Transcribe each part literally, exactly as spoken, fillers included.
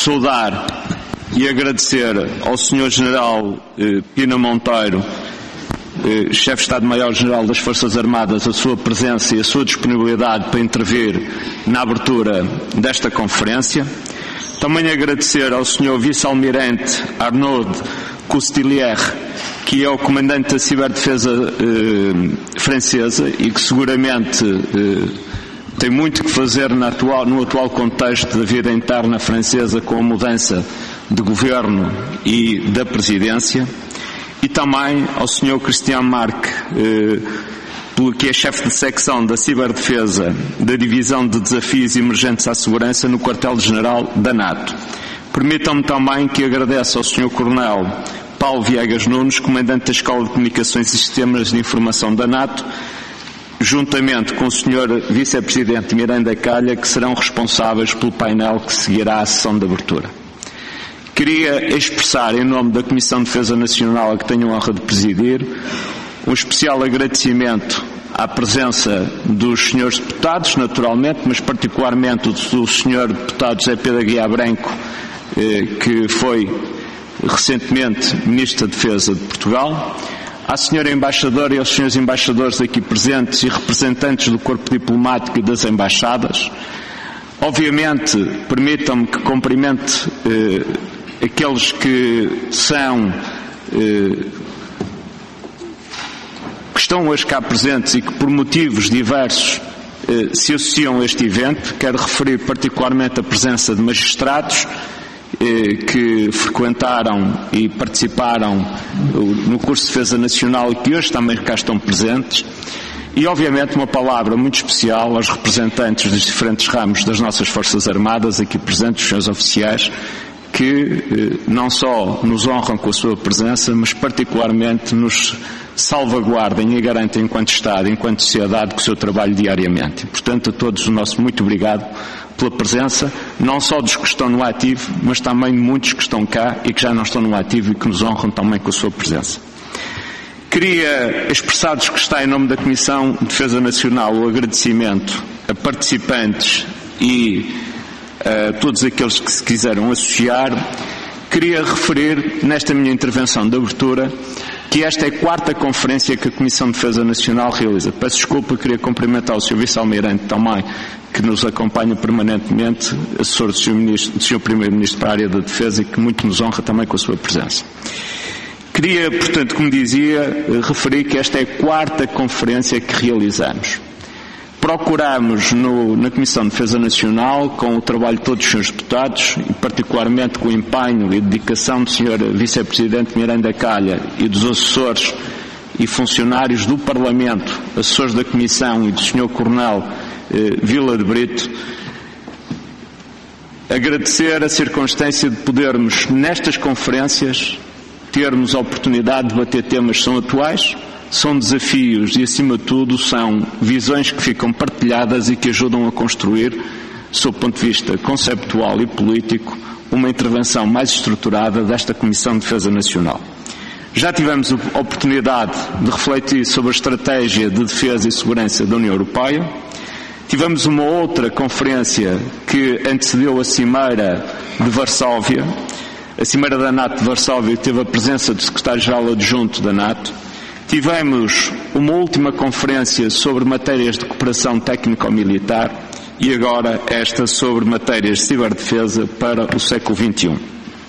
saudar e agradecer ao senhor General eh, Pina Monteiro, eh, Chefe de Estado-Maior-General das Forças Armadas, a sua presença e a sua disponibilidade para intervir na abertura desta conferência. Também agradecer ao senhor Vice-Almirante Arnaud Coustillier, que é o comandante da ciberdefesa eh, francesa e que seguramente eh, tem muito que fazer na atual, no atual contexto da vida interna francesa, com a mudança de governo e da presidência. E também ao senhor Christian Marc, eh, que é chefe de secção da ciberdefesa da Divisão de Desafios Emergentes à Segurança no quartel-general da NATO. Permitam-me também que agradeça ao senhor Coronel Paulo Viegas Nunes, comandante da Escola de Comunicações e Sistemas de Informação da NATO, juntamente com o senhor Vice-Presidente Miranda Calha, que serão responsáveis pelo painel que seguirá a sessão de abertura. Queria expressar, em nome da Comissão de Defesa Nacional, a que tenho a honra de presidir, um especial agradecimento à presença dos senhores deputados, naturalmente, mas particularmente do senhor deputado José Pedro Aguiar Branco, eh, que foi recentemente Ministro da Defesa de Portugal, à senhora Embaixadora e aos senhores Embaixadores aqui presentes e representantes do Corpo Diplomático e das Embaixadas. Obviamente, permitam-me que cumprimente eh, aqueles que são eh, que estão hoje cá presentes e que por motivos diversos eh, se associam a este evento. Quero referir particularmente a presença de magistrados eh, que frequentaram e participaram no curso de Defesa Nacional e que hoje também cá estão presentes. E, obviamente, uma palavra muito especial aos representantes dos diferentes ramos das nossas Forças Armadas, aqui presentes, os senhores oficiais, que eh, não só nos honram com a sua presença, mas particularmente nos salvaguardem e garantem enquanto Estado, enquanto sociedade, com o seu trabalho diariamente. E, portanto, a todos o nosso muito obrigado pela presença, não só dos que estão no ativo, mas também de muitos que estão cá e que já não estão no ativo e que nos honram também com a sua presença. Queria expressar-vos que está em nome da Comissão de Defesa Nacional o agradecimento a participantes e a todos aqueles que se quiseram associar. Queria referir, nesta minha intervenção de abertura, que esta é a quarta conferência que a Comissão de Defesa Nacional realiza. Peço desculpa, queria cumprimentar o senhor Vice-Almirante também, que nos acompanha permanentemente, assessor do senhor, Ministro, do senhor Primeiro-Ministro para a área da Defesa e que muito nos honra também com a sua presença. Queria, portanto, como dizia, referir que esta é a quarta conferência que realizamos. Procuramos no, na Comissão de Defesa Nacional, com o trabalho de todos os senhores deputados, e particularmente com o empenho e dedicação do senhor Vice-Presidente Miranda Calha e dos assessores e funcionários do Parlamento, assessores da Comissão e do senhor Coronel eh, Vila de Brito, agradecer a circunstância de podermos, nestas conferências, termos a oportunidade de debater temas que são atuais, são desafios e, acima de tudo, são visões que ficam partilhadas e que ajudam a construir, sob o ponto de vista conceptual e político, uma intervenção mais estruturada desta Comissão de Defesa Nacional. Já tivemos a oportunidade de refletir sobre a estratégia de defesa e segurança da União Europeia. Tivemos uma outra conferência que antecedeu a Cimeira de Varsóvia, a Cimeira da NATO de Varsóvia, que teve a presença do secretário-geral adjunto da NATO. Tivemos uma última conferência sobre matérias de cooperação técnico-militar e agora esta sobre matérias de ciberdefesa para o século vinte e um.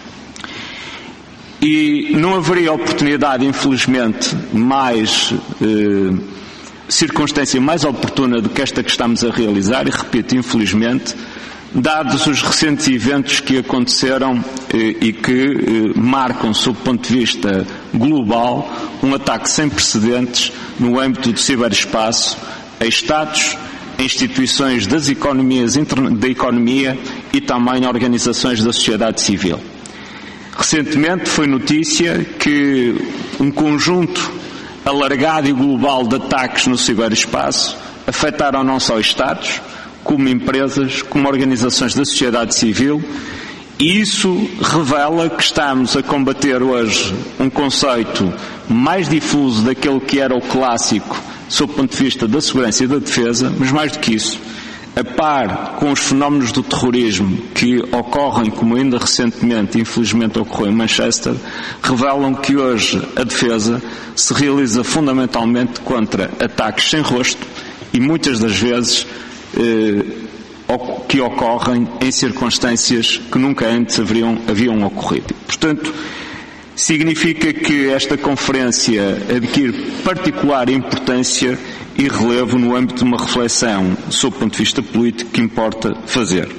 E não haveria oportunidade, infelizmente, mais eh, circunstância mais oportuna do que esta que estamos a realizar, e repito, infelizmente, dados os recentes eventos que aconteceram eh, e que eh, marcam, sob o ponto de vista global, um ataque sem precedentes no âmbito do ciberespaço a Estados, a instituições das economias, da economia e também a organizações da sociedade civil. Recentemente foi notícia que um conjunto alargado e global de ataques no ciberespaço afetaram não só Estados, como empresas, como organizações da sociedade civil, e isso revela que estamos a combater hoje um conceito mais difuso daquele que era o clássico, sob o ponto de vista da segurança e da defesa, mas mais do que isso, a par com os fenómenos do terrorismo que ocorrem, como ainda recentemente, infelizmente, ocorreu em Manchester, revelam que hoje a defesa se realiza fundamentalmente contra ataques sem rosto e muitas das vezes eh, que ocorrem em circunstâncias que nunca antes haviam, haviam ocorrido. Portanto, significa que esta conferência adquire particular importância e relevo no âmbito de uma reflexão sob o ponto de vista político que importa fazer.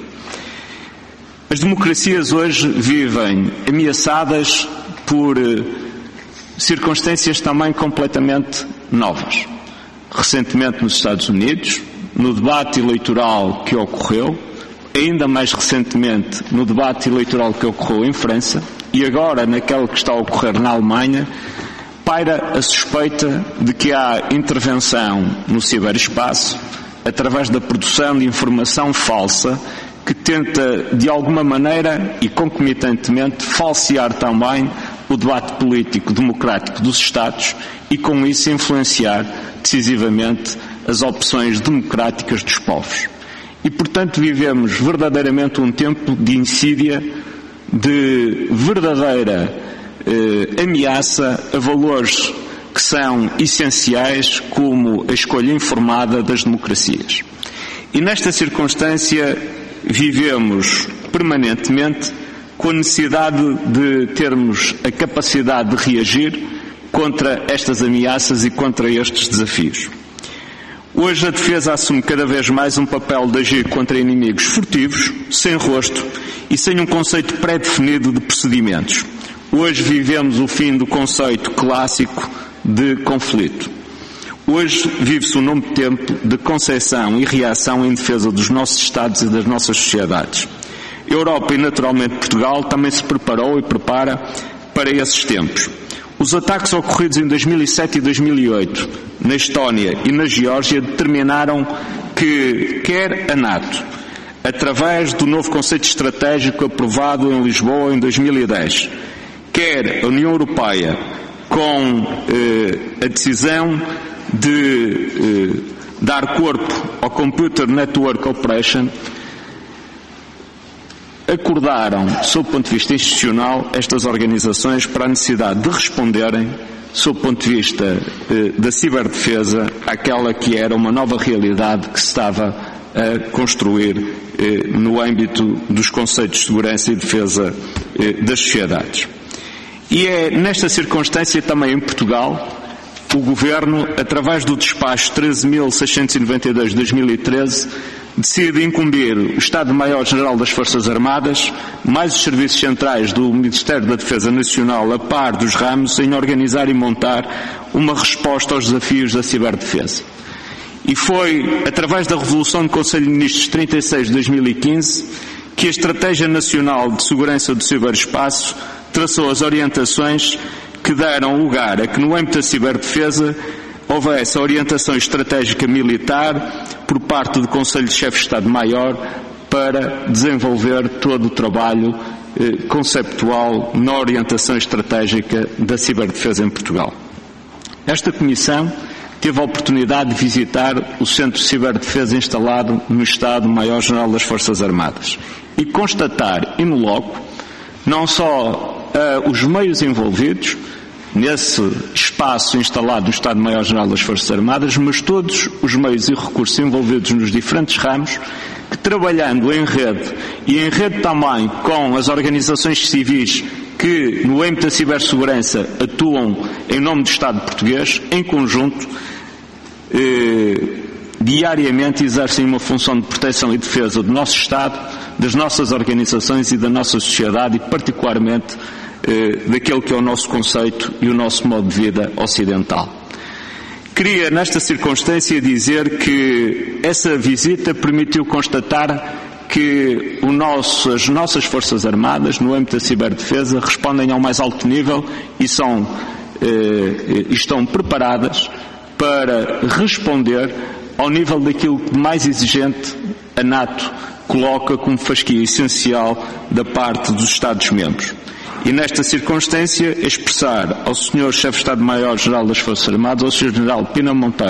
As democracias hoje vivem ameaçadas por circunstâncias também completamente novas. Recentemente nos Estados Unidos, no debate eleitoral que ocorreu, ainda mais recentemente no debate eleitoral que ocorreu em França, e agora naquele que está a ocorrer na Alemanha, paira a suspeita de que há intervenção no ciberespaço através da produção de informação falsa que tenta, de alguma maneira e concomitantemente, falsear também o debate político democrático dos Estados e, com isso, influenciar decisivamente as opções democráticas dos povos. E, portanto, vivemos verdadeiramente um tempo de insídia, de verdadeira eh, ameaça a valores que são essenciais, como a escolha informada das democracias. E nesta circunstância vivemos permanentemente com a necessidade de termos a capacidade de reagir contra estas ameaças e contra estes desafios. Hoje a defesa assume cada vez mais um papel de agir contra inimigos furtivos, sem rosto e sem um conceito pré-definido de procedimentos. Hoje vivemos o fim do conceito clássico de conflito. Hoje vive-se um novo tempo de concepção e reação em defesa dos nossos Estados e das nossas sociedades. A Europa e naturalmente Portugal também se preparou e prepara para esses tempos. Os ataques ocorridos em dois mil e sete e dois mil e oito na Estónia e na Geórgia determinaram que quer a NATO, através do novo conceito estratégico aprovado em Lisboa em dois mil e dez, quer a União Europeia com eh, a decisão de eh, dar corpo ao Computer Network Operation, acordaram, sob o ponto de vista institucional, estas organizações para a necessidade de responderem, sob o ponto de vista eh, da ciberdefesa, àquela que era uma nova realidade que se estava a construir eh, no âmbito dos conceitos de segurança e defesa eh, das sociedades. E é nesta circunstância também em Portugal o Governo, através do despacho treze mil seiscentos e noventa e dois de dois mil e treze, decide incumbir o Estado-Maior-General das Forças Armadas, mais os serviços centrais do Ministério da Defesa Nacional, a par dos ramos, em organizar e montar uma resposta aos desafios da ciberdefesa. E foi através da Resolução do Conselho de Ministros trinta e seis de dois mil e quinze que a Estratégia Nacional de Segurança do Ciberespaço traçou as orientações que deram lugar a que, no âmbito da ciberdefesa, houvesse a orientação estratégica militar por parte do Conselho de Chefes de Estado-Maior para desenvolver todo o trabalho eh, conceptual na orientação estratégica da ciberdefesa em Portugal. Esta Comissão teve a oportunidade de visitar o Centro de Ciberdefesa instalado no Estado-Maior-General das Forças Armadas e constatar in loco não só uh, os meios envolvidos nesse espaço instalado no Estado-Maior-General das Forças Armadas, mas todos os meios e recursos envolvidos nos diferentes ramos, que, trabalhando em rede e em rede também com as organizações civis que, no âmbito da cibersegurança, atuam em nome do Estado português, em conjunto, eh, diariamente exercem uma função de proteção e defesa do nosso Estado, das nossas organizações e da nossa sociedade e, particularmente, eh, daquele que é o nosso conceito e o nosso modo de vida ocidental. Queria, nesta circunstância, dizer que essa visita permitiu constatar que o nosso, as nossas Forças Armadas, no âmbito da ciberdefesa, respondem ao mais alto nível e são, eh, estão preparadas para responder ao nível daquilo que mais exigente a NATO coloca como fasquia essencial da parte dos Estados-membros. E nesta circunstância expressar ao senhor Chefe de Estado-Maior-General das Forças Armadas, ao senhor General Pina Monteiro,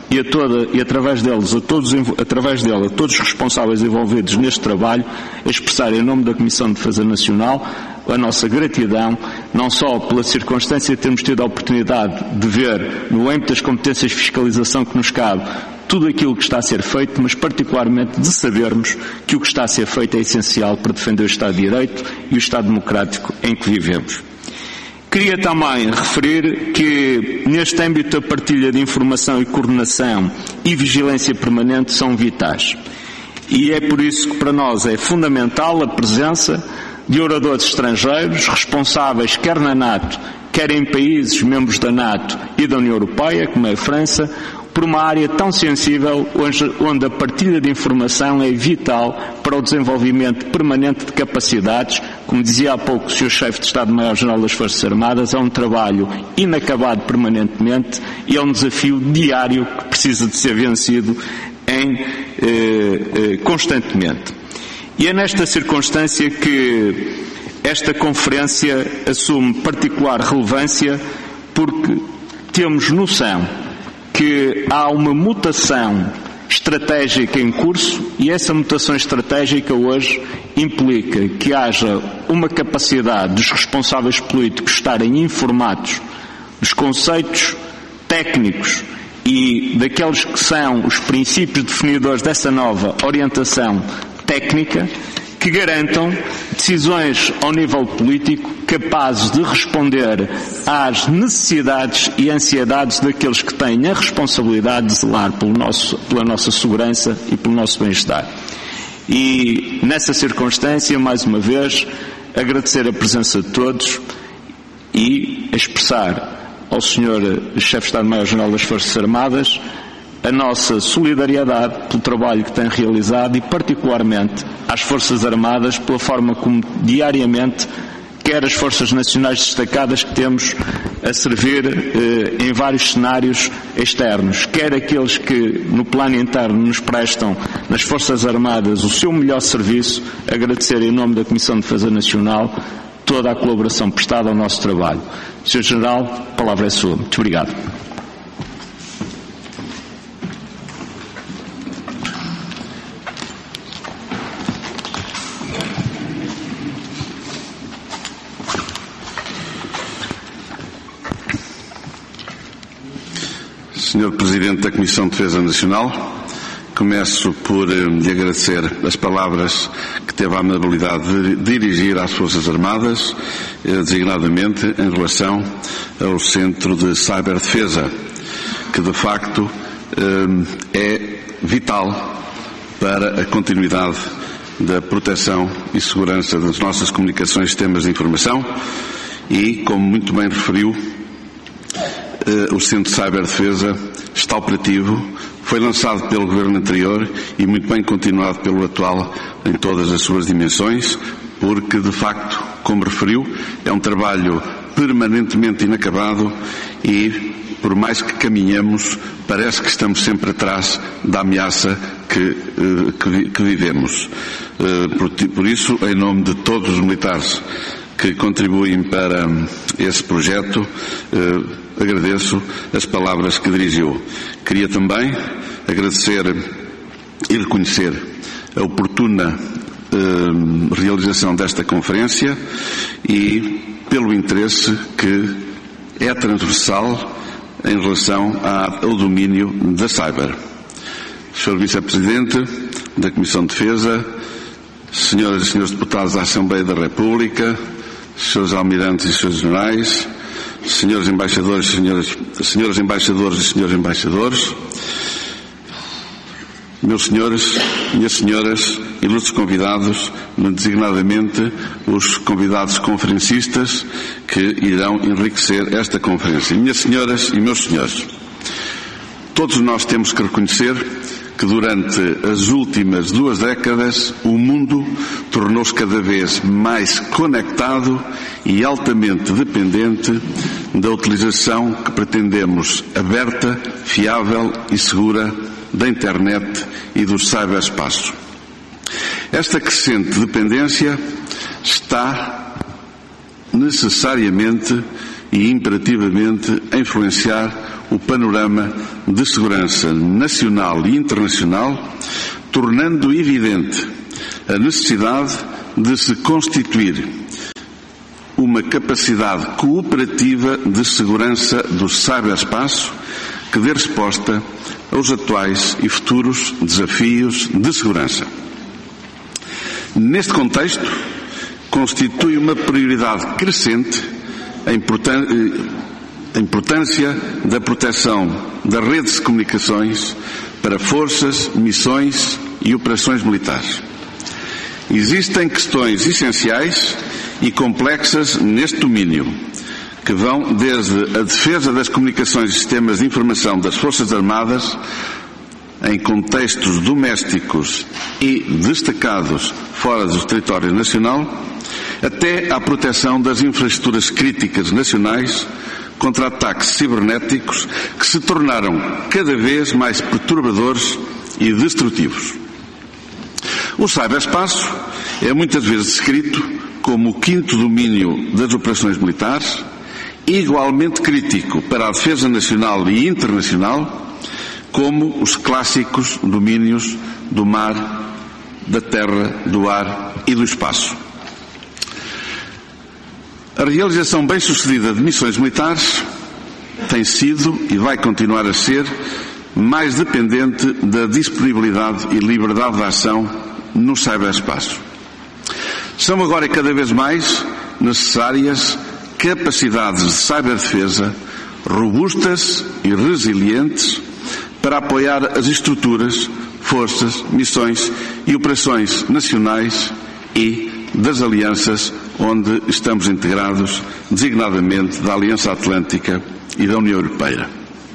e, a toda, e através deles, a todos, através dela, a todos os responsáveis envolvidos neste trabalho, a expressar em nome da Comissão de Defesa Nacional a nossa gratidão, não só pela circunstância de termos tido a oportunidade de ver, no âmbito das competências de fiscalização que nos cabe, tudo aquilo que está a ser feito, mas particularmente de sabermos que o que está a ser feito é essencial para defender o Estado de Direito e o Estado democrático em que vivemos. Queria também referir que, neste âmbito, a partilha de informação e coordenação e vigilância permanente são vitais. E é por isso que para nós é fundamental a presença de oradores estrangeiros responsáveis quer na NATO, quer em países membros da NATO e da União Europeia, como é a França, por uma área tão sensível onde, onde a partilha de informação é vital para o desenvolvimento permanente de capacidades. Como dizia há pouco o senhor Chefe de Estado-Maior-General das Forças Armadas, é um trabalho inacabado permanentemente e é um desafio diário que precisa de ser vencido em, eh, eh, constantemente. E é nesta circunstância que esta conferência assume particular relevância, porque temos noção que há uma mutação estratégica em curso e essa mutação estratégica hoje implica que haja uma capacidade dos responsáveis políticos estarem informados dos conceitos técnicos e daqueles que são os princípios definidores dessa nova orientação técnica, que garantam decisões ao nível político capazes de responder às necessidades e ansiedades daqueles que têm a responsabilidade de zelar pelo nosso, pela nossa segurança e pelo nosso bem-estar. E, nessa circunstância, mais uma vez, agradecer a presença de todos e expressar ao senhor Chefe de Estado-Maior-General das Forças Armadas a nossa solidariedade pelo trabalho que tem realizado e, particularmente, às Forças Armadas pela forma como, diariamente, quer as Forças Nacionais destacadas que temos a servir eh, em vários cenários externos, quer aqueles que, no plano interno, nos prestam nas Forças Armadas o seu melhor serviço, agradecer em nome da Comissão de Defesa Nacional toda a colaboração prestada ao nosso trabalho. senhor General, a palavra é sua. Muito obrigado. senhor Presidente da Comissão de Defesa Nacional, começo por eh, lhe agradecer as palavras que teve a amabilidade de dirigir às Forças Armadas, eh, designadamente em relação ao Centro de Ciberdefesa, que de facto eh, é vital para a continuidade da proteção e segurança das nossas comunicações e sistemas de informação e, como muito bem referiu, o Centro de Ciberdefesa está operativo, foi lançado pelo Governo anterior e muito bem continuado pelo atual em todas as suas dimensões, porque de facto, como referiu, é um trabalho permanentemente inacabado e, por mais que caminhemos, parece que estamos sempre atrás da ameaça que, que, que vivemos. Por, por isso, em nome de todos os militares que contribuem para esse projeto, eh, agradeço as palavras que dirigiu. Queria também agradecer e reconhecer a oportuna eh, realização desta conferência e pelo interesse que é transversal em relação ao domínio da cyber. senhor Vice-Presidente da Comissão de Defesa, senhoras e senhores deputados da Assembleia da República, senhores almirantes e senhores generais, senhores embaixadores, senhoras, senhores embaixadores e senhores embaixadores, meus senhores, minhas senhoras, ilustres convidados, designadamente os convidados conferencistas que irão enriquecer esta conferência. Minhas senhoras e meus senhores, todos nós temos que reconhecer que durante as últimas duas décadas o mundo tornou-se cada vez mais conectado e altamente dependente da utilização que pretendemos aberta, fiável e segura da internet e do ciberespaço. Esta crescente dependência está necessariamente e imperativamente a influenciar o panorama de segurança nacional e internacional, tornando evidente a necessidade de se constituir uma capacidade cooperativa de segurança do ciberespaço que dê resposta aos atuais e futuros desafios de segurança. Neste contexto, constitui uma prioridade crescente a importância da proteção das redes de comunicações para forças, missões e operações militares. Existem questões essenciais e complexas neste domínio, que vão desde a defesa das comunicações e sistemas de informação das Forças Armadas em contextos domésticos e destacados fora do território nacional, até à proteção das infraestruturas críticas nacionais contra ataques cibernéticos que se tornaram cada vez mais perturbadores e destrutivos. O ciberespaço é muitas vezes descrito como o quinto domínio das operações militares, igualmente crítico para a defesa nacional e internacional, como os clássicos domínios do mar, da terra, do ar e do espaço. A realização bem-sucedida de missões militares tem sido e vai continuar a ser mais dependente da disponibilidade e liberdade de ação no ciberespaço. São agora cada vez mais necessárias capacidades de ciberdefesa robustas e resilientes para apoiar as estruturas, forças, missões e operações nacionais e das alianças onde estamos integrados, designadamente da Aliança Atlântica e da União Europeia.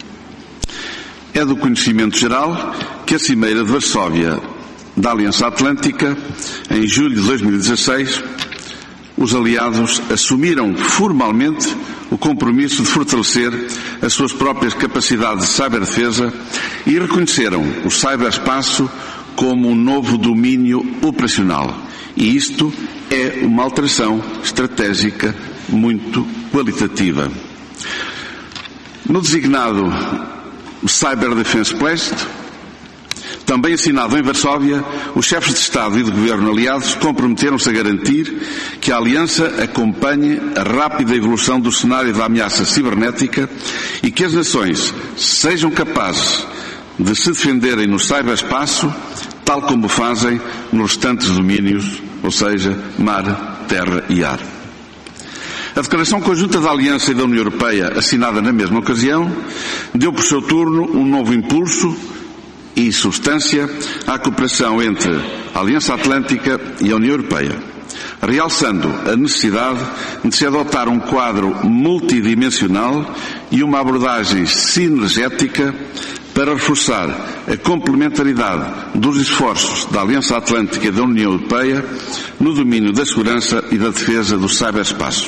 É do conhecimento geral que a Cimeira de Varsóvia da Aliança Atlântica, em julho de dois mil e dezasseis, os aliados assumiram formalmente o compromisso de fortalecer as suas próprias capacidades de ciberdefesa e reconheceram o ciberespaço como um novo domínio operacional. E isto é uma alteração estratégica muito qualitativa. No designado Cyber Defense Pledge, também assinado em Varsóvia, os chefes de Estado e de Governo aliados comprometeram-se a garantir que a Aliança acompanhe a rápida evolução do cenário da ameaça cibernética e que as nações sejam capazes de se defenderem no ciberespaço, tal como fazem nos restantes domínios, ou seja, mar, terra e ar. A Declaração Conjunta da Aliança e da União Europeia, assinada na mesma ocasião, deu por seu turno um novo impulso e substância à cooperação entre a Aliança Atlântica e a União Europeia, realçando a necessidade de se adotar um quadro multidimensional e uma abordagem sinergética para reforçar a complementaridade dos esforços da Aliança Atlântica e da União Europeia no domínio da segurança e da defesa do ciberespaço.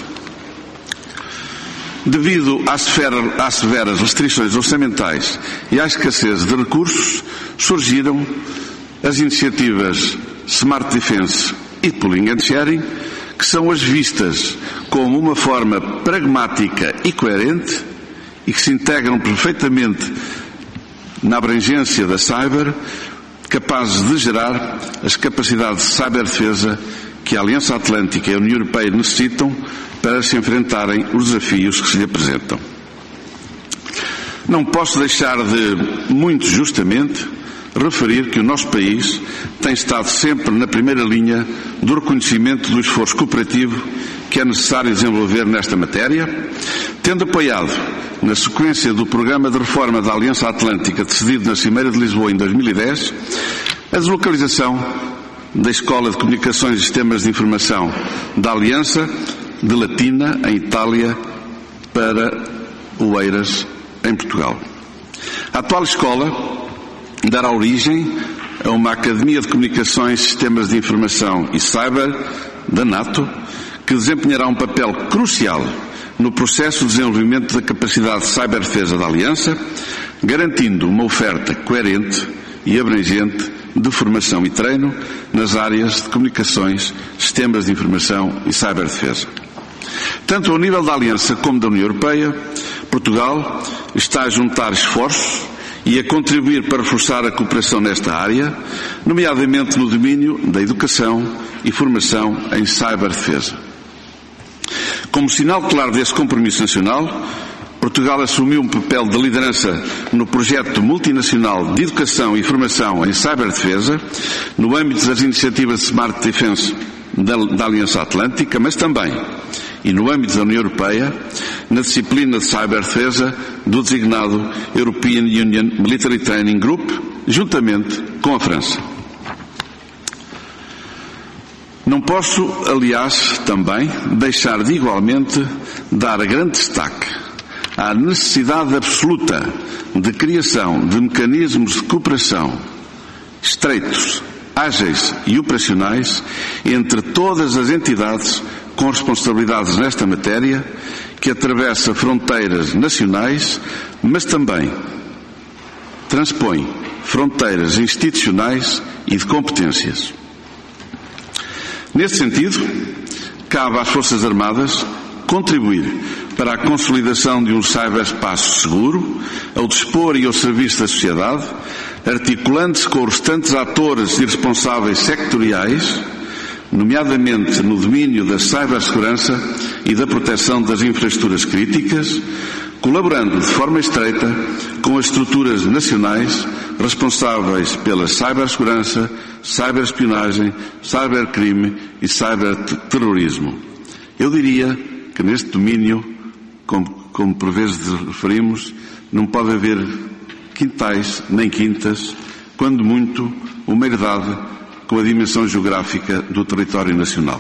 Devido às severas restrições orçamentais e à escassez de recursos, surgiram as iniciativas Smart Defense e Pooling and Sharing, que são as vistas como uma forma pragmática e coerente e que se integram perfeitamente na abrangência da cyber, capazes de gerar as capacidades de ciberdefesa que a Aliança Atlântica e a União Europeia necessitam para se enfrentarem os desafios que se lhe apresentam. Não posso deixar de, muito justamente, referir que o nosso país tem estado sempre na primeira linha do reconhecimento do esforço cooperativo que é necessário desenvolver nesta matéria, tendo apoiado, na sequência do Programa de Reforma da Aliança Atlântica decidido na Cimeira de Lisboa em dois mil e dez, a deslocalização da Escola de Comunicações e Sistemas de Informação da Aliança de Latina, em Itália, para Oeiras, em Portugal. A atual escola dará origem a uma Academia de Comunicações, Sistemas de Informação e Cyber da NATO, que desempenhará um papel crucial no processo de desenvolvimento da capacidade de ciberdefesa da Aliança, garantindo uma oferta coerente e abrangente de formação e treino nas áreas de comunicações, sistemas de informação e ciberdefesa. Tanto ao nível da Aliança como da União Europeia, Portugal está a juntar esforços e a contribuir para reforçar a cooperação nesta área, nomeadamente no domínio da educação e formação em ciberdefesa. Como sinal claro desse compromisso nacional, Portugal assumiu um papel de liderança no projeto multinacional de educação e formação em ciberdefesa, no âmbito das iniciativas de Smart Defence da, da Aliança Atlântica, mas também, e no âmbito da União Europeia, na disciplina de ciberdefesa do designado European Union Military Training Group, juntamente com a França. Não posso, aliás, também deixar de igualmente dar grande destaque à necessidade absoluta de criação de mecanismos de cooperação estreitos, ágeis e operacionais entre todas as entidades com responsabilidades nesta matéria, que atravessa fronteiras nacionais, mas também transpõe fronteiras institucionais e de competências. Nesse sentido, cabe às Forças Armadas contribuir para a consolidação de um ciberespaço seguro, ao dispor e ao serviço da sociedade, articulando-se com os restantes atores e responsáveis sectoriais, nomeadamente no domínio da cibersegurança e da proteção das infraestruturas críticas, colaborando de forma estreita com as estruturas nacionais responsáveis pela cibersegurança, ciberespionagem, cibercrime e ciberterrorismo. Eu diria que neste domínio, como, como por vezes referimos, não pode haver quintais nem quintas, quando muito, uma herdade com a dimensão geográfica do território nacional.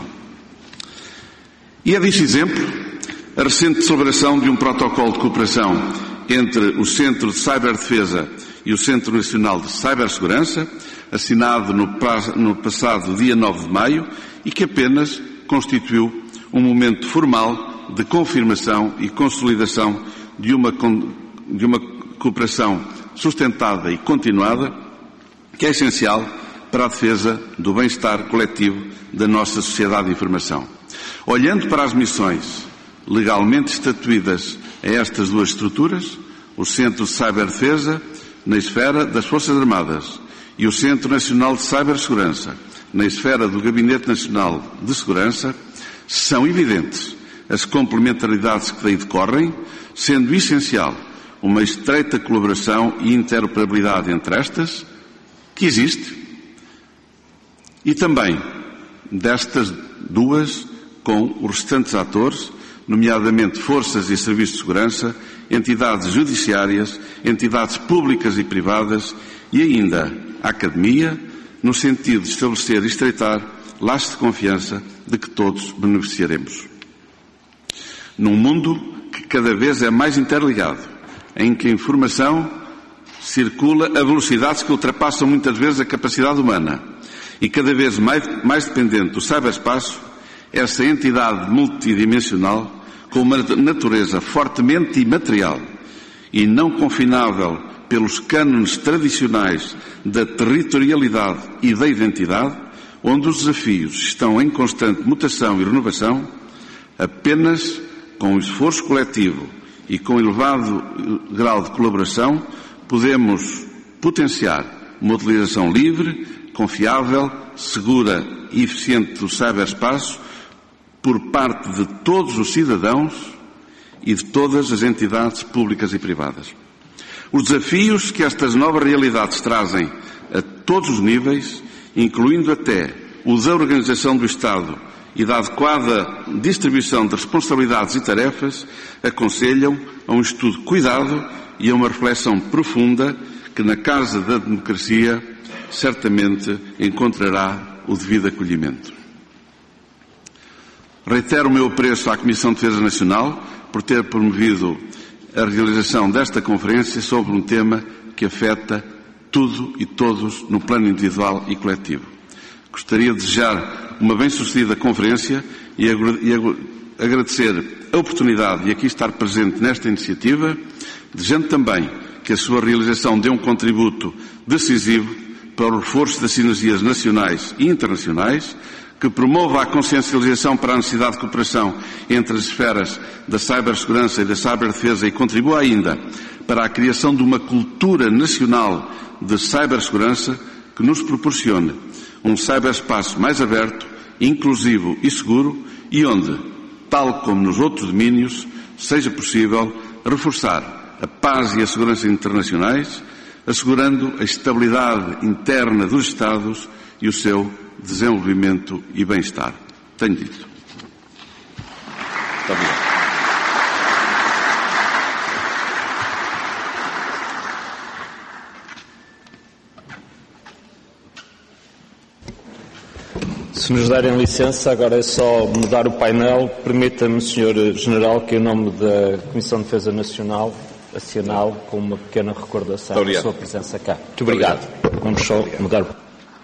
E é disso exemplo a recente celebração de um protocolo de cooperação entre o Centro de Ciberdefesa e o Centro Nacional de Cibersegurança, assinado no, no passado dia nove de maio, e que apenas constituiu um momento formal de confirmação e consolidação de uma, de uma cooperação sustentada e continuada, que é essencial para a defesa do bem-estar coletivo da nossa sociedade de informação. Olhando para as missões legalmente estatuídas a estas duas estruturas, o Centro de Ciberdefesa na esfera das Forças Armadas e o Centro Nacional de Cibersegurança na esfera do Gabinete Nacional de Segurança, são evidentes as complementaridades que daí decorrem, sendo essencial uma estreita colaboração e interoperabilidade entre estas, que existe, e também destas duas com os restantes atores, nomeadamente forças e serviços de segurança, entidades judiciárias, entidades públicas e privadas e ainda a academia, no sentido de estabelecer e estreitar laços de confiança de que todos beneficiaremos. Num mundo que cada vez é mais interligado, em que a informação circula a velocidades que ultrapassam muitas vezes a capacidade humana e cada vez mais, mais dependente do ciberespaço, essa entidade multidimensional, com uma natureza fortemente imaterial e não confinável pelos cânones tradicionais da territorialidade e da identidade, onde os desafios estão em constante mutação e renovação, apenas com o esforço coletivo e com elevado grau de colaboração, podemos potenciar uma utilização livre, confiável, segura e eficiente do ciberespaço por parte de todos os cidadãos e de todas as entidades públicas e privadas. Os desafios que estas novas realidades trazem a todos os níveis, incluindo até o da organização do Estado e da adequada distribuição de responsabilidades e tarefas, aconselham a um estudo cuidado e a uma reflexão profunda que na Casa da Democracia certamente encontrará o devido acolhimento. Reitero o meu apreço à Comissão de Defesa Nacional por ter promovido a realização desta conferência sobre um tema que afeta tudo e todos no plano individual e coletivo. Gostaria de desejar uma bem-sucedida conferência e agradecer a oportunidade de aqui estar presente nesta iniciativa, desejando também que a sua realização dê um contributo decisivo para o reforço das sinergias nacionais e internacionais, que promova a consciencialização para a necessidade de cooperação entre as esferas da cibersegurança e da ciberdefesa e contribua ainda para a criação de uma cultura nacional de cibersegurança que nos proporcione um ciberespaço mais aberto, inclusivo e seguro e onde, tal como nos outros domínios, seja possível reforçar a paz e a segurança internacionais, assegurando a estabilidade interna dos Estados e o seu desenvolvimento e bem-estar. Tenho dito. Muito obrigado. Se nos derem licença, agora é só mudar o painel. Permita-me, senhor General, que em nome da Comissão de Defesa Nacional assinale com uma pequena recordação da sua presença cá. Muito obrigado. obrigado. Vamos só obrigado. mudar o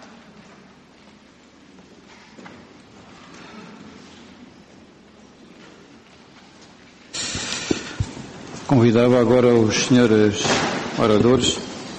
Convidava agora os senhores oradores.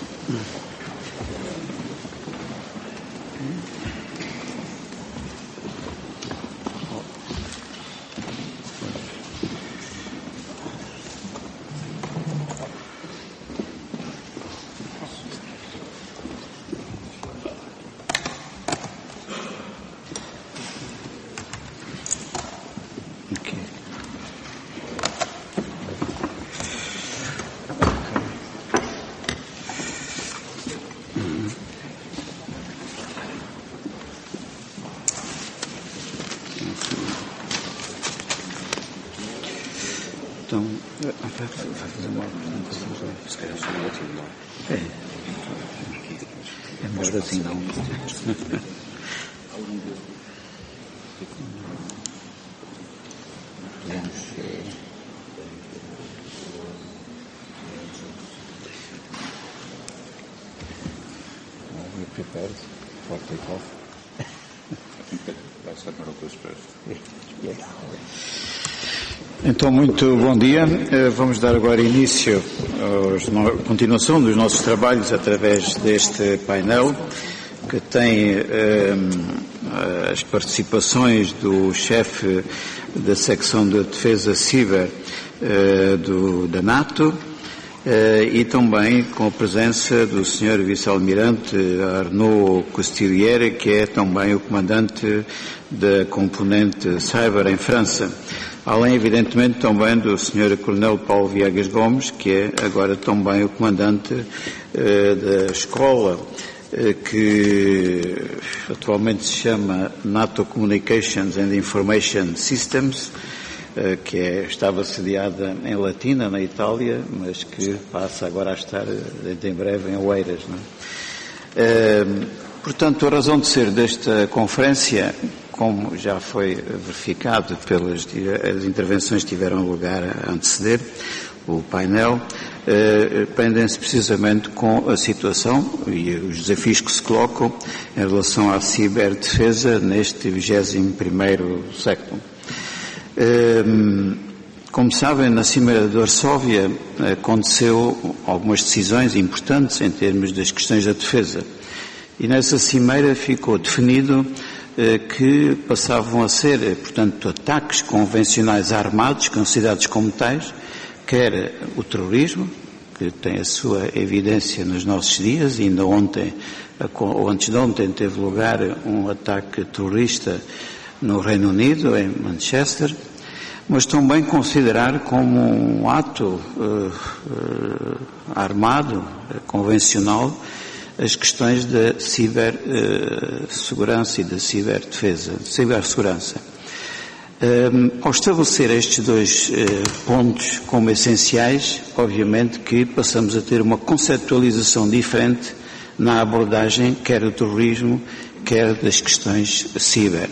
Então, vai fazer uma apresentação já. Se calhar só no último, não é? É. É melhor assim, não. We're prepared for take-off. Vai ser para o que eu espero. Então, muito bom dia. Vamos dar agora início à continuação dos nossos trabalhos através deste painel, que tem eh, as participações do chefe da secção de defesa ciber eh, do, da NATO eh, e também com a presença do senhor vice-almirante Arnaud Costilliere, que é também o comandante da componente cyber em França. Além, evidentemente, também do senhor Coronel Paulo Viegas Gomes, que é agora também o comandante eh, da escola eh, que atualmente se chama NATO Communications and Information Systems, eh, que é, estava sediada em Latina, na Itália, mas que passa agora a estar eh, em breve em Oeiras. Não é? Eh, portanto, a razão de ser desta conferência, como já foi verificado pelas as intervenções que tiveram lugar a anteceder o painel, eh, prendem-se precisamente com a situação e os desafios que se colocam em relação à ciberdefesa neste vigésimo primeiro século. Eh, como sabem, na Cimeira de Varsóvia aconteceu algumas decisões importantes em termos das questões da defesa. E nessa cimeira ficou definido que passavam a ser, portanto, ataques convencionais armados, considerados como tais, quer o terrorismo, que tem a sua evidência nos nossos dias, e ainda ontem, ou antes de ontem, teve lugar um ataque terrorista no Reino Unido, em Manchester, mas também considerar como um ato uh, uh, armado, convencional, as questões da cibersegurança uh, e da ciberdefesa, cibersegurança. Um, ao estabelecer estes dois uh, pontos como essenciais, obviamente que passamos a ter uma conceptualização diferente na abordagem quer do terrorismo, quer das questões ciber.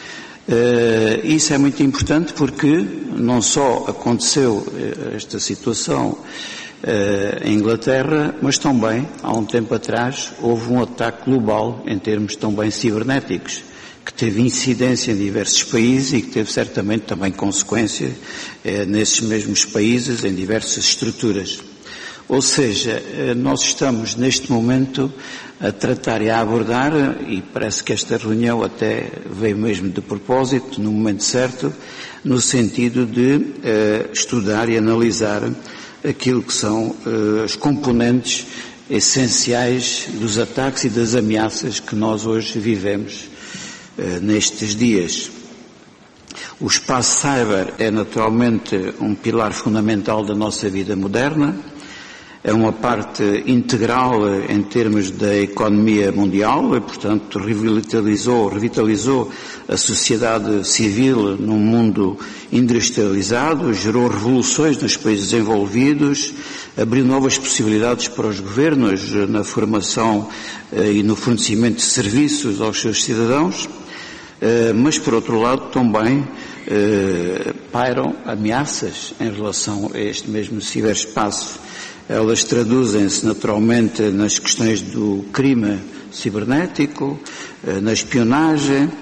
Uh, isso é muito importante porque não só aconteceu uh, esta situação Uh, em Inglaterra, mas também, há um tempo atrás, houve um ataque global em termos também cibernéticos, que teve incidência em diversos países e que teve certamente também consequência uh, nesses mesmos países, em diversas estruturas. Ou seja, nós estamos neste momento a tratar e a abordar, e parece que esta reunião até veio mesmo de propósito, no momento certo, no sentido de uh, estudar e analisar aquilo que são uh, os componentes essenciais dos ataques e das ameaças que nós hoje vivemos uh, nestes dias. O espaço cyber é naturalmente um pilar fundamental da nossa vida moderna, é uma parte integral em termos da economia mundial e, portanto, revitalizou, revitalizou a sociedade civil num mundo industrializado, gerou revoluções nos países desenvolvidos, abriu novas possibilidades para os governos na formação e no fornecimento de serviços aos seus cidadãos, mas, por outro lado, também pairam ameaças em relação a este mesmo ciberespaço. Elas traduzem-se naturalmente nas questões do crime cibernético, na espionagem,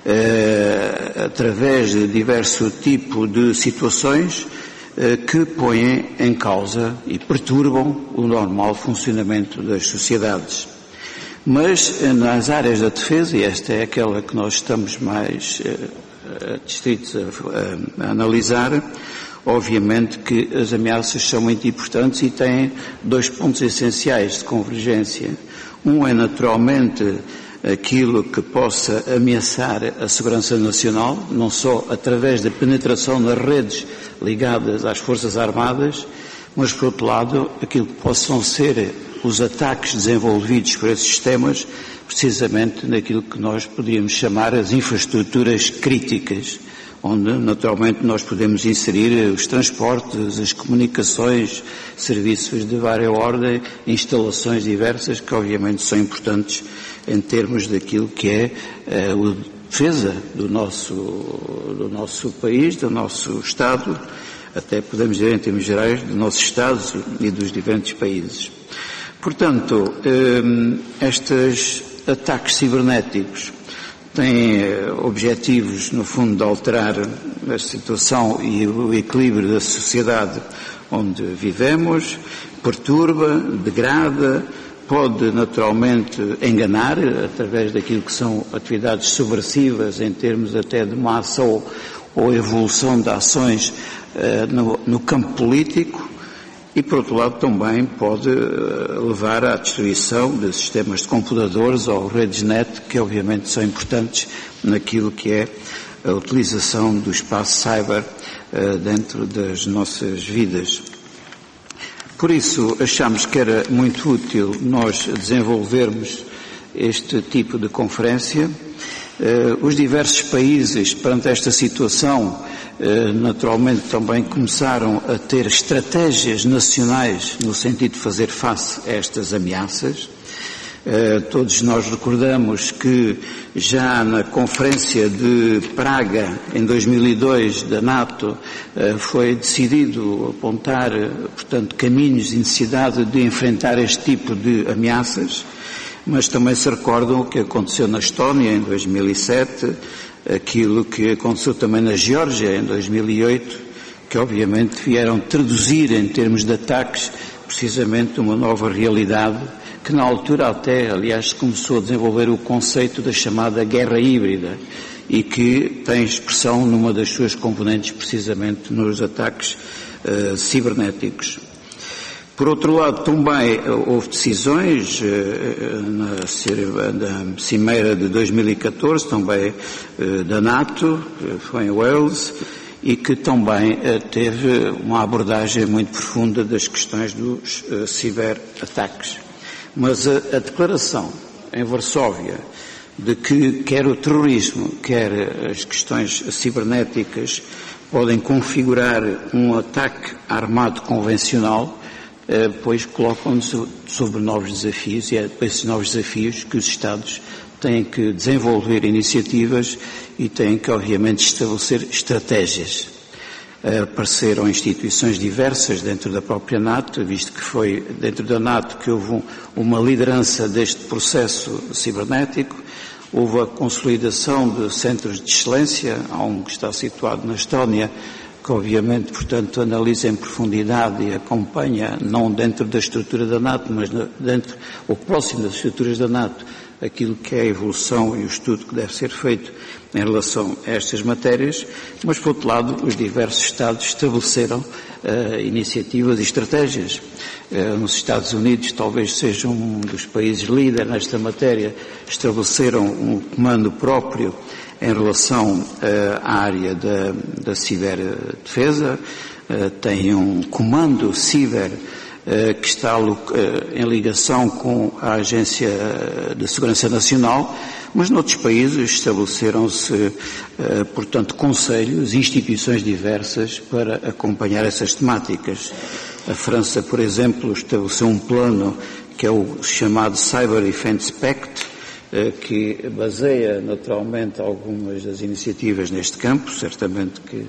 através de diverso tipo de situações que põem em causa e perturbam o normal funcionamento das sociedades. Mas nas áreas da defesa, e esta é aquela que nós estamos mais distritos a, a, a analisar, obviamente que as ameaças são muito importantes e têm dois pontos essenciais de convergência. Um é naturalmente aquilo que possa ameaçar a segurança nacional, não só através da penetração nas redes ligadas às Forças Armadas, mas, por outro lado, aquilo que possam ser os ataques desenvolvidos por esses sistemas, precisamente naquilo que nós poderíamos chamar as infraestruturas críticas, onde naturalmente nós podemos inserir os transportes, as comunicações, serviços de várias ordem, instalações diversas que obviamente são importantes em termos daquilo que é a defesa do nosso, do nosso país, do nosso Estado, até podemos dizer em termos gerais do nosso Estado e dos diferentes países. Portanto, estes ataques cibernéticos têm objetivos, no fundo, de alterar a situação e o equilíbrio da sociedade onde vivemos, perturba, degrada, pode naturalmente enganar através daquilo que são atividades subversivas em termos até de uma ação ou evolução de ações uh, no, no campo político. E, por outro lado, também pode levar à destruição de sistemas de computadores ou redes net, que obviamente são importantes naquilo que é a utilização do espaço cyber dentro das nossas vidas. Por isso, achamos que era muito útil nós desenvolvermos este tipo de conferência. Os diversos países, perante esta situação, naturalmente também começaram a ter estratégias nacionais no sentido de fazer face a estas ameaças. Todos nós recordamos que já na Conferência de Praga, em dois mil e dois, da NATO, foi decidido apontar, portanto, caminhos e necessidade de enfrentar este tipo de ameaças, mas também se recordam o que aconteceu na Estónia em dois mil e sete, aquilo que aconteceu também na Geórgia em dois mil e oito, que obviamente vieram traduzir em termos de ataques precisamente uma nova realidade, que na altura até, aliás, começou a desenvolver o conceito da chamada guerra híbrida e que tem expressão numa das suas componentes precisamente nos ataques uh, cibernéticos. Por outro lado, também houve decisões na, na Cimeira de dois mil e catorze, também da NATO, foi em Wales, e que também teve uma abordagem muito profunda das questões dos ciberataques. Mas a, a declaração em Varsóvia de que quer o terrorismo, quer as questões cibernéticas podem configurar um ataque armado convencional, pois colocam-nos sobre novos desafios, e é para esses novos desafios que os Estados têm que desenvolver iniciativas e têm que, obviamente, estabelecer estratégias. Apareceram instituições diversas dentro da própria NATO, visto que foi dentro da NATO que houve um, uma liderança deste processo cibernético, Houve a consolidação de centros de excelência, há um que está situado na Estónia, que obviamente, portanto, analisa em profundidade e acompanha, não dentro da estrutura da NATO, mas dentro, ou próximo das estruturas da NATO, aquilo que é a evolução e o estudo que deve ser feito em relação a estas matérias, mas, por outro lado, os diversos Estados estabeleceram uh, iniciativas e estratégias. Uh, nos Estados Unidos, talvez seja um dos países líder nesta matéria, estabeleceram um comando próprio em relação uh, à área da, da ciberdefesa, uh, tem um comando ciber que está em ligação com a Agência de Segurança Nacional, mas noutros países estabeleceram-se, portanto, conselhos e instituições diversas para acompanhar essas temáticas. A França, por exemplo, estabeleceu um plano que é o chamado Cyber Defense Pact, que baseia naturalmente algumas das iniciativas neste campo, certamente que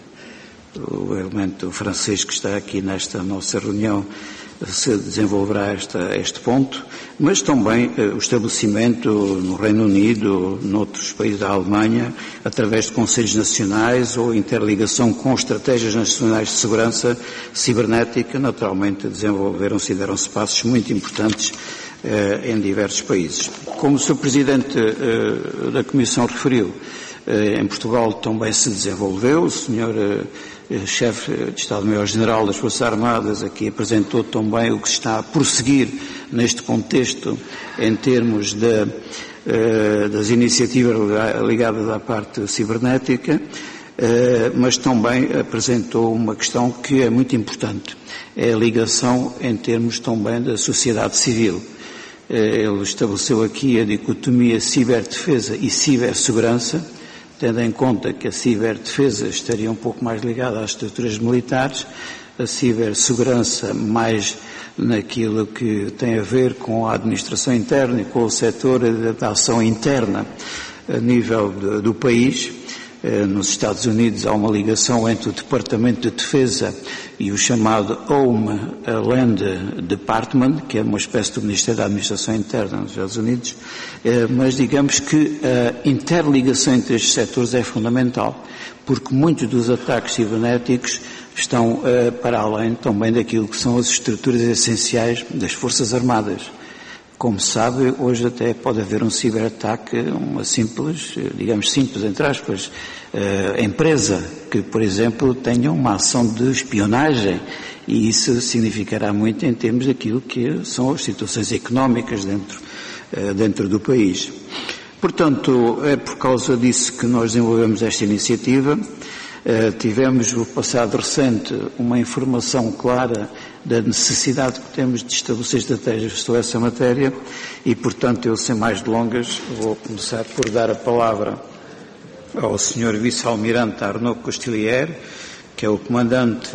o elemento francês que está aqui nesta nossa reunião se desenvolverá esta, este ponto, mas também eh, o estabelecimento no Reino Unido, noutros países da Alemanha, através de conselhos nacionais ou interligação com estratégias nacionais de segurança cibernética, naturalmente desenvolveram-se e deram-se passos muito importantes eh, em diversos países. Como o senhor Presidente eh, da Comissão referiu, eh, em Portugal também se desenvolveu, o senhor eh, chefe de Estado-Maior-General das Forças Armadas aqui apresentou também o que se está a prosseguir neste contexto em termos de, uh, das iniciativas ligadas à parte cibernética, uh, mas também apresentou uma questão que é muito importante, é a ligação em termos também da sociedade civil. Uh, ele estabeleceu aqui a dicotomia ciberdefesa e cibersegurança, tendo em conta que a ciberdefesa estaria um pouco mais ligada às estruturas militares, a cibersegurança mais naquilo que tem a ver com a administração interna e com o setor da ação interna a nível de, do país. Nos Estados Unidos há uma ligação entre o Departamento de Defesa e o chamado Home Land Department, que é uma espécie do Ministério da Administração Interna nos Estados Unidos, mas digamos que a interligação entre estes setores é fundamental, porque muitos dos ataques cibernéticos estão para além também daquilo que são as estruturas essenciais das Forças Armadas. Como sabe, hoje até pode haver um ciberataque, uma simples, digamos simples, entre aspas, uh, empresa que, por exemplo, tenha uma ação de espionagem, e isso significará muito em termos daquilo que são as situações económicas dentro, uh, dentro do país. Portanto, é por causa disso que nós desenvolvemos esta iniciativa. Uh, tivemos no passado recente uma informação clara da necessidade que temos de estabelecer estratégias sobre essa matéria e, portanto, eu, sem mais delongas, vou começar por dar a palavra ao senhor Vice-Almirante Arnaud Costillier, que é o comandante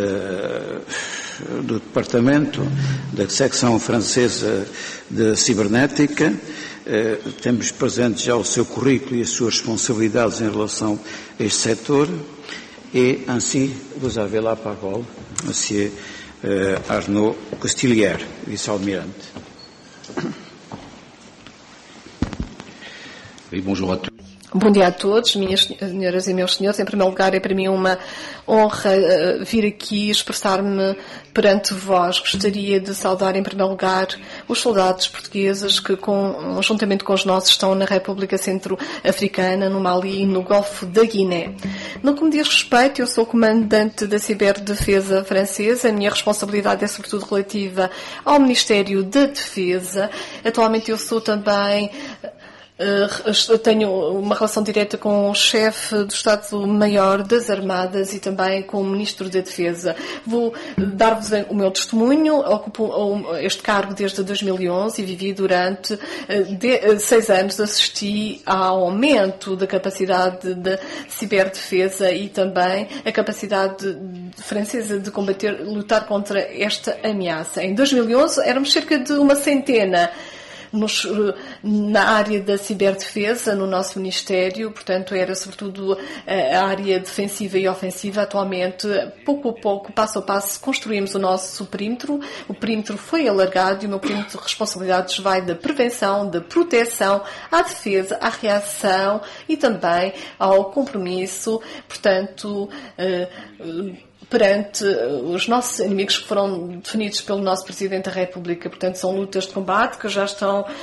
de, do Departamento da Secção Francesa de Cibernética. Eh, temos presente já o seu currículo e as suas responsabilidades em relação a este setor. Et ainsi, vous avez la parole, monsieur euh, Arnaud Costillier, vice-almirante. Oui, bonjour à tous. Bom dia a todos, minhas senhoras e meus senhores. Em primeiro lugar, é para mim uma honra uh, vir aqui expressar-me perante vós. Gostaria de saudar, em primeiro lugar, os soldados portugueses que, com, juntamente com os nossos, estão na República Centro-Africana, no Mali e no Golfo da Guiné. No que me diz respeito, eu sou comandante da Ciberdefesa francesa. A minha responsabilidade é, sobretudo, relativa ao Ministério da Defesa. Atualmente, eu sou também... Uh, tenho uma relação direta com o chefe do Estado-Maior das Armadas e também com o Ministro da Defesa. Vou dar-vos o meu testemunho. Ocupo este cargo desde dois mil e onze e vivi durante uh, de, uh, seis anos. Assisti ao aumento da capacidade de ciberdefesa e também a capacidade francesa de combater, lutar contra esta ameaça. Em dois mil e onze éramos cerca de uma centena. nos, na área da ciberdefesa, no nosso Ministério, portanto era sobretudo a área defensiva e ofensiva. Atualmente, pouco a pouco, passo a passo, construímos o nosso perímetro. O perímetro foi alargado e o meu perímetro de responsabilidades vai da prevenção, da proteção, à defesa, à reação e também ao compromisso, portanto, perante os nossos inimigos que foram definidos pelo nosso Presidente da República. Portanto, são lutas de combate que já estão uh,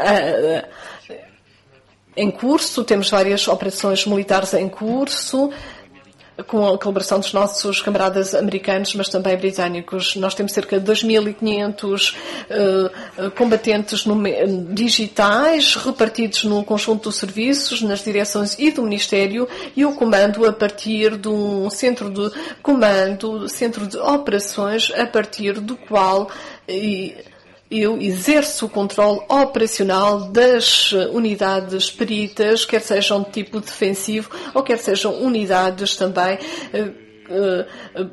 uh, em curso. Temos várias operações militares em curso, com a colaboração dos nossos camaradas americanos, mas também britânicos. Nós temos cerca de dois mil e quinhentos uh, combatentes no, digitais repartidos no conjunto dos serviços, nas direções e do Ministério, e o comando a partir de um centro de comando, centro de operações, a partir do qual e, eu exerço o controle operacional das unidades peritas, quer sejam de tipo defensivo ou quer sejam unidades também uh, uh,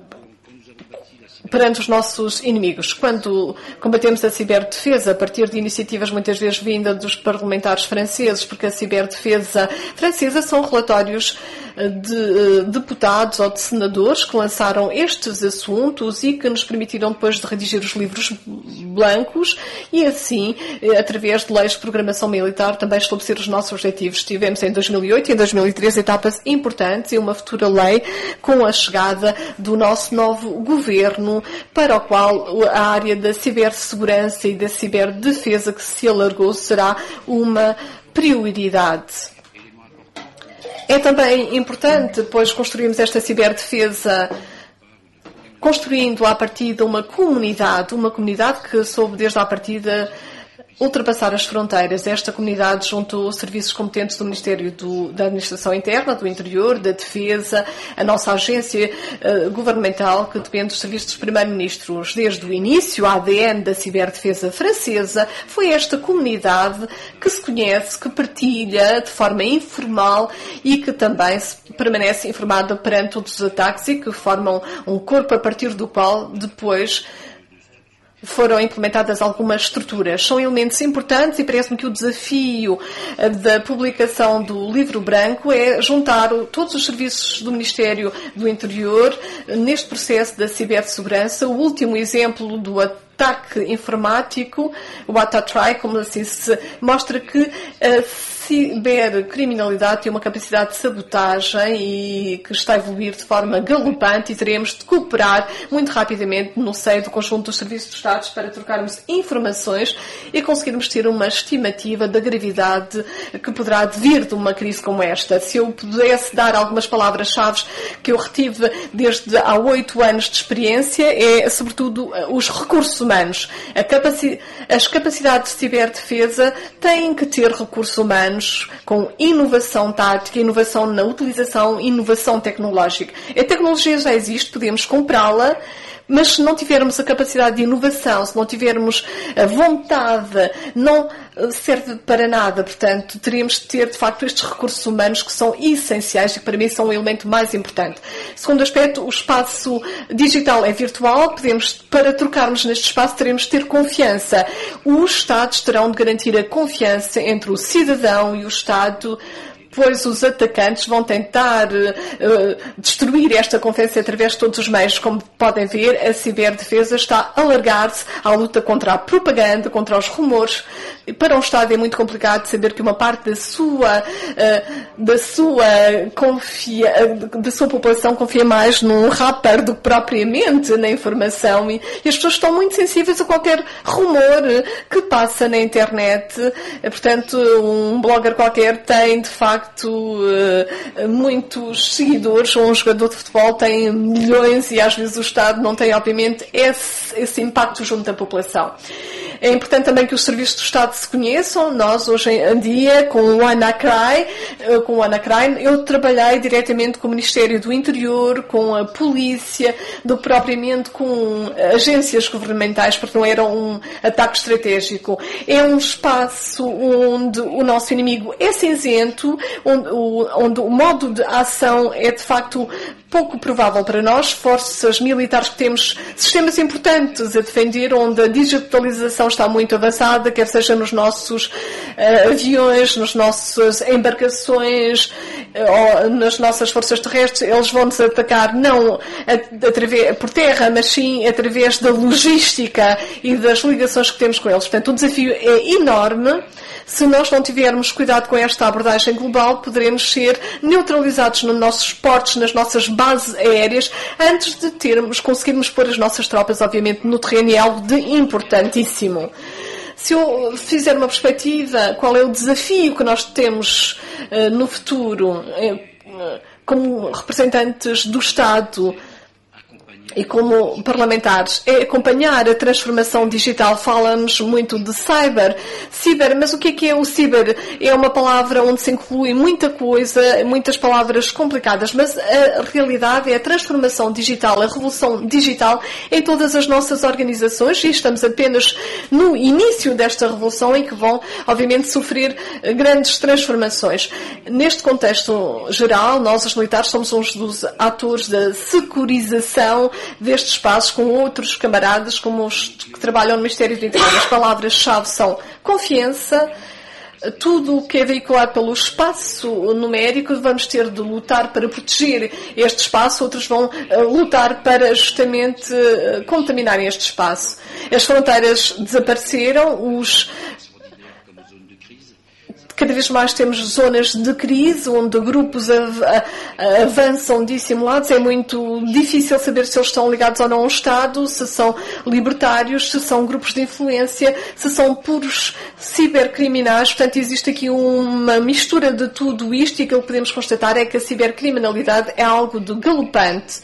perante os nossos inimigos. Quando combatemos a ciberdefesa, a partir de iniciativas muitas vezes vindas dos parlamentares franceses, porque a ciberdefesa francesa são relatórios de deputados ou de senadores que lançaram estes assuntos e que nos permitiram depois de redigir os livros blancos e assim, através de leis de programação militar, também estabelecer os nossos objetivos. Tivemos em dois mil e oito e em dois mil e treze etapas importantes e uma futura lei com a chegada do nosso novo governo, para o qual a área da cibersegurança e da ciberdefesa que se alargou será uma prioridade. É também importante, pois construímos esta ciberdefesa construindo à partida uma comunidade, uma comunidade que soube desde à partida ultrapassar as fronteiras. Esta comunidade juntou serviços competentes do Ministério do, da Administração Interna, do Interior, da Defesa, a nossa agência uh, governamental que depende dos serviços dos primeiros-ministros. Desde o início, a A D N da ciberdefesa francesa foi esta comunidade que se conhece, que partilha de forma informal e que também se permanece informada perante todos os ataques e que formam um corpo a partir do qual depois foram implementadas algumas estruturas. São elementos importantes e parece-me que o desafio da publicação do livro branco é juntar todos os serviços do Ministério do Interior neste processo da cibersegurança. O último exemplo do ataque informático, o AtaTry, como assim se mostra que a cibercriminalidade tem uma capacidade de sabotagem e que está a evoluir de forma galopante e teremos de cooperar muito rapidamente no seio do conjunto dos serviços de Estados para trocarmos informações e conseguirmos ter uma estimativa da gravidade que poderá vir de uma crise como esta. Se eu pudesse dar algumas palavras-chave que eu retive desde há oito anos de experiência, é sobretudo os recursos humanos. A capaci- as capacidades de ciberdefesa têm que ter recursos humanos com inovação tática, inovação na utilização, inovação tecnológica. A tecnologia já existe, podemos comprá-la, mas se não tivermos a capacidade de inovação, se não tivermos a vontade, não serve para nada. Portanto, teríamos de ter, de facto, estes recursos humanos que são essenciais e que, para mim, são o elemento mais importante. Segundo aspecto, o espaço digital é virtual. Podemos, para trocarmos neste espaço, teremos de ter confiança. Os Estados terão de garantir a confiança entre o cidadão e o Estado, pois os atacantes vão tentar uh, destruir esta confiança através de todos os meios. Como podem ver, a ciberdefesa está a alargar-se à luta contra a propaganda, contra os rumores. Para um Estado é muito complicado saber que uma parte da sua, uh, da sua, confia, da sua população confia mais num rapper do que propriamente na informação e, e as pessoas estão muito sensíveis a qualquer rumor que passa na internet. Portanto, um blogger qualquer tem, de facto, uh, muitos seguidores, ou um jogador de futebol tem milhões e às vezes o Estado não tem, obviamente, esse, esse impacto junto da população. É importante também que os serviços do Estado se conheçam. Nós, hoje em dia, com o WannaCry, com o WannaCry, eu trabalhei diretamente com o Ministério do Interior, com a polícia, do propriamente com agências governamentais, porque não era um ataque estratégico. É um espaço onde o nosso inimigo é cinzento, onde o, onde o modo de ação é, de facto, pouco provável para nós, forças militares que temos sistemas importantes a defender, onde a digitalização está muito avançada, quer seja nos nossos uh, aviões, nas nossas embarcações, uh, ou nas nossas forças terrestres. Eles vão nos atacar não através, por terra, mas sim através da logística e das ligações que temos com eles. Portanto, o desafio é enorme. Se nós não tivermos cuidado com esta abordagem global, poderemos ser neutralizados nos nossos portos, nas nossas bases aéreas, antes de termos, conseguirmos pôr as nossas tropas, obviamente, no terreno. É algo de importantíssimo. Se eu fizer uma perspectiva, qual é o desafio que nós temos uh, no futuro, uh, como representantes do Estado e como parlamentares, é acompanhar a transformação digital. Falamos muito de cyber, ciber, mas o que é que é o ciber? É uma palavra onde se inclui muita coisa, muitas palavras complicadas, mas a realidade é a transformação digital, a revolução digital em todas as nossas organizações, e estamos apenas no início desta revolução em que vão, obviamente, sofrer grandes transformações. Neste contexto geral, nós, os militares, somos uns dos atores da securização destes espaços, com outros camaradas como os que trabalham no Ministério do Interior. As palavras-chave são confiança, tudo o que é veiculado pelo espaço numérico. Vamos ter de lutar para proteger este espaço, outros vão uh, lutar para justamente uh, contaminarem este espaço. As fronteiras desapareceram, os Cada vez mais temos zonas de crise, onde grupos av- a- avançam dissimulados. É muito difícil saber se eles estão ligados ou não ao Estado, se são libertários, se são grupos de influência, se são puros cibercriminais. Portanto, existe aqui uma mistura de tudo isto, e aquilo que podemos constatar é que a cibercriminalidade é algo de galopante.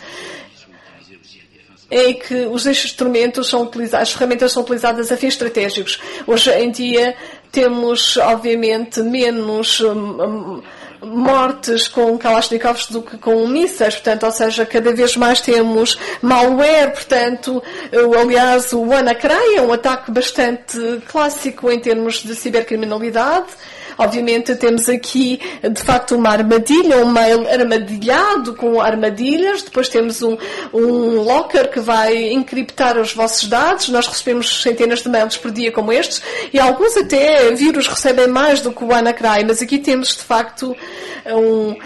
É que os instrumentos são utilizados, as ferramentas são utilizadas a fins estratégicos. Hoje em dia temos, obviamente, menos hum, mortes com Kalashnikovs do que com mísseis, portanto, ou seja, cada vez mais temos malware, portanto, aliás, o WannaCry é um ataque bastante clássico em termos de cibercriminalidade. Obviamente temos aqui, de facto, uma armadilha, um mail armadilhado com armadilhas. Depois temos um, um locker que vai encriptar os vossos dados. Nós recebemos centenas de mails por dia como estes, e alguns até vírus recebem mais do que o WannaCry, mas aqui temos, de facto, um...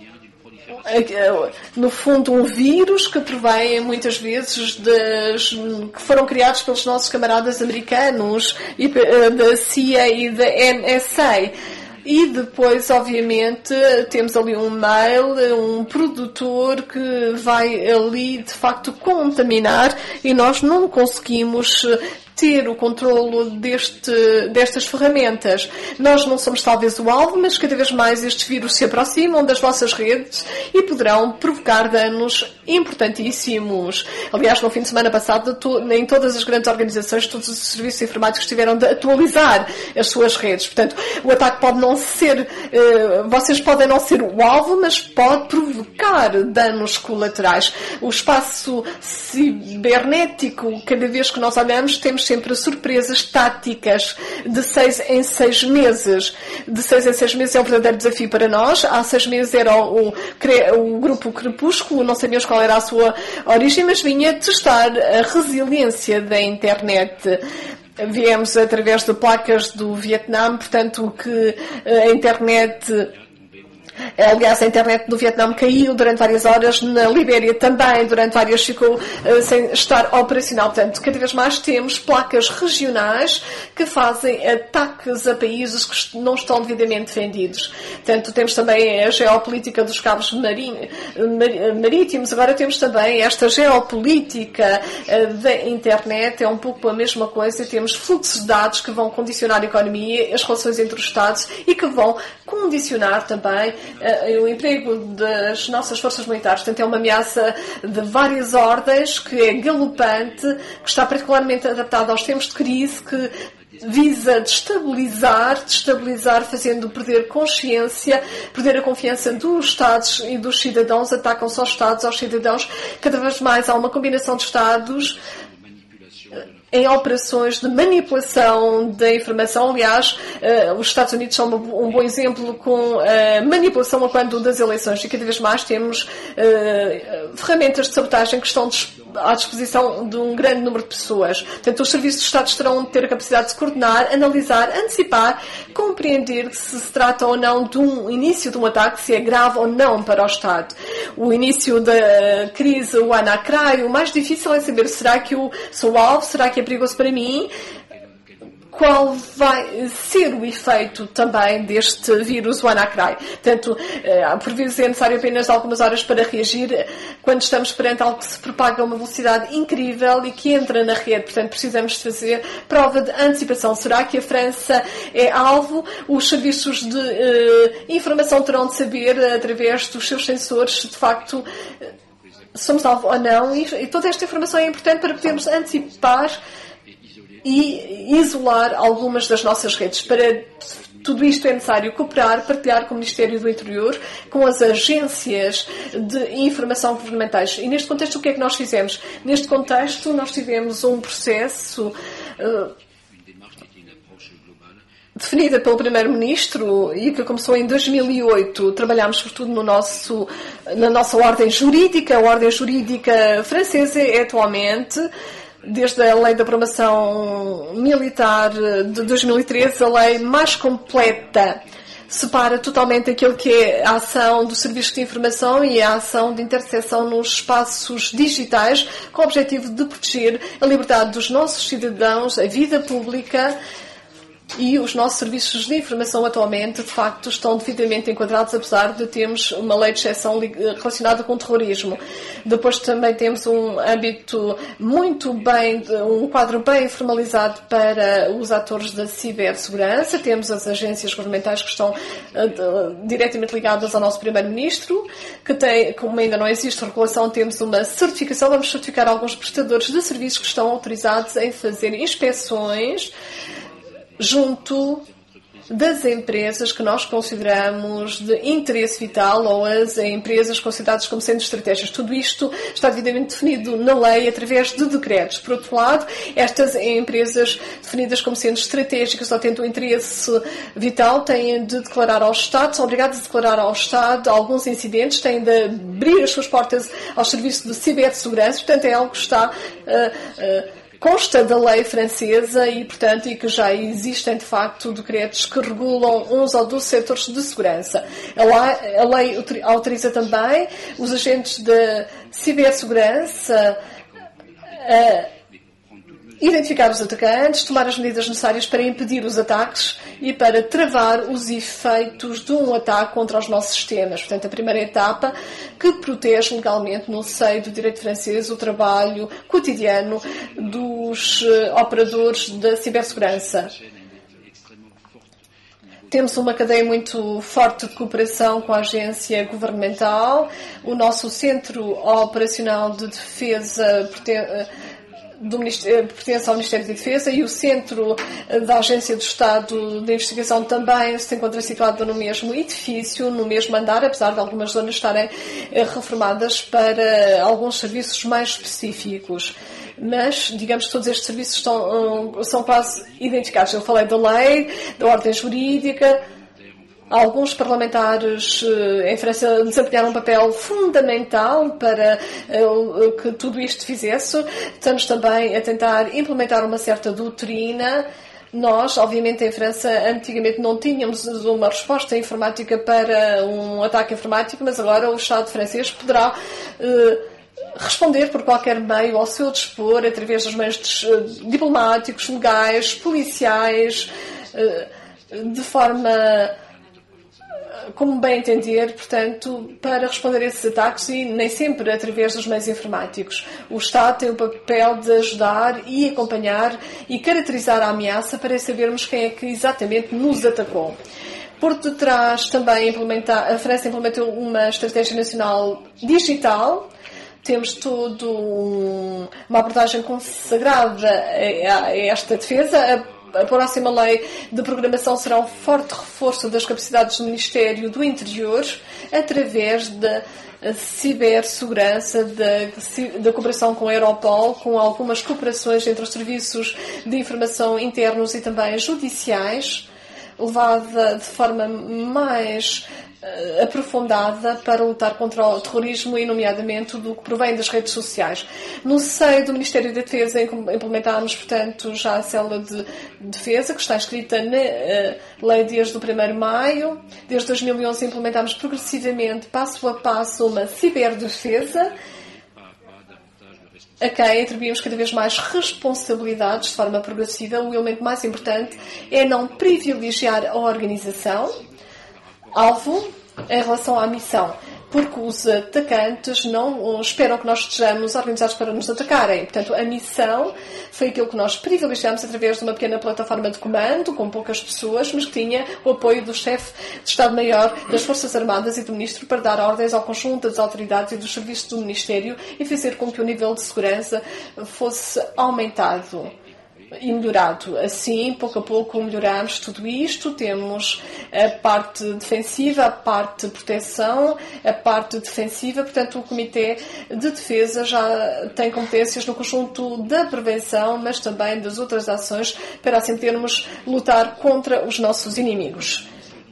no fundo, um vírus que provém muitas vezes das, que foram criados pelos nossos camaradas americanos e da C I A e da N S A. E depois, obviamente, temos ali um mail, um produtor que vai ali, de facto, contaminar, e nós não conseguimos ter o controlo deste, destas ferramentas. Nós não somos talvez o alvo, mas cada vez mais estes vírus se aproximam das vossas redes e poderão provocar danos importantíssimos. Aliás, no fim de semana passado, em todas as grandes organizações, todos os serviços informáticos tiveram de atualizar as suas redes. Portanto, o ataque pode não ser, vocês podem não ser o alvo, mas pode provocar danos colaterais. O espaço cibernético, cada vez que nós olhamos, temos sempre surpresas táticas de seis em seis meses. De seis em seis meses é um verdadeiro desafio para nós. Há seis meses era o, o, o grupo Crepúsculo, não sabíamos qual era a sua origem, mas vinha testar a resiliência da internet. Viemos através de placas do Vietnã, portanto que a internet... Aliás, a internet do Vietnã caiu durante várias horas, na Libéria também, durante várias ficou uh, sem estar operacional. Portanto, cada vez mais temos placas regionais que fazem ataques a países que não estão devidamente defendidos. Portanto, temos também a geopolítica dos cabos marin, mar, marítimos, agora temos também esta geopolítica uh, da internet, é um pouco a mesma coisa. Temos fluxos de dados que vão condicionar a economia, as relações entre os Estados, e que vão condicionar também o emprego das nossas forças militares. Portanto, é uma ameaça de várias ordens, que é galopante, que está particularmente adaptada aos tempos de crise, que visa destabilizar, destabilizar, fazendo perder consciência, perder a confiança dos Estados e dos cidadãos. Atacam-se aos Estados, aos cidadãos. Cada vez mais há uma combinação de Estados em operações de manipulação da informação. Aliás, uh, os Estados Unidos são um bom exemplo com a manipulação a quando das eleições, e cada vez mais temos uh, ferramentas de sabotagem que estão à disposição de um grande número de pessoas. Portanto, os serviços de Estado terão de ter a capacidade de coordenar, analisar, antecipar, compreender se se trata ou não de um início de um ataque, se é grave ou não para o Estado. O início da crise WannaCry, o mais difícil é saber, será que eu sou alvo, será que é perigoso para mim? Qual vai ser o efeito também deste vírus WannaCry? Portanto, por vezes é necessário apenas algumas horas para reagir quando estamos perante algo que se propaga a uma velocidade incrível e que entra na rede. Portanto, precisamos de fazer prova de antecipação. Será que a França é alvo? Os serviços de uh, informação terão de saber, através dos seus sensores, se de facto somos alvo ou não. E, e toda esta informação é importante para podermos antecipar e isolar algumas das nossas redes. Para tudo isto é necessário cooperar, partilhar com o Ministério do Interior, com as agências de informação governamentais. E neste contexto, o que é que nós fizemos? Neste contexto, nós tivemos um processo uh, definida pelo Primeiro-Ministro e que começou em dois mil e oito. Trabalhámos sobretudo no nosso, na nossa ordem jurídica. A ordem jurídica francesa é atualmente, desde a Lei da Promoção Militar de dois mil e treze, a lei mais completa. Separa totalmente aquilo que é a ação do Serviço de Informação e a ação de interseção nos espaços digitais, com o objetivo de proteger a liberdade dos nossos cidadãos, a vida pública. E os nossos serviços de informação atualmente, de facto, estão devidamente enquadrados, apesar de termos uma lei de exceção relacionada com o terrorismo. Depois também temos um âmbito muito bem, um quadro bem formalizado para os atores da cibersegurança. Temos as agências governamentais que estão uh, diretamente ligadas ao nosso Primeiro-Ministro, que tem, como ainda não existe regulação, temos uma certificação. Vamos certificar alguns prestadores de serviços que estão autorizados em fazer inspeções junto das empresas que nós consideramos de interesse vital ou as empresas consideradas como sendo estratégias. Tudo isto está devidamente definido na lei através de decretos. Por outro lado, estas empresas definidas como sendo estratégicas ou tendo um interesse vital têm de declarar ao Estado, são obrigadas a declarar ao Estado alguns incidentes, têm de abrir as suas portas ao serviço de cibersegurança. Portanto, é algo que está Uh, uh, consta da lei francesa e, portanto, e que já existem, de facto, decretos que regulam uns ou dois setores de segurança. A lei autoriza também os agentes de cibersegurança a identificar os atacantes, tomar as medidas necessárias para impedir os ataques e para travar os efeitos de um ataque contra os nossos sistemas. Portanto, a primeira etapa que protege legalmente no seio do direito francês o trabalho cotidiano dos uh, operadores da cibersegurança. Temos uma cadeia muito forte de cooperação com a agência governamental. O nosso Centro Operacional de Defesa do pertence ao Ministério da Defesa e o Centro da Agência do Estado de Investigação também se encontra situado no mesmo edifício, no mesmo andar, apesar de algumas zonas estarem reformadas para alguns serviços mais específicos. Mas, digamos que todos estes serviços estão, são quase identificados. Eu falei da lei, da ordem jurídica. Alguns parlamentares em França desempenharam um papel fundamental para que tudo isto fizesse. Estamos também a tentar implementar uma certa doutrina. Nós, obviamente, em França, antigamente não tínhamos uma resposta informática para um ataque informático, mas agora o Estado francês poderá responder por qualquer meio ao seu dispor, através dos meios diplomáticos, legais, policiais, de forma como bem entender, portanto, para responder a esses ataques e nem sempre através dos meios informáticos. O Estado tem o papel de ajudar e acompanhar e caracterizar a ameaça para sabermos quem é que exatamente nos atacou. Por detrás também implementar, a França implementou uma estratégia nacional digital. Temos toda um, uma abordagem consagrada a, a esta defesa. A a próxima lei de programação será um forte reforço das capacidades do Ministério do Interior através da cibersegurança, da, da cooperação com a Europol, com algumas cooperações entre os serviços de informação internos e também judiciais, levada de forma mais uh, aprofundada para lutar contra o terrorismo e, nomeadamente, do que provém das redes sociais. No seio do Ministério da Defesa implementámos, portanto, já a célula de defesa, que está inscrita na uh, lei desde o primeiro de maio. Desde dois mil e onze implementámos progressivamente, passo a passo, uma ciberdefesa, a quem atribuímos cada vez mais responsabilidades de forma progressiva. O elemento mais importante é não privilegiar a organização, alvo, em relação à missão, porque os atacantes não esperam que nós estejamos organizados para nos atacarem. Portanto, a missão foi aquilo que nós privilegiamos através de uma pequena plataforma de comando, com poucas pessoas, mas que tinha o apoio do chefe de Estado-Maior das Forças Armadas e do Ministro para dar ordens ao conjunto das autoridades e dos serviços do Ministério e fazer com que o nível de segurança fosse aumentado e melhorado. Assim, pouco a pouco, melhoramos tudo isto. Temos a parte defensiva, a parte de proteção, a parte defensiva. Portanto, o Comitê de Defesa já tem competências no conjunto da prevenção, mas também das outras ações para assim podermos lutar contra os nossos inimigos.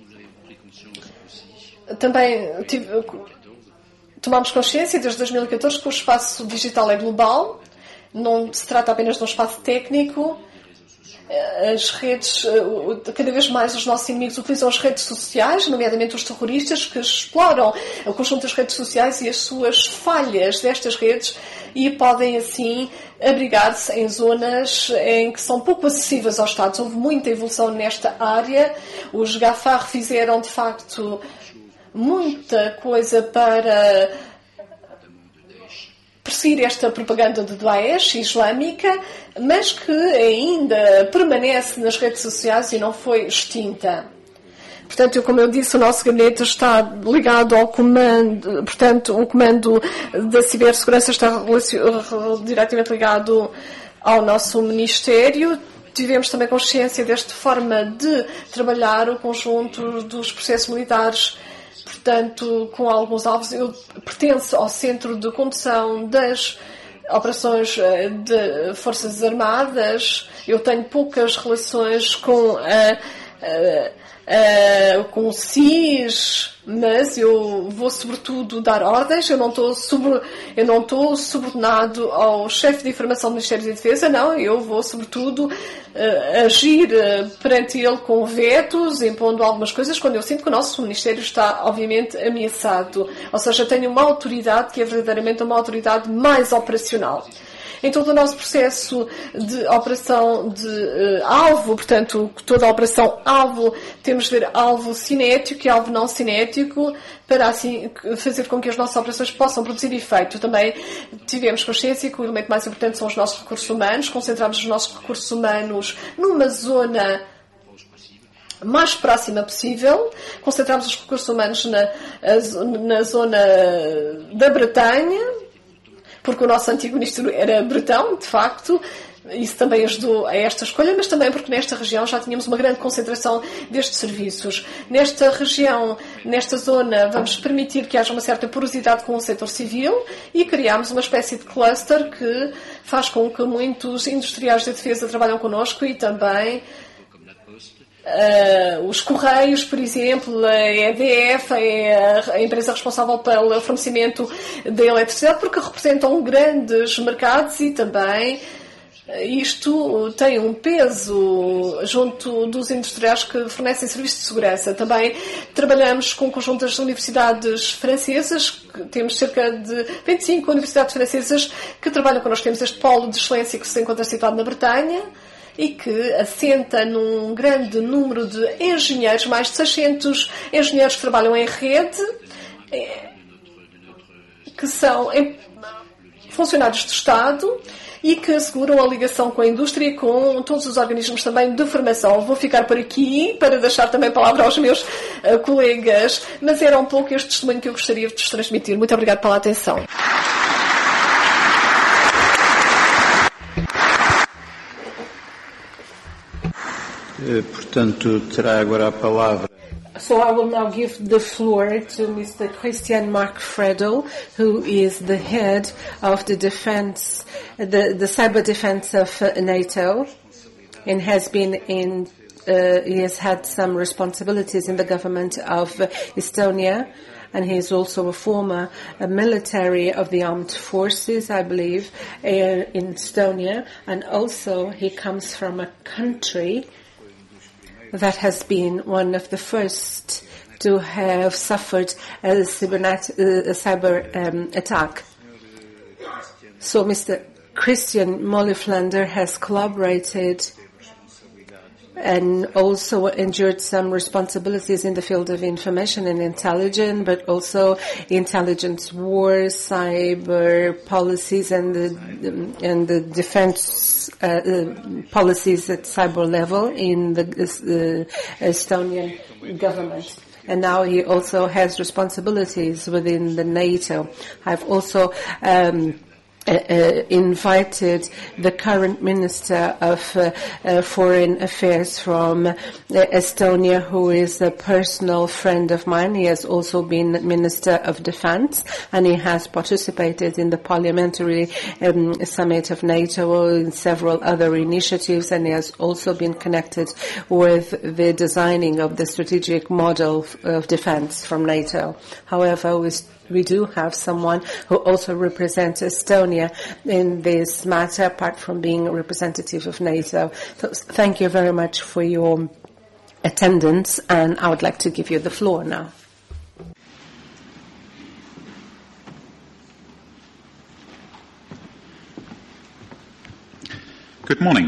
Também tive, tomamos consciência desde dois mil e catorze que o espaço digital é global. Não se trata apenas de um espaço técnico. As redes, cada vez mais os nossos inimigos utilizam as redes sociais, nomeadamente os terroristas, que exploram o conjunto das redes sociais e as suas falhas destas redes e podem, assim, abrigar-se em zonas em que são pouco acessíveis aos Estados. Houve muita evolução nesta área. Os GAFAR fizeram, de facto, muita coisa para perseguir esta propaganda de Daesh islâmica, mas que ainda permanece nas redes sociais e não foi extinta. Portanto, como eu disse, o nosso gabinete está ligado ao comando, portanto, o comando da cibersegurança está diretamente ligado ao nosso Ministério. Tivemos também consciência desta forma de trabalhar o conjunto dos processos militares, portanto, com alguns alvos. Eu pertenço ao Centro de Condução das Operações de Forças Armadas. Eu tenho poucas relações com a, a, a, com o C I S, mas eu vou sobretudo dar ordens. Eu não estou sobre, eu não estou subordinado ao chefe de informação do Ministério da Defesa, não. Eu vou sobretudo uh, agir uh, perante ele com vetos, impondo algumas coisas, quando eu sinto que o nosso Ministério está, obviamente, ameaçado. Ou seja, tenho uma autoridade que é verdadeiramente uma autoridade mais operacional. Em todo o nosso processo de operação de uh, alvo, portanto, toda a operação alvo, temos de ver alvo cinético e alvo não cinético, para assim fazer com que as nossas operações possam produzir efeito. Também tivemos consciência que o elemento mais importante são os nossos recursos humanos. Concentramos os nossos recursos humanos numa zona mais próxima possível. Concentramos os recursos humanos na, na zona da Bretanha, porque o nosso antigo ministro era bretão, de facto. Isso também ajudou a esta escolha, mas também porque nesta região já tínhamos uma grande concentração destes serviços. Nesta região, nesta zona, vamos permitir que haja uma certa porosidade com o setor civil e criámos uma espécie de cluster que faz com que muitos industriais de defesa trabalham connosco e também Uh, os Correios, por exemplo, a E D F, é a empresa responsável pelo fornecimento da eletricidade, porque representam grandes mercados e também isto tem um peso junto dos industriais que fornecem serviços de segurança. Também trabalhamos com um conjunto das universidades francesas, temos cerca de vinte e cinco universidades francesas que trabalham connosco. Temos este polo de excelência que se encontra situado na Bretanha e que assenta num grande número de engenheiros, mais de seiscentos engenheiros que trabalham em rede, que são funcionários do Estado e que asseguram a ligação com a indústria e com todos os organismos também de formação. Vou ficar por aqui para deixar também a palavra aos meus uh, colegas, mas era um pouco este testemunho que eu gostaria de vos transmitir. Muito obrigada pela atenção. Portanto, terá agora a palavra. So I will now give the floor to Mister Christian Mark Fredel, who is the head of the defense, the, the cyber defense of uh, NATO, and has been in, uh, he has had some responsibilities in the government of uh, Estonia, and he is also a former uh, military of the armed forces, I believe, uh, in Estonia, and also he comes from a country that has been one of the first to have suffered a, cybernet- a cyber um, attack. So Mister Christian Molliflander has collaborated and also endured some responsibilities in the field of information and intelligence, but also intelligence wars, cyber policies, and the and the defense uh, uh, policies at cyber level in the uh, Estonian government. And now he also has responsibilities within the NATO. I've also um, Uh, uh, invited the current Minister of uh, uh, Foreign Affairs from uh, Estonia, who is a personal friend of mine. He has also been Minister of Defense, and he has participated in the Parliamentary um, Summit of NATO and several other initiatives, and he has also been connected with the designing of the strategic model of defense from NATO. However, we We do have someone who also represents Estonia in this matter, apart from being a representative of NATO. So thank you very much for your attendance, and I would like to give you the floor now. Good morning.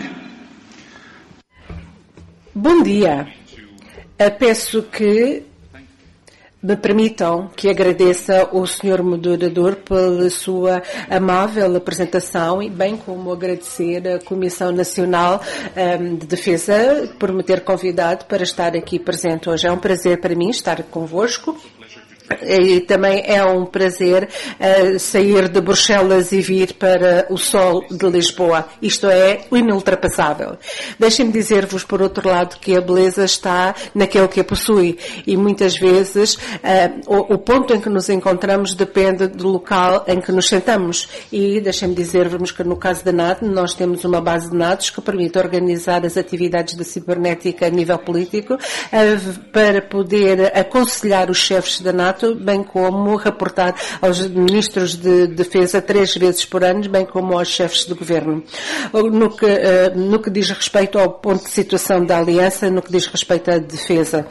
Bom dia. Eu peço que me permitam que agradeça ao senhor moderador pela sua amável apresentação e bem como agradecer à Comissão Nacional um, de Defesa por me ter convidado para estar aqui presente hoje. É um prazer para mim estar convosco. E também é um prazer uh, sair de Bruxelas e vir para o sol de Lisboa. Isto é inultrapassável. Deixem-me dizer-vos, por outro lado, que a beleza está naquele que a possui. E muitas vezes uh, o, o ponto em que nos encontramos depende do local em que nos sentamos. E deixem-me dizer-vos que no caso da NATO, nós temos uma base de dados que permite organizar as atividades de cibernética a nível político uh, para poder aconselhar os chefes da NATO, bem como reportar aos ministros de defesa três vezes por ano, bem como aos chefes de governo. No que, uh, no que diz respeito ao ponto de situação da aliança, no que diz respeito à defesa.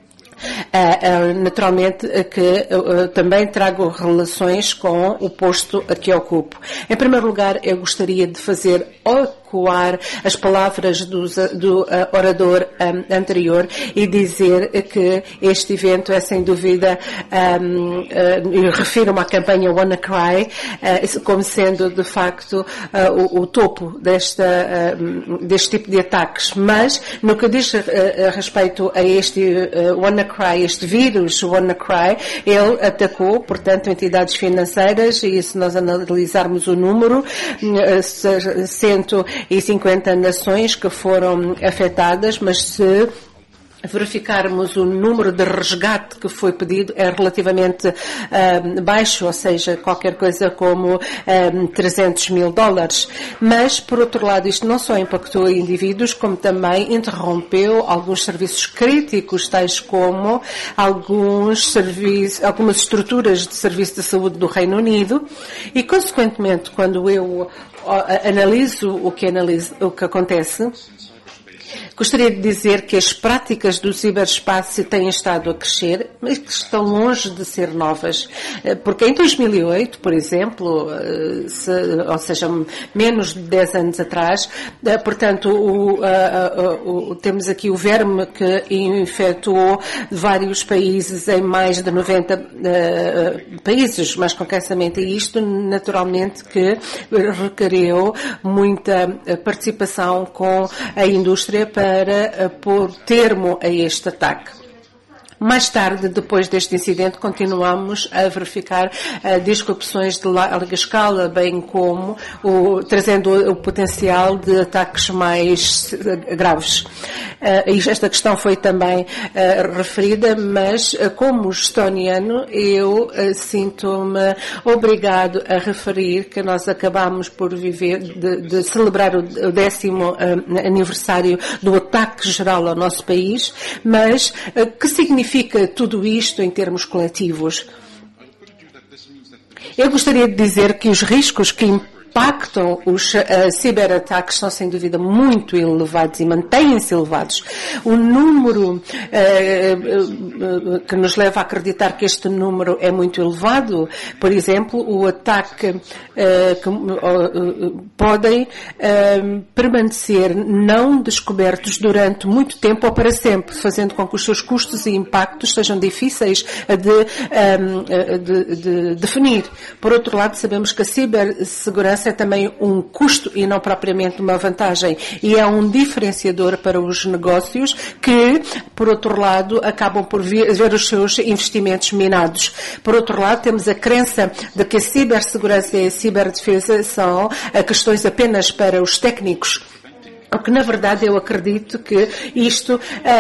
Uh, uh, naturalmente uh, que uh, também trago relações com o posto a que ocupo. Em primeiro lugar, eu gostaria de fazer ecoar as palavras do, do uh, orador um, anterior e dizer que este evento é sem dúvida, um, uh, eu refiro-me à campanha WannaCry uh, como sendo de facto uh, o, o topo desta, uh, deste tipo de ataques, mas no que diz uh, a respeito a este uh, WannaCry, este vírus WannaCry, ele atacou, portanto, entidades financeiras, e se nós analisarmos o número, uh, cento e cinquenta nações que foram afetadas, mas se verificarmos o número de resgate que foi pedido é relativamente um, baixo, ou seja, qualquer coisa como um, trezentos mil dólares. Mas, por outro lado, isto não só impactou indivíduos, como também interrompeu alguns serviços críticos, tais como alguns serviços, algumas estruturas de serviço de saúde do Reino Unido, e, consequentemente, quando eu analiso o que, analiso, o que acontece, gostaria de dizer que as práticas do ciberespaço têm estado a crescer, mas que estão longe de ser novas. Porque em dois mil e oito, por exemplo, se, ou seja, menos de dez anos atrás, portanto, o, o, o, temos aqui o verme que infectou vários países em mais de noventa uh, países, mas concretamente isto, naturalmente, que requeriu muita participação com a indústria para para pôr termo a este ataque. Mais tarde, depois deste incidente, continuamos a verificar uh, disrupções de larga escala, bem como o, trazendo o potencial de ataques mais uh, graves. e esta questão foi também uh, referida, mas uh, como estoniano eu uh, sinto-me obrigado a referir que nós acabamos por viver, de, de celebrar o, o décimo uh, aniversário do ataque geral ao nosso país, mas uh, que significa tudo isto em termos coletivos? Eu gostaria de dizer que os riscos que impactam os uh, ciberataques são sem dúvida muito elevados e mantêm-se elevados. O número uh, uh, uh, que nos leva a acreditar que este número é muito elevado, por exemplo, o ataque uh, que uh, uh, podem uh, permanecer não descobertos durante muito tempo ou para sempre, fazendo com que os seus custos e impactos sejam difíceis de, um, de, de definir. Por outro lado, sabemos que a cibersegurança é também um custo e não propriamente uma vantagem. E é um diferenciador para os negócios que, por outro lado, acabam por ver os seus investimentos minados. Por outro lado, temos a crença de que a cibersegurança e a ciberdefesa são questões apenas para os técnicos. Porque, na verdade, eu acredito que isto,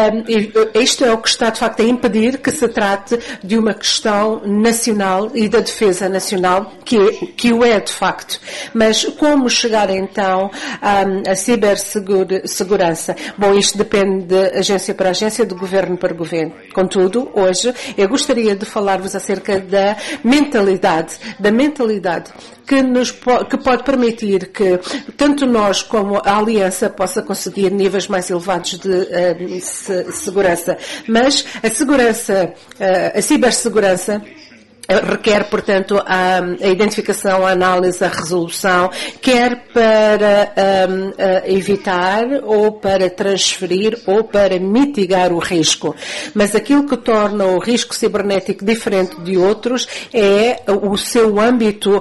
um, isto é o que está, de facto, a impedir que se trate de uma questão nacional e da defesa nacional, que, que o é, de facto. Mas como chegar, então, um, à cibersegurança? Bom, isto depende de agência para agência, de governo para governo. Contudo, hoje, eu gostaria de falar-vos acerca da mentalidade, da mentalidade que, nos, que pode permitir que tanto nós como a Aliança possa conseguir níveis mais elevados de uh, se, segurança. Mas a segurança, uh, a cibersegurança requer, portanto, a, a identificação, a análise, a resolução, quer para um, evitar ou para transferir ou para mitigar o risco. Mas aquilo que torna o risco cibernético diferente de outros é o seu âmbito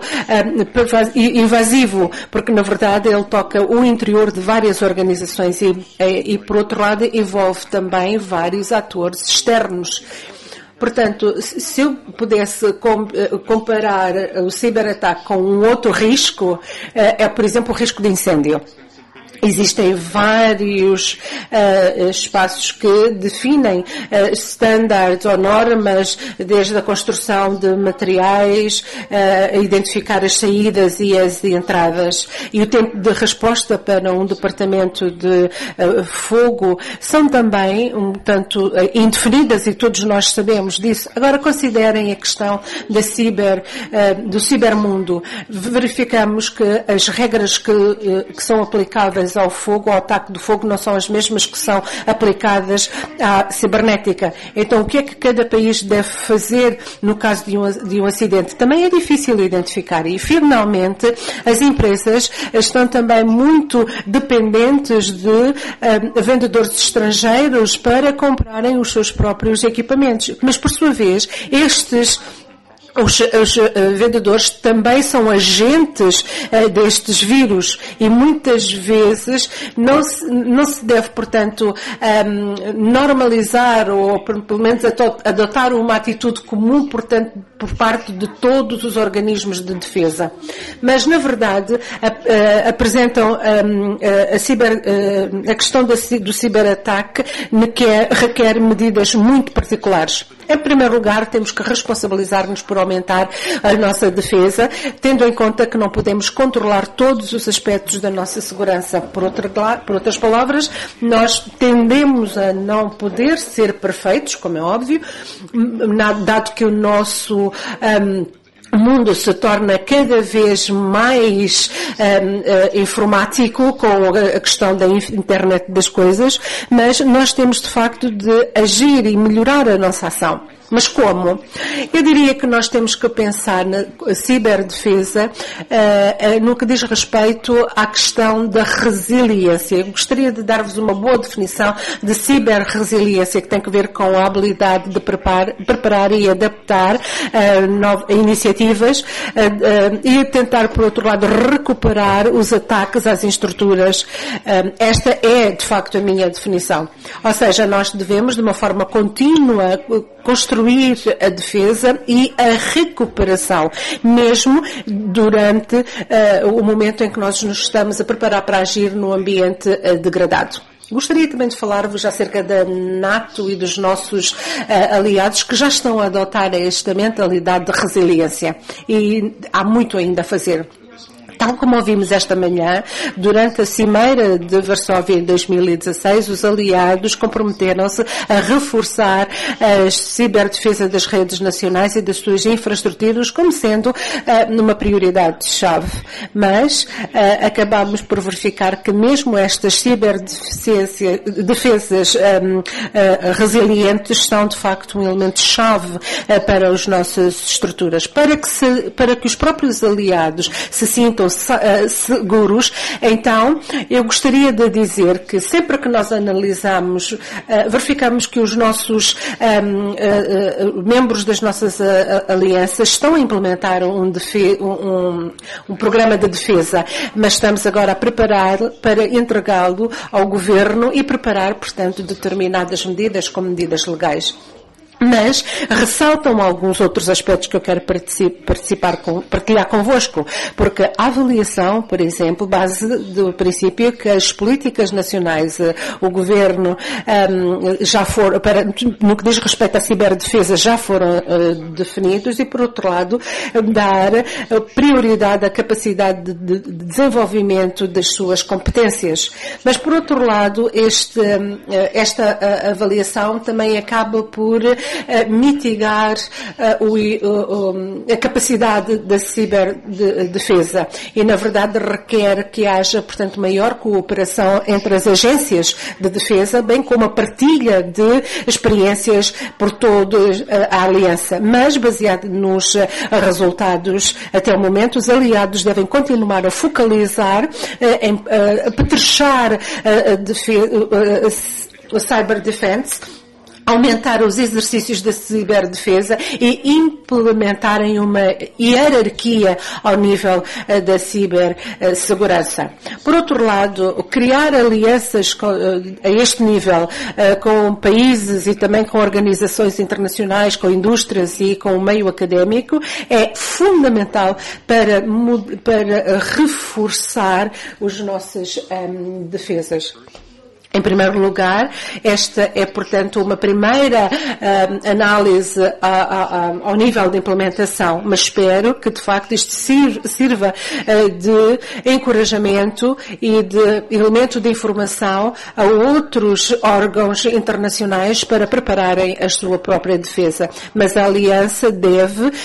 um, invasivo, porque, na verdade, ele toca o interior de várias organizações e, e, por outro lado, envolve também vários atores externos. Portanto, se eu pudesse comparar o ciberataque com um outro risco, é, por exemplo, o risco de incêndio. Existem vários uh, espaços que definem uh, standards ou normas, desde a construção de materiais, uh, a identificar as saídas e as entradas. E o tempo de resposta para um departamento de uh, fogo são também um tanto uh, indefinidas e todos nós sabemos disso. Agora considerem a questão da ciber, uh, do cibermundo. Verificamos que as regras que, uh, que são aplicáveis ao fogo, ao ataque do fogo, não são as mesmas que são aplicadas à cibernética. Então, o que é que cada país deve fazer no caso de um, de um acidente? Também é difícil identificar. E, finalmente, as empresas estão também muito dependentes de uh, vendedores estrangeiros para comprarem os seus próprios equipamentos. Mas, por sua vez, estes Os, os uh, vendedores também são agentes uh, destes vírus e muitas vezes não se, não se deve, portanto, um, normalizar ou pelo menos adotar uma atitude comum, portanto, por parte de todos os organismos de defesa. Mas, na verdade, a, a, apresentam um, a, a, ciber, a, a questão da, do ciberataque que é, requer medidas muito particulares. Em primeiro lugar, temos que responsabilizar-nos por aumentar a nossa defesa, tendo em conta que não podemos controlar todos os aspectos da nossa segurança. Por, outra, por outras palavras, nós tendemos a não poder ser perfeitos, como é óbvio, dado que o nosso um, o mundo se torna cada vez mais um, uh, informático com a questão da internet das coisas, mas nós temos de facto de agir e melhorar a nossa ação. Mas como? Eu diria que nós temos que pensar na ciberdefesa uh, uh, no que diz respeito à questão da resiliência. Eu gostaria de dar-vos uma boa definição de ciberresiliência, que tem que ver com a habilidade de preparar, preparar e adaptar uh, novas iniciativas uh, uh, e tentar, por outro lado, recuperar os ataques às estruturas. Uh, esta é, de facto, a minha definição. Ou seja, nós devemos, de uma forma contínua, construir a defesa e a recuperação, mesmo durante uh, o momento em que nós nos estamos a preparar para agir no ambiente uh, degradado. Gostaria também de falar-vos acerca da NATO e dos nossos uh, aliados que já estão a adotar esta mentalidade de resiliência. E há muito ainda a fazer. Tal como ouvimos esta manhã, durante a Cimeira de Varsóvia em dois mil e dezasseis, os aliados comprometeram-se a reforçar a ciberdefesa das redes nacionais e das suas infraestruturas como sendo uh, numa prioridade-chave. Mas uh, acabamos por verificar que mesmo estas ciberdefesas um, uh, resilientes são de facto um elemento-chave uh, para as nossas estruturas. Para que, se, para que os próprios aliados se sintam seguros, então eu gostaria de dizer que sempre que nós analisamos, verificamos que os nossos um, uh, uh, membros das nossas uh, alianças estão a implementar um, um, um programa de defesa, mas estamos agora a preparar para entregá-lo ao governo e preparar, portanto, determinadas medidas como medidas legais. Mas ressaltam alguns outros aspectos que eu quero participar com, partilhar convosco, porque a avaliação, por exemplo, base do princípio que as políticas nacionais, o governo um, já foram, para, no que diz respeito à ciberdefesa, já foram uh, definidos e, por outro lado, dar prioridade à capacidade de, de desenvolvimento das suas competências. Mas, por outro lado, este, esta avaliação também acaba por Uh, mitigar uh, o, uh, a capacidade da ciberdefesa e, na verdade, requer que haja, portanto, maior cooperação entre as agências de defesa, bem como a partilha de experiências por toda a aliança. Mas, baseado nos uh, resultados até o momento, os aliados devem continuar a focalizar, uh, em, uh, a petrechar uh, a, uh, uh, a cyber defense, aumentar os exercícios da ciberdefesa e implementarem uma hierarquia ao nível uh, da cibersegurança. Por outro lado, criar alianças com, uh, a este nível uh, com países e também com organizações internacionais, com indústrias e com o meio académico é fundamental para, para reforçar as nossas um, defesas. Em primeiro lugar, esta é, portanto, uma primeira uh, análise a, a, a, ao nível de implementação, mas espero que, de facto, isto sirva uh, de encorajamento e de elemento de informação a outros órgãos internacionais para prepararem a sua própria defesa. Mas a Aliança deve, uh,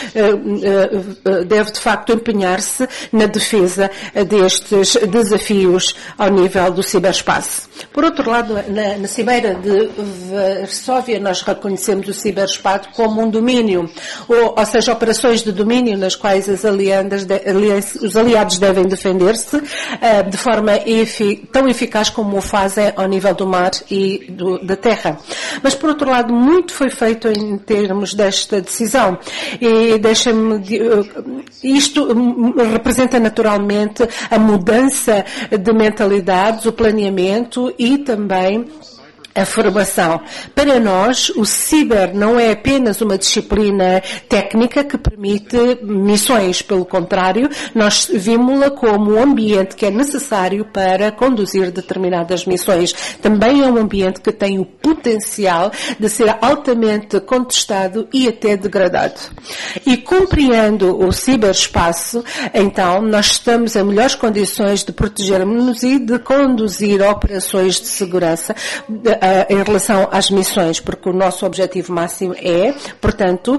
uh, deve de facto, empenhar-se na defesa destes desafios ao nível do ciberespaço. Por outro lado, na, na Cimeira de Varsóvia, nós reconhecemos o ciberespaço como um domínio, ou, ou seja, operações de domínio nas quais as aliandas de, alianças, os aliados devem defender-se uh, de forma efi, tão eficaz como o fazem ao nível do mar e do, da terra. Mas, por outro lado, muito foi feito em termos desta decisão. E deixa-me, uh, isto representa naturalmente a mudança de mentalidades, o planeamento e também a formação. Para nós, o ciber não é apenas uma disciplina técnica que permite missões. Pelo contrário, nós vimos-la como um ambiente que é necessário para conduzir determinadas missões. Também é um ambiente que tem o potencial de ser altamente contestado e até degradado. E compreendendo o ciberespaço, então, nós estamos em melhores condições de protegermos-nos e de conduzir operações de segurança em relação às missões, porque o nosso objetivo máximo é, portanto,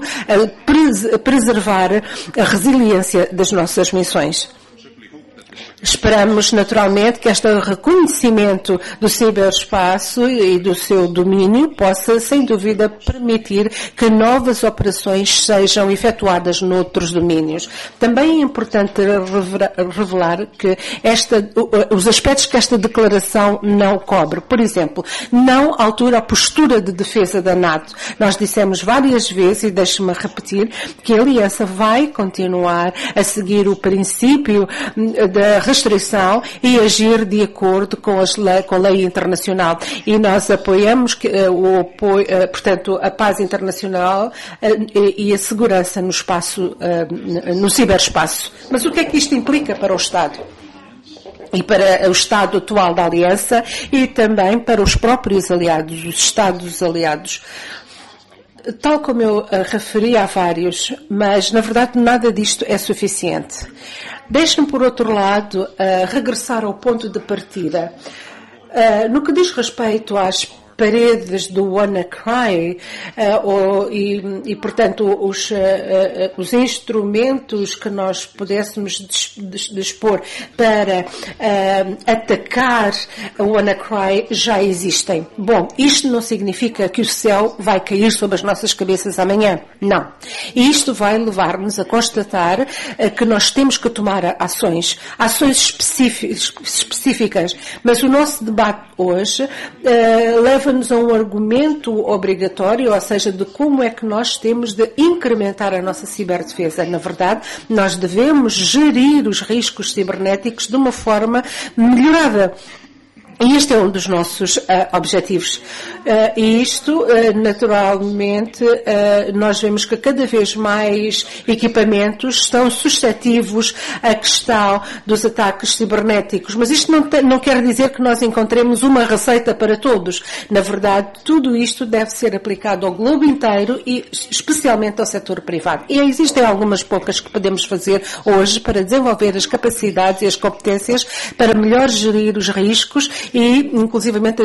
preservar a resiliência das nossas missões. Esperamos, naturalmente, que este reconhecimento do ciberespaço e do seu domínio possa, sem dúvida, permitir que novas operações sejam efetuadas noutros domínios. Também é importante revelar que esta, os aspectos que esta declaração não cobre. Por exemplo, não altura a postura de defesa da NATO. Nós dissemos várias vezes, e deixe-me repetir, que a Aliança vai continuar a seguir o princípio da restrição e agir de acordo com, as lei, com a lei internacional. E nós apoiamos que, uh, o apoio, uh, portanto, a paz internacional uh, e, e a segurança no espaço, uh, no ciberespaço. Mas o que é que isto implica para o Estado? e para o estado atual da aliança e também para os próprios aliados, os estados aliados. Tal como eu uh, referi a vários, mas na verdade nada disto é suficiente. Deixem-me, por outro lado, uh, regressar ao ponto de partida. Uh, no que diz respeito às paredes do WannaCry uh, ou, e, e, portanto, os, uh, uh, os instrumentos que nós pudéssemos dispor para uh, atacar o WannaCry já existem. Bom, isto não significa que o céu vai cair sobre as nossas cabeças amanhã. Não. E isto vai levar-nos a constatar uh, que nós temos que tomar ações, ações específicas. Mas o nosso debate hoje uh, leva leva-nos a um argumento obrigatório, ou seja, de como é que nós temos de incrementar a nossa ciberdefesa. Na verdade, nós devemos gerir os riscos cibernéticos de uma forma melhorada. E este é um dos nossos uh, objetivos. Uh, e isto, uh, naturalmente, uh, nós vemos que cada vez mais equipamentos estão suscetíveis à questão dos ataques cibernéticos. Mas isto não, te, não quer dizer que nós encontremos uma receita para todos. Na verdade, tudo isto deve ser aplicado ao globo inteiro e especialmente ao setor privado. E existem algumas poucas que podemos fazer hoje para desenvolver as capacidades e as competências para melhor gerir os riscos e, inclusivamente,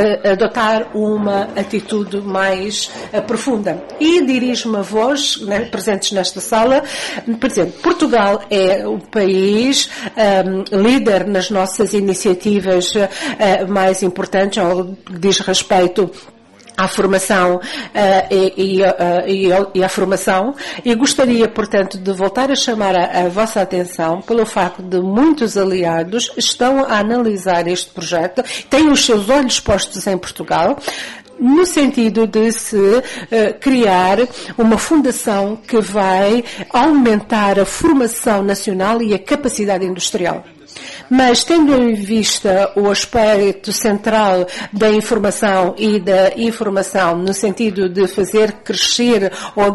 adotar uma atitude mais uh, profunda. E dirijo-me a vós, né, presentes nesta sala, por exemplo, Portugal é o país um, líder nas nossas iniciativas uh, mais importantes, ao que diz respeito à formação uh, e, e, uh, e, e à formação, e gostaria, portanto, de voltar a chamar a, a vossa atenção pelo facto de muitos aliados estão a analisar este projeto, têm os seus olhos postos em Portugal, no sentido de se uh, criar uma fundação que vai aumentar a formação nacional e a capacidade industrial. Mas, tendo em vista o aspecto central da informação e da informação no sentido de fazer crescer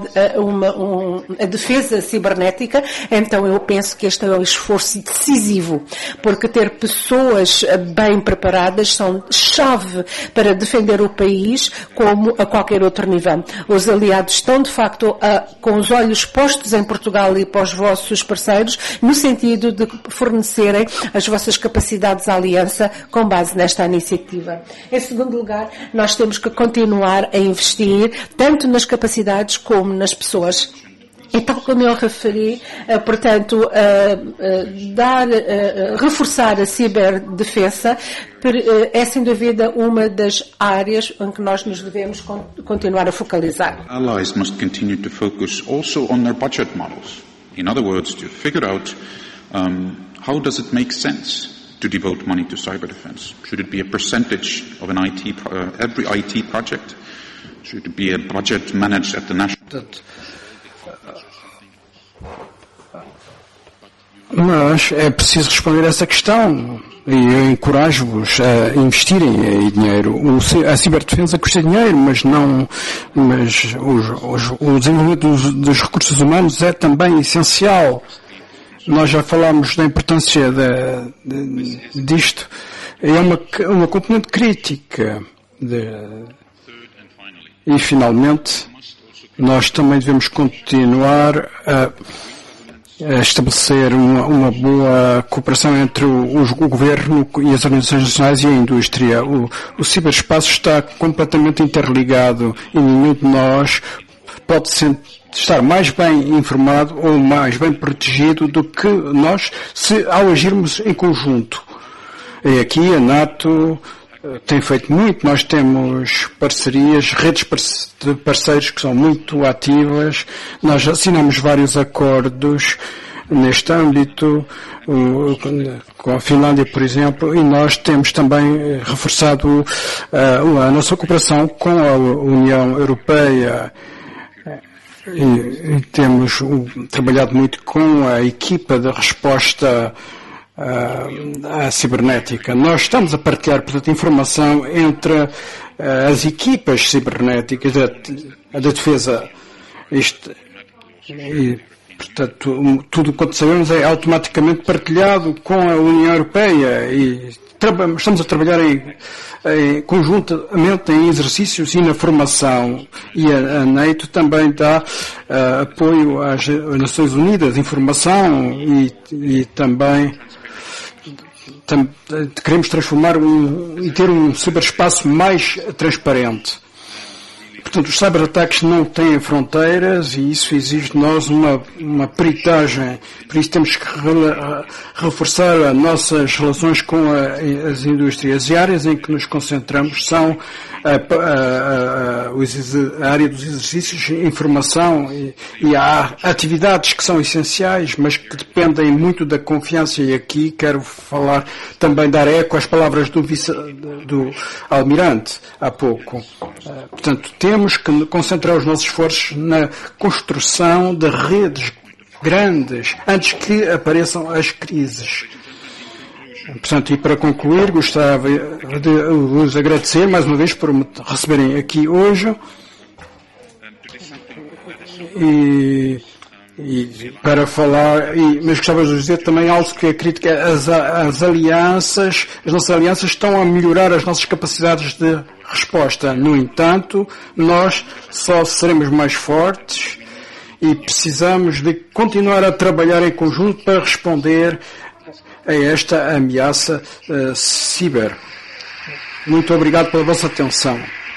uma, um, a defesa cibernética, então eu penso que este é um esforço decisivo, porque ter pessoas bem preparadas são chave para defender o país como a qualquer outro nível. Os aliados estão, de facto, a, com os olhos postos em Portugal e para os vossos parceiros, no sentido de fornecerem as vossas capacidades à aliança com base nesta iniciativa. Em segundo lugar, nós temos que continuar a investir tanto nas capacidades como nas pessoas. E tal como eu referi, uh, portanto, uh, uh, dar, uh, reforçar a ciberdefesa uh, é sem dúvida uma das áreas em que nós nos devemos con- continuar a focalizar. Allies must continue to focus also on their budget models. In other words, to figure out um, how does it make sense to devote money to cyber defense? Should it be a percentage of an I T, pro- uh, every I T project? Should it be a budget managed at the national? Mas é preciso responder a essa questão e eu encorajo-vos a investirem dinheiro. A ciberdefesa custa dinheiro, mas não, mas os, os, o desenvolvimento dos, dos recursos humanos é também essencial. Nós já falámos da importância de, de, disto. É uma, uma componente crítica. De, e, finalmente, nós também devemos continuar a, a estabelecer uma, uma boa cooperação entre o, o governo e as organizações nacionais e a indústria. O, o ciberespaço está completamente interligado e nenhum de nós pode ser estar mais bem informado ou mais bem protegido do que nós se ao agirmos em conjunto. E aqui a NATO tem feito muito, nós temos parcerias, redes de parceiros que são muito ativas, nós assinamos vários acordos neste âmbito, com a Finlândia, por exemplo, e nós temos também reforçado a nossa cooperação com a União Europeia. E, e temos um, trabalhado muito com a equipa de resposta uh, à cibernética. Nós estamos a partilhar, portanto, informação entre uh, as equipas cibernéticas da, da defesa. Isto, e, portanto, tudo quanto sabemos é automaticamente partilhado com a União Europeia e estamos a trabalhar em, em, conjuntamente em exercícios e na formação, e a, a NATO também dá uh, apoio às, às Nações Unidas em formação e, e também tam, queremos transformar um, e ter um ciberespaço mais transparente. Portanto, os cyberataques não têm fronteiras e isso exige de nós uma, uma peritagem. Por isso temos que re, reforçar as nossas relações com a, as indústrias. E áreas em que nos concentramos são a, a, a, a área dos exercícios, informação e, e há atividades que são essenciais, mas que dependem muito da confiança. E aqui quero falar também, dar eco às palavras do, vice, do Almirante há pouco. Portanto, temos que concentrar os nossos esforços na construção de redes grandes antes que apareçam as crises. Portanto, e para concluir, gostava de vos agradecer mais uma vez por me receberem aqui hoje e, e para falar, e, mas gostava de dizer também algo que acredito que as, as alianças, as nossas alianças estão a melhorar as nossas capacidades de resposta. No entanto, nós só seremos mais fortes e precisamos de continuar a trabalhar em conjunto para responder a esta ameaça uh, ciber. Muito obrigado pela vossa atenção.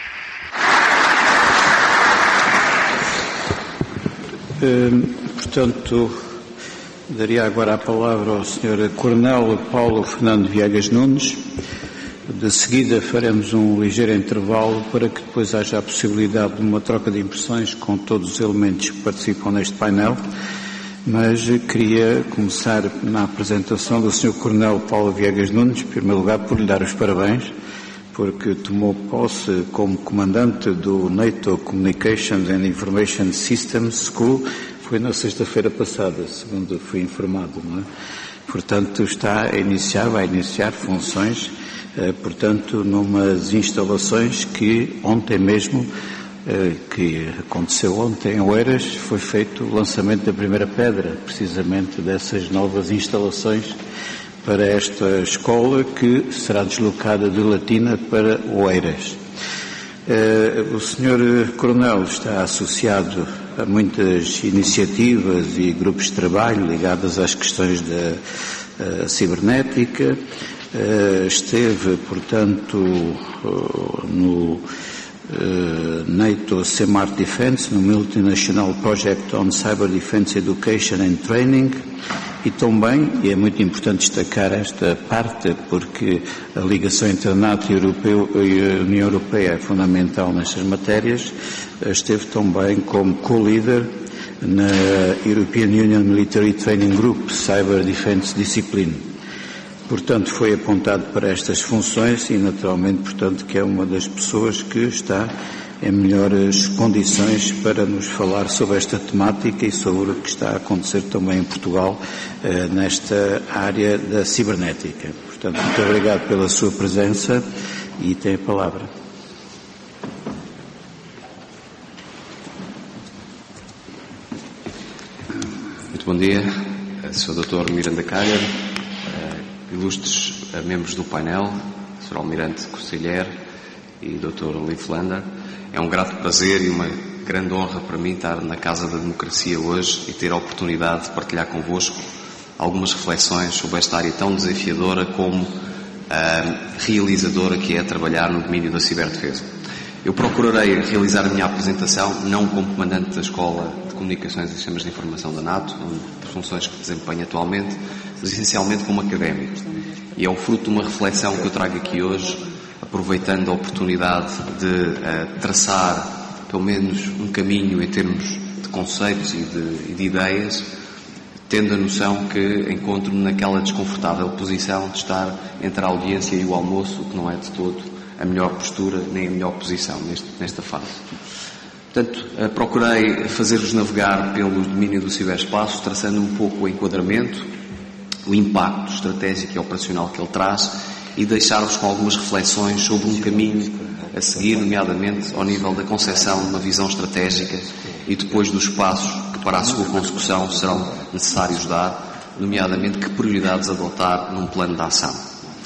Uh, portanto, daria agora a palavra ao senhor Coronel Paulo Fernando Viegas Nunes. De seguida faremos um ligeiro intervalo para que depois haja a possibilidade de uma troca de impressões com todos os elementos que participam neste painel, mas queria começar na apresentação do senhor Coronel Paulo Viegas Nunes, em primeiro lugar por lhe dar os parabéns, porque tomou posse como comandante do NATO Communications and Information Systems School, foi na sexta-feira passada, segundo fui informado, não é? Portanto, está a iniciar, vai iniciar funções portanto, numas instalações que ontem mesmo, que aconteceu ontem em Oeiras, foi feito o lançamento da primeira pedra, precisamente dessas novas instalações para esta escola que será deslocada de Latina para Oeiras. O senhor Coronel está associado a muitas iniciativas e grupos de trabalho ligadas às questões da cibernética. Uh, esteve, portanto, uh, no uh, NATO Smart Defense, no Multinational Project on Cyber Defense Education and Training, e também, e é muito importante destacar esta parte, porque a ligação entre a NATO e a União Europeia é fundamental nestas matérias, esteve também como co-líder na European Union Military Training Group Cyber Defense Discipline. Portanto, foi apontado para estas funções e, naturalmente, portanto, que é uma das pessoas que está em melhores condições para nos falar sobre esta temática e sobre o que está a acontecer também em Portugal eh, nesta área da cibernética. Portanto, muito obrigado pela sua presença e tem a palavra. Muito bom dia, senhor doutor Miranda Calher, ilustres membros do painel, senhor Almirante Conselheiro e doutor Lieflander. É um grato prazer e uma grande honra para mim estar na Casa da Democracia hoje e ter a oportunidade de partilhar convosco algumas reflexões sobre esta área tão desafiadora como a realizadora que é trabalhar no domínio da ciberdefesa. Eu procurarei realizar a minha apresentação não como comandante da Escola de Comunicações e Sistemas de Informação da NATO, das funções que desempenho atualmente, mas essencialmente como académico. E é o fruto de uma reflexão que eu trago aqui hoje, aproveitando a oportunidade de uh, traçar pelo menos um caminho em termos de conceitos e de, e de ideias, tendo a noção que encontro-me naquela desconfortável posição de estar entre a audiência e o almoço, o que não é de todo a melhor postura nem a melhor posição neste, nesta fase. Portanto, uh, procurei fazer-vos navegar pelo domínio do ciberespaço, traçando um pouco o enquadramento, o impacto estratégico e operacional que ele traz e deixar-vos com algumas reflexões sobre um caminho a seguir, nomeadamente ao nível da concepção de uma visão estratégica e depois dos passos que para a sua consecução serão necessários dar, nomeadamente que prioridades adotar num plano de ação.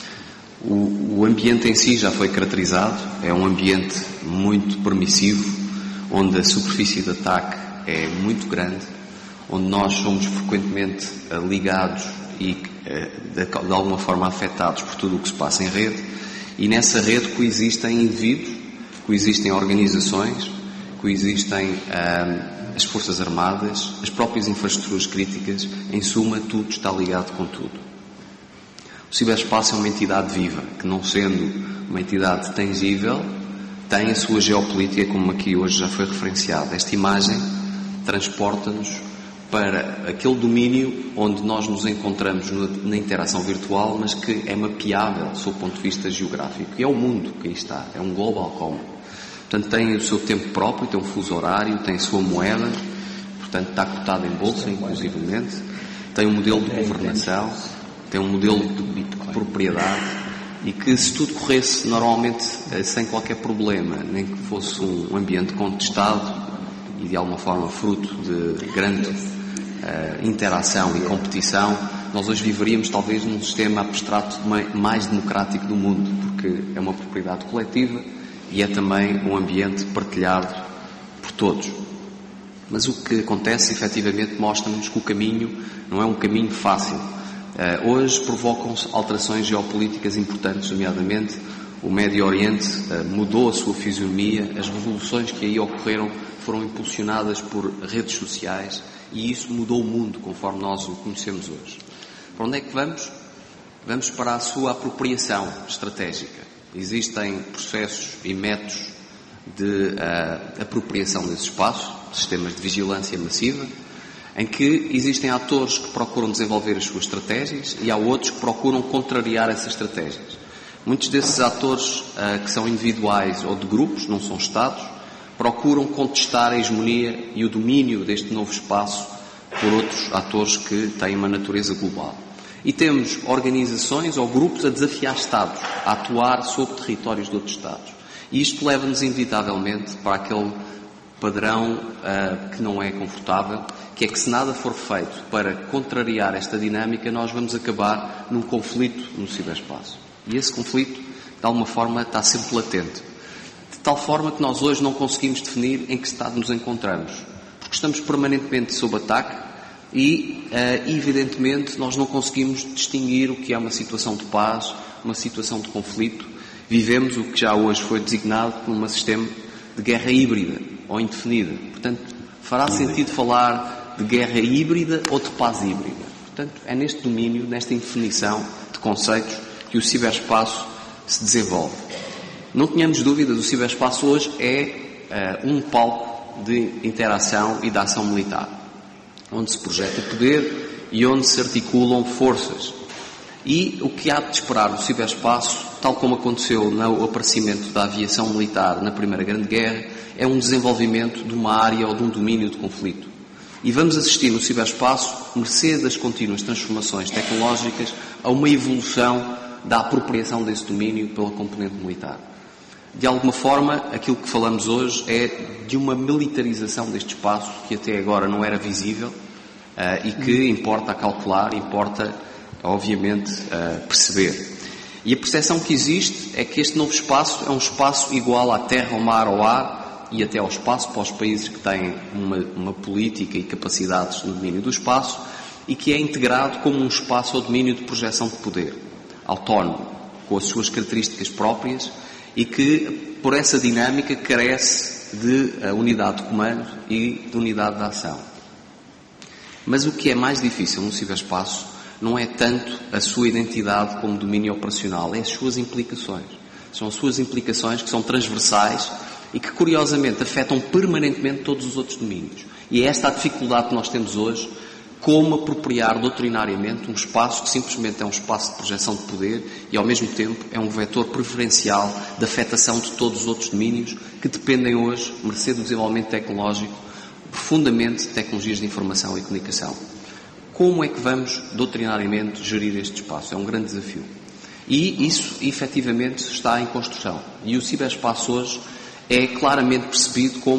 O, o ambiente em si já foi caracterizado, é um ambiente muito permissivo, onde a superfície de ataque é muito grande, onde nós somos frequentemente ligados e de, de alguma forma afetados por tudo o que se passa em rede, e nessa rede coexistem indivíduos, coexistem organizações, coexistem hum, as Forças Armadas, as próprias infraestruturas críticas, em suma, tudo está ligado com tudo. O ciberespaço é uma entidade viva, que não sendo uma entidade tangível, tem a sua geopolítica, como aqui hoje já foi referenciado. Esta imagem transporta-nos para aquele domínio onde nós nos encontramos na interação virtual, mas que é mapeável sob o ponto de vista geográfico. E é o mundo que aí está, é um global common. Portanto, tem o seu tempo próprio, tem um fuso horário, tem a sua moeda, portanto, está cotado em bolsa, inclusivamente, tem um modelo de governação, tem um modelo de propriedade, e que, se tudo corresse normalmente sem qualquer problema, nem que fosse um ambiente contestado e de alguma forma fruto de grande uh, interação e competição, nós hoje viveríamos talvez num sistema abstrato mais democrático do mundo, porque é uma propriedade coletiva e é também um ambiente partilhado por todos. Mas o que acontece, efetivamente, mostra-nos que o caminho não é um caminho fácil. Uh, hoje provocam-se alterações geopolíticas importantes, nomeadamente o Médio Oriente uh, mudou a sua fisionomia, as revoluções que aí ocorreram foram impulsionadas por redes sociais e isso mudou o mundo conforme nós o conhecemos hoje. Para onde é que vamos? Vamos para a sua apropriação estratégica. Existem processos e métodos de uh, apropriação desse espaço, sistemas de vigilância massiva, em que existem atores que procuram desenvolver as suas estratégias e há outros que procuram contrariar essas estratégias. Muitos desses atores, uh, que são individuais ou de grupos, não são Estados, procuram contestar a hegemonia e o domínio deste novo espaço por outros atores que têm uma natureza global. E temos organizações ou grupos a desafiar Estados, a atuar sobre territórios de outros Estados. E isto leva-nos inevitavelmente para aquele padrão uh, que não é confortável, que é que se nada for feito para contrariar esta dinâmica, nós vamos acabar num conflito no ciberespaço. E esse conflito, de alguma forma, está sempre latente. De tal forma que nós hoje não conseguimos definir em que estado nos encontramos. Porque estamos permanentemente sob ataque e, uh, evidentemente, nós não conseguimos distinguir o que é uma situação de paz, uma situação de conflito. Vivemos o que já hoje foi designado como um sistema de guerra híbrida ou indefinida. Portanto, fará sentido falar de guerra híbrida ou de paz híbrida. Portanto, é neste domínio, nesta indefinição de conceitos, que o ciberespaço se desenvolve. Não tenhamos dúvidas, o ciberespaço hoje é uh, um palco de interação e de ação militar, onde se projeta poder e onde se articulam forças. E o que há de esperar do ciberespaço, tal como aconteceu no aparecimento da aviação militar na Primeira Grande Guerra, é um desenvolvimento de uma área ou de um domínio de conflito. E vamos assistir no ciberespaço, mercê das contínuas transformações tecnológicas, a uma evolução da apropriação desse domínio pela componente militar. De alguma forma, aquilo que falamos hoje é de uma militarização deste espaço que até agora não era visível uh, e que importa calcular, importa, obviamente, uh, perceber. E a percepção que existe é que este novo espaço é um espaço igual à terra, ao mar, ao ar e até ao espaço para os países que têm uma, uma política e capacidades no domínio do espaço e que é integrado como um espaço ao domínio de projeção de poder, autónomo, com as suas características próprias e que, por essa dinâmica, carece de uh, unidade de comando e de unidade de ação. Mas o que é mais difícil no ciberespaço não é tanto a sua identidade como domínio operacional, é as suas implicações. São as suas implicações que são transversais e que, curiosamente, afetam permanentemente todos os outros domínios. E é esta a dificuldade que nós temos hoje, como apropriar doutrinariamente um espaço que simplesmente é um espaço de projeção de poder e, ao mesmo tempo, é um vetor preferencial de afetação de todos os outros domínios que dependem hoje, mercê do desenvolvimento tecnológico, profundamente de tecnologias de informação e comunicação. Como é que vamos, doutrinariamente, gerir este espaço? É um grande desafio. E isso, efetivamente, está em construção. E o ciberespaço hoje é claramente percebido como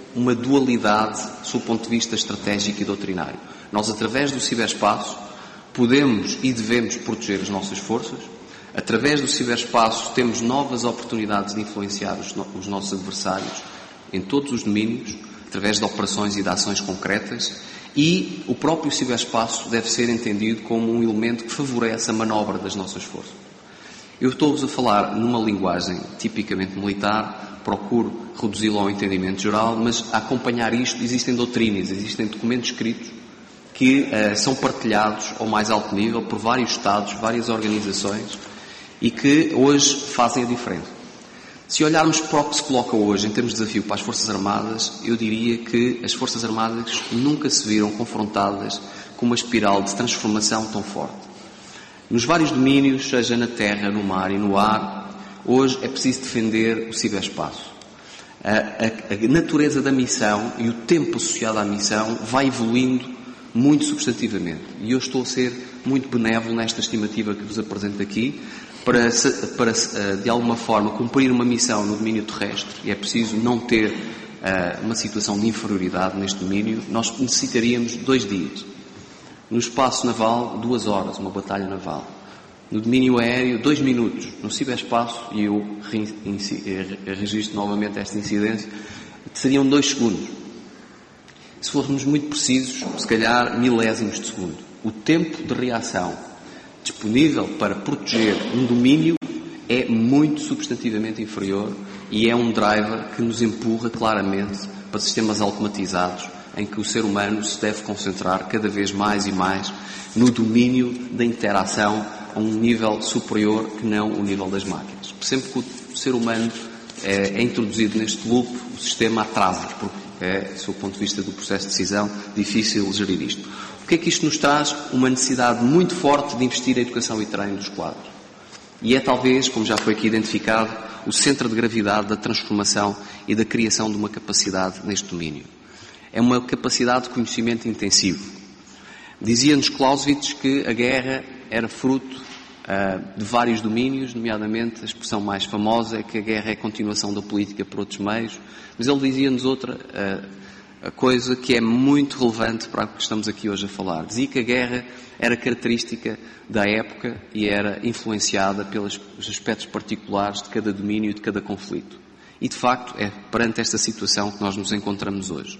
uma dualidade sob o ponto de vista estratégico e doutrinário. Nós, através do ciberespaço, podemos e devemos proteger as nossas forças. Através do ciberespaço temos novas oportunidades de influenciar os, no- os nossos adversários em todos os domínios, através de operações e de ações concretas, e o próprio ciberespaço deve ser entendido como um elemento que favorece a manobra das nossas forças. Eu estou-vos a falar numa linguagem tipicamente militar, procuro reduzi-lo ao entendimento geral, mas a acompanhar isto existem doutrinas, existem documentos escritos que uh, são partilhados ao mais alto nível por vários Estados, várias organizações, e que hoje fazem a diferença. Se olharmos para o que se coloca hoje em termos de desafio para as Forças Armadas, eu diria que as Forças Armadas nunca se viram confrontadas com uma espiral de transformação tão forte. Nos vários domínios, seja na terra, no mar e no ar, hoje é preciso defender o ciberespaço. A, a, a natureza da missão e o tempo associado à missão vai evoluindo muito substantivamente. E eu estou a ser muito benévolo nesta estimativa que vos apresento aqui, para, para de alguma forma, cumprir uma missão no domínio terrestre, e é preciso não ter uh, uma situação de inferioridade neste domínio, nós necessitaríamos dois dias. No espaço naval, duas horas, uma batalha naval. No domínio aéreo, dois minutos. No ciberespaço, e eu registro novamente esta incidência, seriam dois segundos. Se formos muito precisos, se calhar milésimos de segundo. O tempo de reação disponível para proteger um domínio é muito substantivamente inferior e é um driver que nos empurra claramente para sistemas automatizados em que o ser humano se deve concentrar cada vez mais e mais no domínio da interação a um nível superior que não o nível das máquinas. Sempre que o ser humano é, é introduzido neste loop, o sistema atrasa, porque é, do ponto de vista do processo de decisão, difícil gerir isto. O que é que isto nos traz? Uma necessidade muito forte de investir em educação e treino dos quadros. E é talvez, como já foi aqui identificado, o centro de gravidade da transformação e da criação de uma capacidade neste domínio. É uma capacidade de conhecimento intensivo. Dizia-nos Clausewitz que a guerra era fruto uh, de vários domínios, nomeadamente a expressão mais famosa é que a guerra é a continuação da política por outros meios, mas ele dizia-nos outra uh, a coisa que é muito relevante para o que estamos aqui hoje a falar. Dizia que a guerra era característica da época e era influenciada pelos aspectos particulares de cada domínio e de cada conflito. E, de facto, é perante esta situação que nós nos encontramos hoje.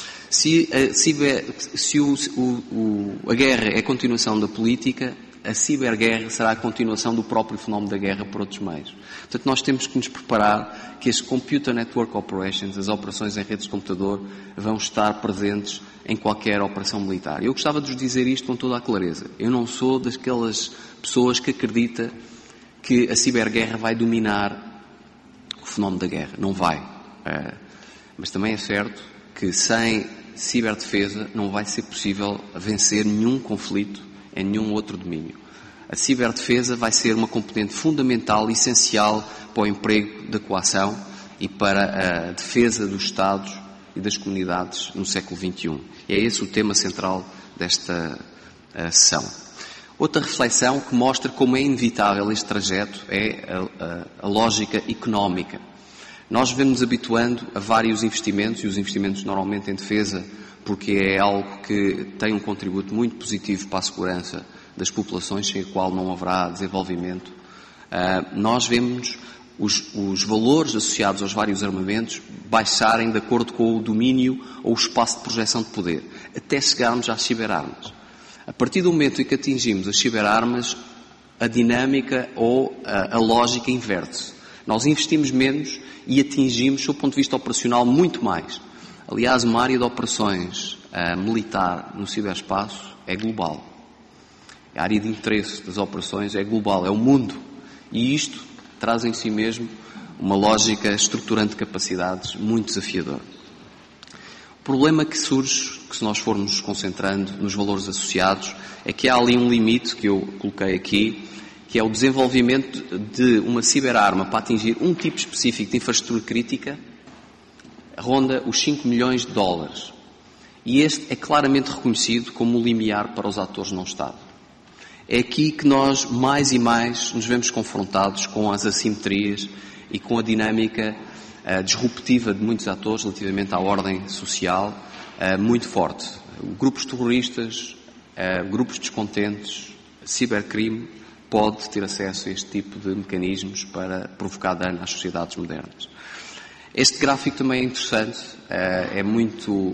Se, a, ciber, se o, o, o, a guerra é a continuação da política, a ciberguerra será a continuação do próprio fenómeno da guerra por outros meios. Portanto, nós temos que nos preparar que as Computer Network Operations, as operações em redes de computador, vão estar presentes em qualquer operação militar. Eu gostava de vos dizer isto com toda a clareza. Eu não sou daquelas pessoas que acredita que a ciberguerra vai dominar o fenómeno da guerra. Não vai. Uh, mas também é certo que sem ciberdefesa não vai ser possível vencer nenhum conflito em nenhum outro domínio. A ciberdefesa vai ser uma componente fundamental, essencial para o emprego da coação e para a defesa dos Estados e das comunidades no século vinte e um. E é esse o tema central desta uh, sessão. Outra reflexão que mostra como é inevitável este trajeto é a, a, a lógica económica. Nós vemos habituando a vários investimentos, e os investimentos normalmente em defesa, porque é algo que tem um contributo muito positivo para a segurança das populações, sem o qual não haverá desenvolvimento. Uh, nós vemos os, os valores associados aos vários armamentos baixarem de acordo com o domínio ou o espaço de projeção de poder, até chegarmos às ciberarmas. A partir do momento em que atingimos as ciberarmas, a dinâmica ou a, a lógica inverte-se. Nós investimos menos e atingimos, do ponto de vista operacional, muito mais. Aliás, uma área de operações uh, militar no ciberespaço é global. A área de interesse das operações é global, é o mundo. E isto traz em si mesmo uma lógica estruturante de capacidades muito desafiadora. O problema que surge, que se nós formos nos concentrando nos valores associados, é que há ali um limite que eu coloquei aqui, que é o desenvolvimento de uma ciberarma para atingir um tipo específico de infraestrutura crítica, ronda os cinco milhões de dólares. E este é claramente reconhecido como o limiar para os atores não-Estado. É aqui que nós, mais e mais, nos vemos confrontados com as assimetrias e com a dinâmica uh, disruptiva de muitos atores relativamente à ordem social uh, muito forte. Grupos terroristas, uh, grupos descontentes, cibercrime pode ter acesso a este tipo de mecanismos para provocar dano às sociedades modernas. Este gráfico também é interessante, é muito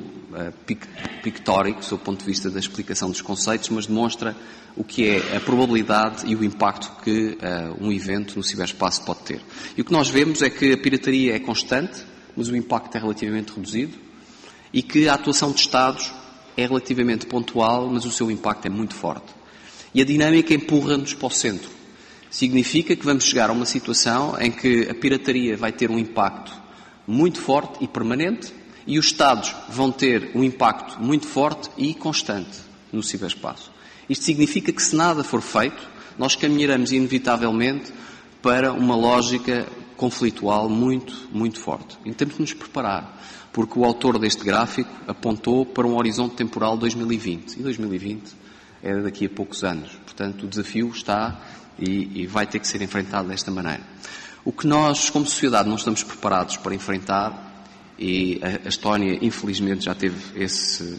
pictórico, sob o ponto de vista da explicação dos conceitos, mas demonstra o que é a probabilidade e o impacto que um evento no ciberespaço pode ter. E o que nós vemos é que a pirataria é constante, mas o impacto é relativamente reduzido, e que a atuação de Estados é relativamente pontual, mas o seu impacto é muito forte. E a dinâmica empurra-nos para o centro. Significa que vamos chegar a uma situação em que a pirataria vai ter um impacto muito forte e permanente, e os Estados vão ter um impacto muito forte e constante no ciberespaço. Isto significa que, se nada for feito, nós caminharemos inevitavelmente para uma lógica conflitual muito, muito forte. E temos de nos preparar, porque o autor deste gráfico apontou para um horizonte temporal dois mil e vinte. E dois mil e vinte é daqui a poucos anos. Portanto, o desafio está e, e vai ter que ser enfrentado desta maneira. O que nós, como sociedade, não estamos preparados para enfrentar, e a, a Estónia, infelizmente, já teve esse uh,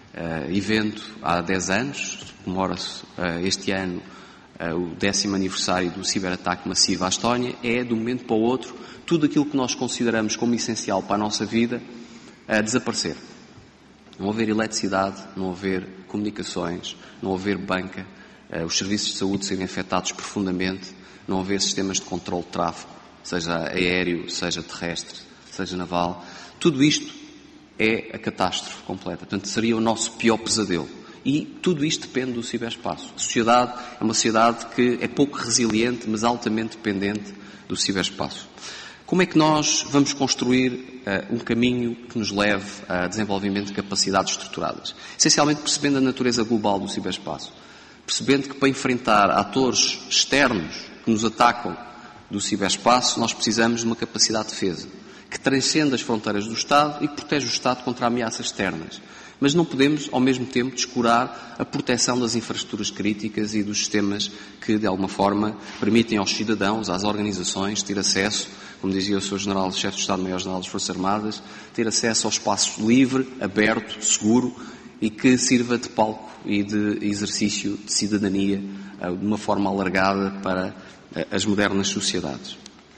evento há dez anos, comemora-se uh, este ano uh, o décimo aniversário do ciberataque massivo à Estónia, é, de um momento para o outro, tudo aquilo que nós consideramos como essencial para a nossa vida, uh, desaparecer. Não haver eletricidade, não haver comunicações, não haver banca, uh, os serviços de saúde serem afetados profundamente, não haver sistemas de controle de tráfego, seja aéreo, seja terrestre, seja naval. Tudo isto é a catástrofe completa. Portanto, seria o nosso pior pesadelo. E tudo isto depende do ciberespaço. A sociedade é uma sociedade que é pouco resiliente, mas altamente dependente do ciberespaço. Como é que nós vamos construir uh, um caminho que nos leve a desenvolvimento de capacidades estruturadas? Essencialmente percebendo a natureza global do ciberespaço. Percebendo que para enfrentar atores externos que nos atacam do ciberespaço, nós precisamos de uma capacidade de defesa que transcende as fronteiras do Estado e que protege o Estado contra ameaças externas. Mas não podemos, ao mesmo tempo, descurar a proteção das infraestruturas críticas e dos sistemas que, de alguma forma, permitem aos cidadãos, às organizações, ter acesso, como dizia o senhor General-Chefe de Estado-Maior-General das Forças Armadas, ter acesso ao espaço livre, aberto, seguro e que sirva de palco e de exercício de cidadania de uma forma alargada para as modernas sociedades.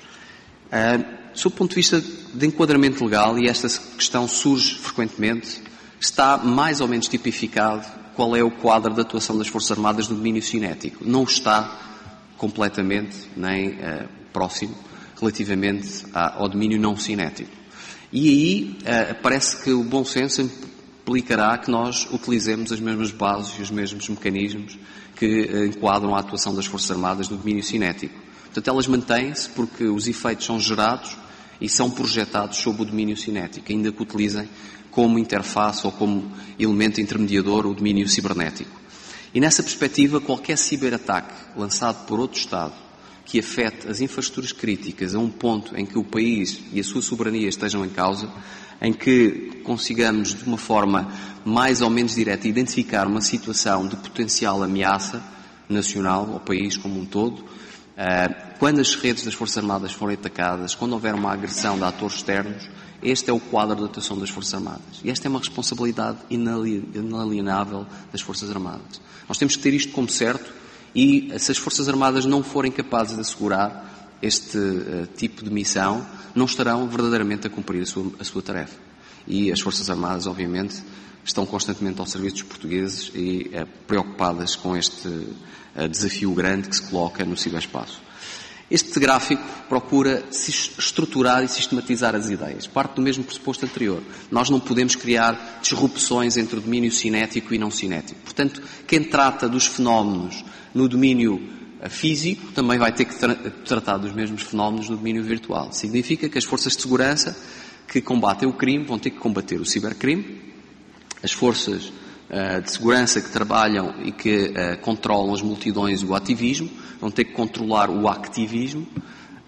Uh, sob o ponto de vista de enquadramento legal, e esta questão surge frequentemente, está mais ou menos tipificado qual é o quadro de atuação das Forças Armadas no domínio cinético. Não está completamente nem uh, próximo relativamente ao domínio não cinético. E aí uh, parece que o bom senso implicará que nós utilizemos as mesmas bases e os mesmos mecanismos que uh, enquadram a atuação das Forças Armadas no domínio cinético. Portanto, elas mantêm-se porque os efeitos são gerados e são projetados sob o domínio cinético, ainda que utilizem como interface ou como elemento intermediador o domínio cibernético. E nessa perspectiva, qualquer ciberataque lançado por outro Estado que afete as infraestruturas críticas a um ponto em que o país e a sua soberania estejam em causa, em que consigamos de uma forma mais ou menos direta identificar uma situação de potencial ameaça nacional ao país como um todo, quando as redes das Forças Armadas forem atacadas, quando houver uma agressão de atores externos, este é o quadro de atuação das Forças Armadas. E esta é uma responsabilidade inalienável das Forças Armadas. Nós temos que ter isto como certo e, se as Forças Armadas não forem capazes de assegurar este uh, tipo de missão, não estarão verdadeiramente a cumprir a sua, a sua tarefa. E as Forças Armadas, obviamente, estão constantemente ao serviço dos portugueses e uh, preocupadas com este uh, desafio grande que se coloca no ciberespaço. Este gráfico procura estruturar e sistematizar as ideias. Parte do mesmo pressuposto anterior. Nós não podemos criar disrupções entre o domínio cinético e não cinético. Portanto, quem trata dos fenómenos no domínio físico também vai ter que tra- tratar dos mesmos fenómenos no domínio virtual. Significa que as forças de segurança que combatem o crime vão ter que combater o cibercrime. As forças uh, de segurança que trabalham e que uh, controlam as multidões e o ativismo vão ter que controlar o activismo.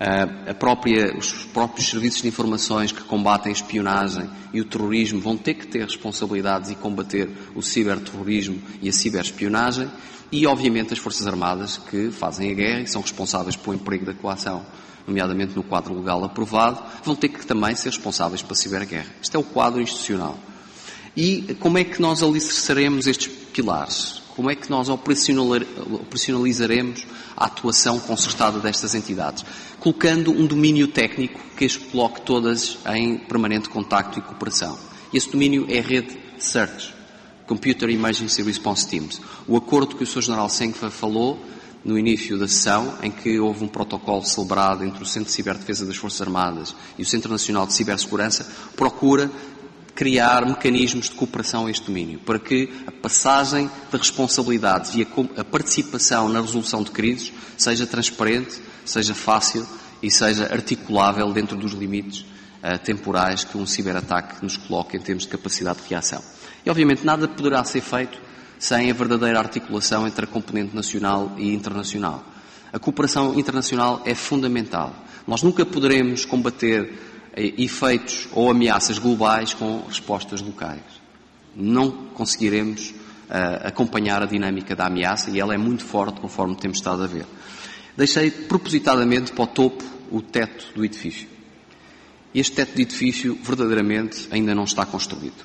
a própria, os próprios serviços de informações que combatem a espionagem e o terrorismo vão ter que ter responsabilidades e combater o ciberterrorismo e a ciberespionagem, e obviamente as Forças Armadas que fazem a guerra e são responsáveis pelo emprego da coação, nomeadamente no quadro legal aprovado, vão ter que também ser responsáveis pela ciberguerra. Este é o quadro institucional. E como é que nós alicerçaremos estes pilares? Como é que nós operacionalizaremos a atuação concertada destas entidades? Colocando um domínio técnico que as coloque todas em permanente contacto e cooperação. E esse domínio é a rede CERT, Computer Emergency Response Teams. O acordo que o senhor General Senfa falou no início da sessão, em que houve um protocolo celebrado entre o Centro de Ciberdefesa das Forças Armadas e o Centro Nacional de Cibersegurança, procura criar mecanismos de cooperação a este domínio, para que a passagem de responsabilidades e a participação na resolução de crises seja transparente, seja fácil e seja articulável dentro dos limites uh, temporais que um ciberataque nos coloca em termos de capacidade de reação. E, obviamente, nada poderá ser feito sem a verdadeira articulação entre a componente nacional e internacional. A cooperação internacional é fundamental. Nós nunca poderemos combater efeitos ou ameaças globais com respostas locais. Não conseguiremos uh, acompanhar a dinâmica da ameaça e ela é muito forte conforme temos estado a ver. Deixei propositadamente para o topo o teto do edifício. Este teto do edifício verdadeiramente ainda não está construído.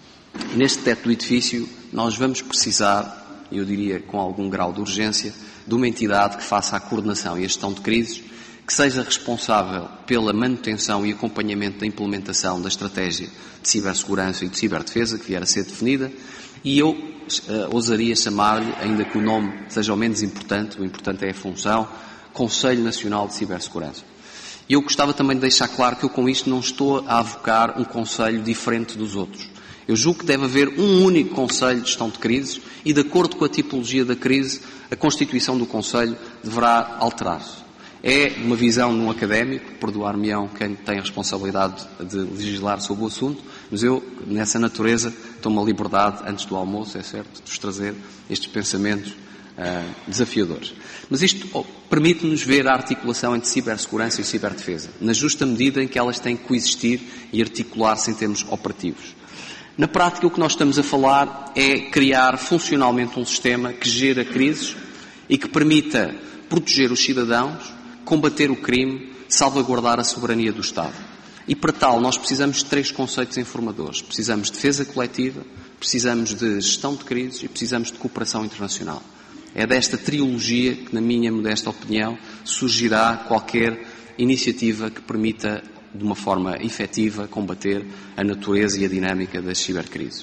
E neste teto do edifício nós vamos precisar, eu diria com algum grau de urgência, de uma entidade que faça a coordenação e a gestão de crises, que seja responsável pela manutenção e acompanhamento da implementação da estratégia de cibersegurança e de ciberdefesa que vier a ser definida, e eu uh, ousaria chamar-lhe, ainda que o nome seja o menos importante, o importante é a função, Conselho Nacional de Cibersegurança. E eu gostava também de deixar claro que eu com isto não estou a avocar um conselho diferente dos outros. Eu julgo que deve haver um único Conselho de Gestão de Crises e, de acordo com a tipologia da crise, a constituição do Conselho deverá alterar-se. É uma visão de um académico, perdoar-me-ão quem tem a responsabilidade de legislar sobre o assunto, mas eu, nessa natureza, tomo a liberdade, antes do almoço, é certo, de vos trazer estes pensamentos uh, desafiadores. Mas isto oh, permite-nos ver a articulação entre cibersegurança e ciberdefesa, na justa medida em que elas têm que coexistir e articular-se em termos operativos. Na prática, o que nós estamos a falar é criar funcionalmente um sistema que gera crises e que permita proteger os cidadãos, combater o crime, salvaguardar a soberania do Estado. E para tal nós precisamos de três conceitos informadores. Precisamos de defesa coletiva, precisamos de gestão de crises e precisamos de cooperação internacional. É desta trilogia que, na minha modesta opinião, surgirá qualquer iniciativa que permita, de uma forma efetiva, combater a natureza e a dinâmica das cibercrises.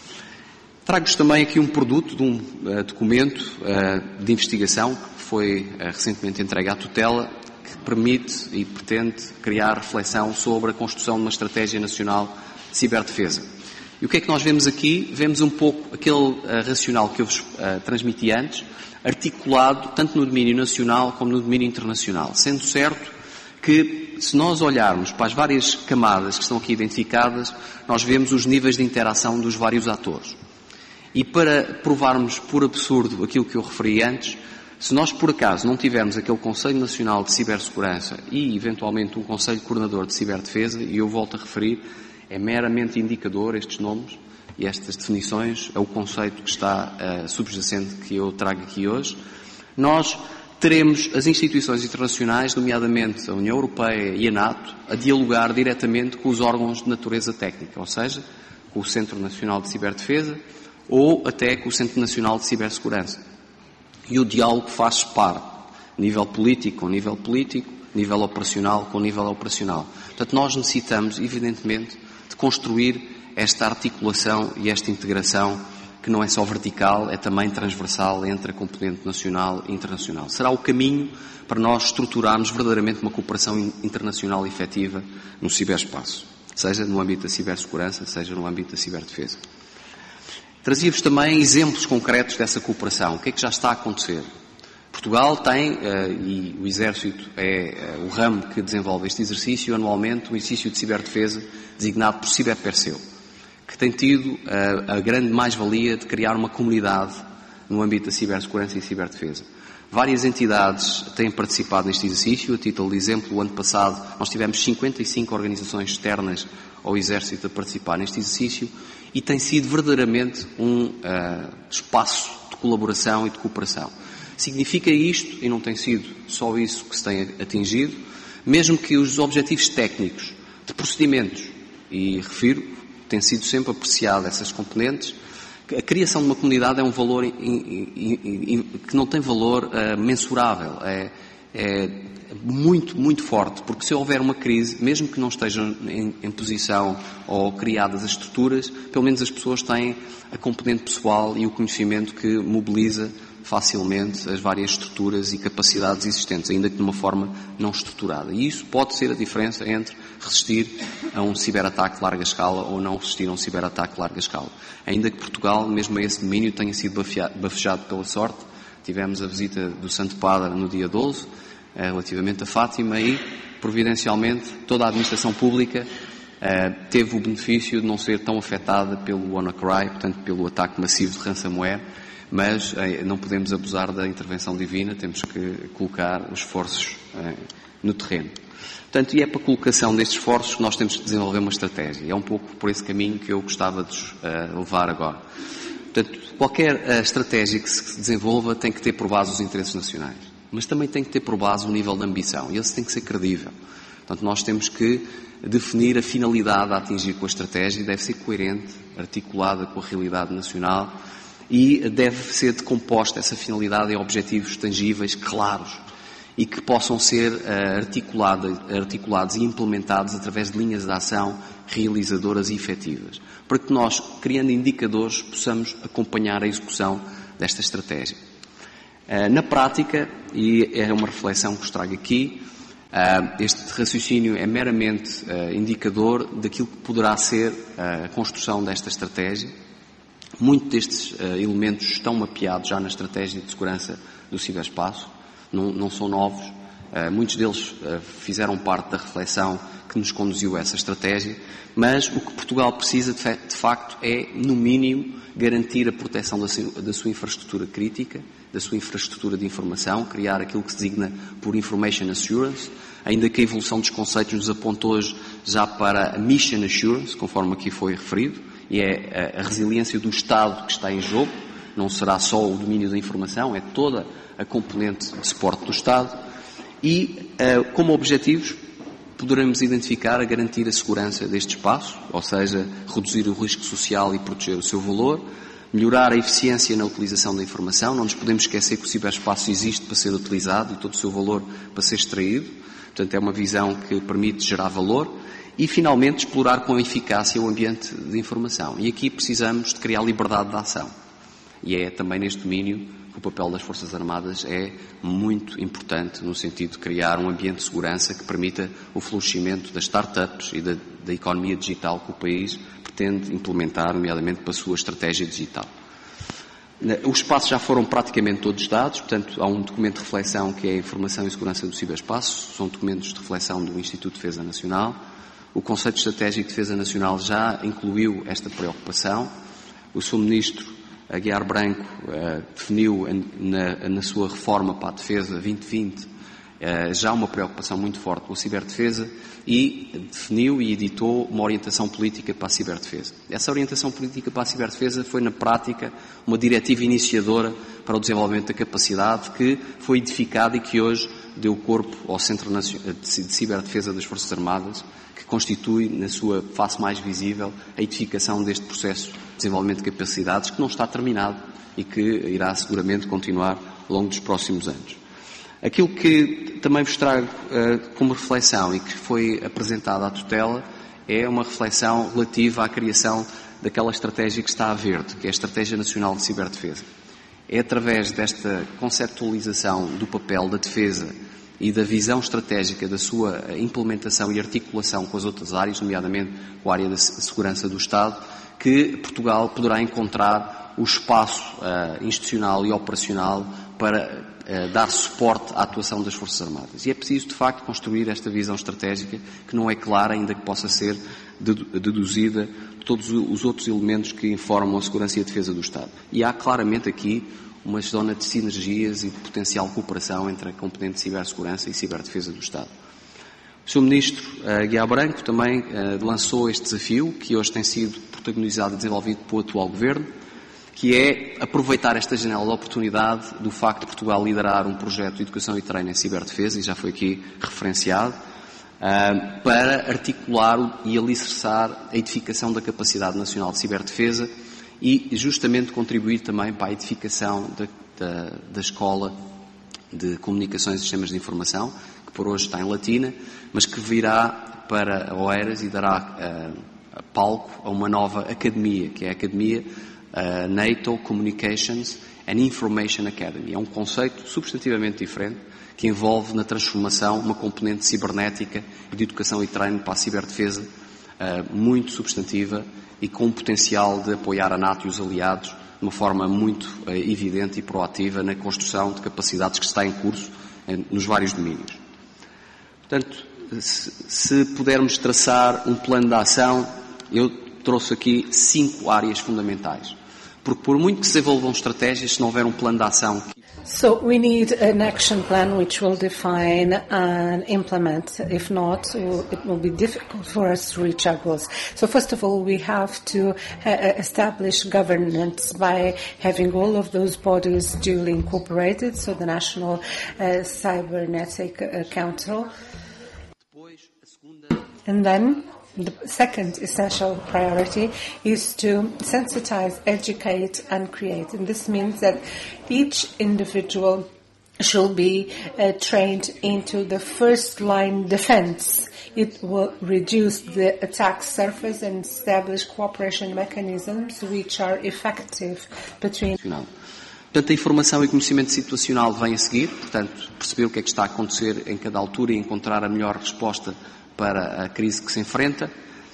Trago-vos também aqui um produto de um uh, documento uh, de investigação que foi uh, recentemente entregue à tutela, que permite e pretende criar reflexão sobre a construção de uma estratégia nacional de ciberdefesa. E o que é que nós vemos aqui? Vemos um pouco aquele uh, racional que eu vos uh, transmiti antes, articulado tanto no domínio nacional como no domínio internacional, sendo certo que, se nós olharmos para as várias camadas que estão aqui identificadas, nós vemos os níveis de interação dos vários atores. E para provarmos por absurdo aquilo que eu referi antes, se nós por acaso não tivermos aquele Conselho Nacional de Cibersegurança e eventualmente um Conselho Coordenador de Ciberdefesa, e eu volto a referir, é meramente indicador estes nomes e estas definições, é o conceito que está uh, subjacente que eu trago aqui hoje, nós teremos as instituições internacionais, nomeadamente a União Europeia e a NATO, a dialogar diretamente com os órgãos de natureza técnica, ou seja, com o Centro Nacional de Ciberdefesa, ou até com o Centro Nacional de Cibersegurança. E o diálogo faz par, nível político com nível político, nível operacional com nível operacional. Portanto, nós necessitamos, evidentemente, de construir esta articulação e esta integração que não é só vertical, é também transversal entre a componente nacional e internacional. Será o caminho para nós estruturarmos verdadeiramente uma cooperação internacional efetiva no ciberespaço, seja no âmbito da cibersegurança, seja no âmbito da ciberdefesa. Trazia-vos também exemplos concretos dessa cooperação. O que é que já está a acontecer? Portugal tem, uh, e o Exército é uh, o ramo que desenvolve este exercício, anualmente um exercício de ciberdefesa designado por Ciberperseu, que tem tido uh, a grande mais-valia de criar uma comunidade no âmbito da cibersegurança e ciberdefesa. Várias entidades têm participado neste exercício. A título de exemplo, o ano passado nós tivemos cinquenta e cinco organizações externas ao Exército a participar neste exercício e tem sido verdadeiramente um uh, espaço de colaboração e de cooperação. Significa isto, e não tem sido só isso que se tem atingido, mesmo que os objetivos técnicos de procedimentos, e refiro, têm sido sempre apreciadas essas componentes, a criação de uma comunidade é um valor in, in, in, que não tem valor uh, mensurável, é, é muito, muito forte, porque se houver uma crise, mesmo que não estejam em, em posição ou criadas as estruturas, pelo menos as pessoas têm a componente pessoal e o conhecimento que mobiliza facilmente as várias estruturas e capacidades existentes, ainda que de uma forma não estruturada. E isso pode ser a diferença entre resistir a um ciberataque de larga escala ou não resistir a um ciberataque de larga escala. Ainda que Portugal, mesmo a esse domínio, tenha sido bafejado pela sorte. Tivemos a visita do Santo Padre no dia doze, relativamente a Fátima, e, providencialmente, toda a administração pública teve o benefício de não ser tão afetada pelo WannaCry, portanto, pelo ataque massivo de ransomware, mas eh, não podemos abusar da intervenção divina, temos que colocar os esforços eh, no terreno. Portanto, e é para a colocação destes esforços que nós temos que desenvolver uma estratégia. É um pouco por esse caminho que eu gostava de uh, levar agora. Portanto, qualquer uh, estratégia que se desenvolva tem que ter por base os interesses nacionais, mas também tem que ter por base o nível de ambição, e esse tem que ser credível. Portanto, nós temos que definir a finalidade a atingir com a estratégia, e deve ser coerente, articulada com a realidade nacional, e deve ser decomposta essa finalidade em objetivos tangíveis, claros, e que possam ser uh, articulados, articulados e implementados através de linhas de ação realizadoras e efetivas, para que nós, criando indicadores, possamos acompanhar a execução desta estratégia. Uh, na prática, e é uma reflexão que vos trago aqui, uh, este raciocínio é meramente uh, indicador daquilo que poderá ser uh, a construção desta estratégia. Muitos destes uh, elementos estão mapeados já na estratégia de segurança do ciberespaço, não, não são novos. Uh, muitos deles uh, fizeram parte da reflexão que nos conduziu a essa estratégia, mas o que Portugal precisa de, de facto é, no mínimo, garantir a proteção da, da sua infraestrutura crítica, da sua infraestrutura de informação, criar aquilo que se designa por Information Assurance, ainda que a evolução dos conceitos nos aponte hoje já para a Mission Assurance, conforme aqui foi referido, e é a resiliência do Estado que está em jogo. Não será só o domínio da informação, é toda a componente de suporte do Estado. E, como objetivos, poderemos identificar a garantir a segurança deste espaço, ou seja, reduzir o risco social e proteger o seu valor, melhorar a eficiência na utilização da informação. Não nos podemos esquecer que o ciberespaço existe para ser utilizado e todo o seu valor para ser extraído. Portanto, é uma visão que permite gerar valor. E, finalmente, explorar com eficácia o ambiente de informação. E aqui precisamos de criar liberdade de ação. E é também neste domínio que o papel das Forças Armadas é muito importante, no sentido de criar um ambiente de segurança que permita o florescimento das startups e da, da economia digital que o país pretende implementar, nomeadamente para a sua estratégia digital. Os espaços já foram praticamente todos dados, portanto, há um documento de reflexão que é a Informação e Segurança do Ciberespaço, são documentos de reflexão do Instituto de Defesa Nacional. O Conceito Estratégico de Defesa Nacional já incluiu esta preocupação. O senhor Ministro Aguiar Branco uh, definiu na, na sua reforma para a defesa vinte vinte uh, já uma preocupação muito forte com a ciberdefesa e definiu e editou uma orientação política para a ciberdefesa. Essa orientação política para a ciberdefesa foi, na prática, uma diretiva iniciadora para o desenvolvimento da capacidade que foi edificada e que hoje deu corpo ao Centro de Ciberdefesa das Forças Armadas, que constitui, na sua face mais visível, a edificação deste processo de desenvolvimento de capacidades que não está terminado e que irá seguramente continuar ao longo dos próximos anos. Aquilo que também vos trago uh, como reflexão e que foi apresentada à tutela é uma reflexão relativa à criação daquela estratégia que está a verde, que é a Estratégia Nacional de Ciberdefesa. É através desta conceptualização do papel da defesa e da visão estratégica da sua implementação e articulação com as outras áreas, nomeadamente com a área da segurança do Estado, que Portugal poderá encontrar o espaço uh, institucional e operacional para uh, dar suporte à atuação das Forças Armadas. E é preciso, de facto, construir esta visão estratégica que não é clara, ainda que possa ser deduzida de todos os outros elementos que informam a segurança e a defesa do Estado. E há claramente aqui uma zona de sinergias e de potencial cooperação entre a componente de cibersegurança e ciberdefesa do Estado. O senhor Ministro uh, Guiá Branco também uh, lançou este desafio, que hoje tem sido protagonizado e desenvolvido pelo atual Governo, que é aproveitar esta janela de oportunidade do facto de Portugal liderar um projeto de educação e treino em ciberdefesa, e já foi aqui referenciado, uh, para articular e alicerçar a edificação da capacidade nacional de ciberdefesa e justamente contribuir também para a edificação da, da, da Escola de Comunicações e Sistemas de Informação, que por hoje está em Latina, mas que virá para Oeiras e dará uh, palco a uma nova academia, que é a Academia uh, NATO Communications and Information Academy. É um conceito substantivamente diferente, que envolve na transformação uma componente cibernética e de educação e treino para a ciberdefesa uh, muito substantiva e com o potencial de apoiar a NATO e os aliados de uma forma muito uh, evidente e proativa na construção de capacidades que está em curso uh, nos vários domínios. Portanto, se, se pudermos traçar um plano de ação, eu trouxe aqui cinco áreas fundamentais. Porque por muito que se desenvolvam estratégias, se não houver um plano de ação... So we need an action plan which will define and implement. If not, it will be difficult for us to reach our goals. So first of all, we have to uh, establish governance by having all of those bodies duly incorporated, so the National uh, Cybernetic uh, Council. And then the second essential priority is to sensitize, educate and create. And this means that each individual should be uh, trained into the first line defense. It will reduce the attack surface and establish cooperation mechanisms which are effective between... Portanto, a informação e conhecimento situacional vem a seguir, portanto, perceber o que é que está a acontecer em cada altura e encontrar a melhor resposta para a crise que se enfrenta.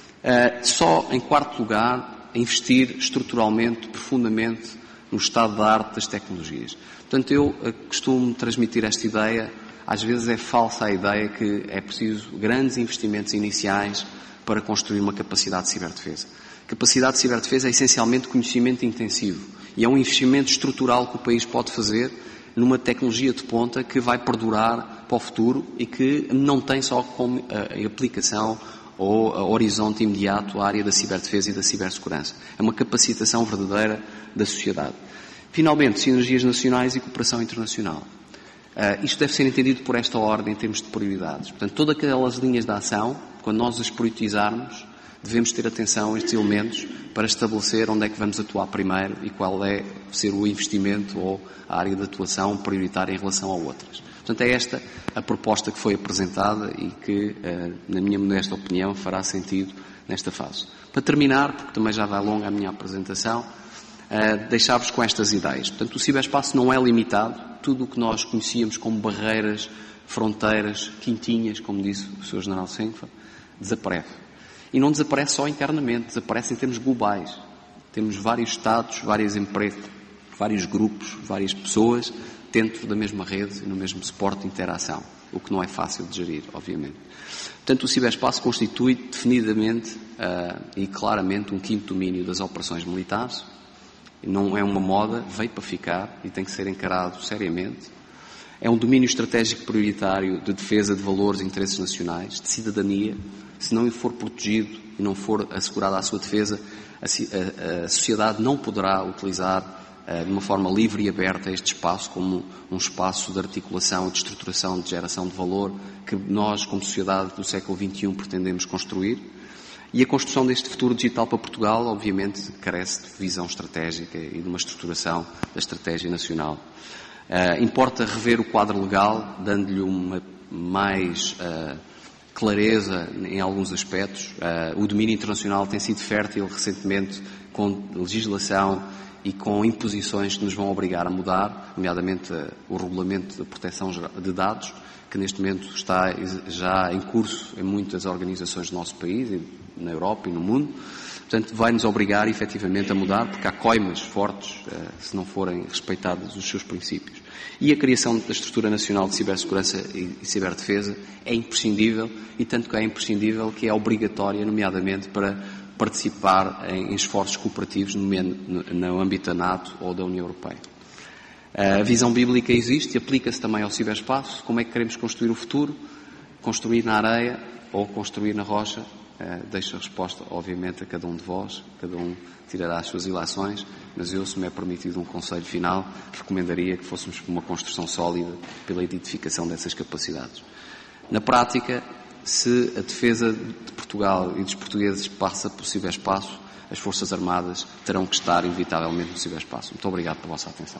Uh, só, em quarto lugar, investir estruturalmente, profundamente, no estado da arte das tecnologias. Portanto, eu uh, costumo transmitir esta ideia, às vezes é falsa a ideia que é preciso grandes investimentos iniciais para construir uma capacidade de ciberdefesa. Capacidade de ciberdefesa é essencialmente conhecimento intensivo e é um investimento estrutural que o país pode fazer numa tecnologia de ponta que vai perdurar para o futuro e que não tem só como uh, aplicação ou a horizonte imediato à área da ciberdefesa e da cibersegurança. É uma capacitação verdadeira da sociedade. Finalmente, sinergias nacionais e cooperação internacional. Uh, isto deve ser entendido por esta ordem em termos de prioridades. Portanto, todas aquelas linhas de ação, quando nós as priorizarmos, devemos ter atenção a estes elementos para estabelecer onde é que vamos atuar primeiro e qual é ser o investimento ou a área de atuação prioritária em relação a outras. Portanto, é esta a proposta que foi apresentada e que, na minha modesta opinião, fará sentido nesta fase. Para terminar, porque também já vai longa a minha apresentação, deixar-vos com estas ideias. Portanto, o ciberespaço não é limitado. Tudo o que nós conhecíamos como barreiras, fronteiras, quintinhas, como disse o senhor General Senfa, desaparece. E não desaparece só internamente, desaparece em termos globais. Temos vários Estados, várias empresas, vários grupos, várias pessoas dentro da mesma rede e no mesmo suporte de interação, o que não é fácil de gerir, obviamente. Portanto, o ciberespaço constitui definidamente uh, e claramente um quinto domínio das operações militares. Não é uma moda, veio para ficar e tem que ser encarado seriamente. É um domínio estratégico prioritário de defesa de valores e interesses nacionais, de cidadania. Se não for protegido e não for assegurada a sua defesa, a, a, a sociedade não poderá utilizar uh, de uma forma livre e aberta este espaço como um espaço de articulação e de estruturação de geração de valor que nós, como sociedade do século vinte e um, pretendemos construir. E a construção deste futuro digital para Portugal, obviamente, carece de visão estratégica e de uma estruturação da estratégia nacional. Uh, importa rever o quadro legal, dando-lhe uma mais uh, clareza em alguns aspectos. Uh, o domínio internacional tem sido fértil recentemente com legislação e com imposições que nos vão obrigar a mudar, nomeadamente uh, o regulamento de proteção de dados, que neste momento está já em curso em muitas organizações do nosso país, na Europa e no mundo. Portanto, vai-nos obrigar efetivamente a mudar, porque há coimas fortes uh, se não forem respeitados os seus princípios. E a criação da Estrutura Nacional de Cibersegurança e, e Ciberdefesa é imprescindível, e tanto que é imprescindível que é obrigatória, nomeadamente para participar em, em esforços cooperativos no, no, no âmbito da NATO ou da União Europeia. A visão bíblica existe e aplica-se também ao ciberespaço. Como é que queremos construir o futuro? Construir na areia ou construir na rocha? Uh, deixo a resposta, obviamente, a cada um de vós. Cada um tirará as suas ilações, mas eu, se me é permitido um conselho final, recomendaria que fôssemos por uma construção sólida pela identificação dessas capacidades. Na prática, se a defesa de Portugal e dos portugueses passa pelo ciberespaço, as Forças Armadas terão que estar inevitavelmente no ciberespaço. Muito obrigado pela vossa atenção.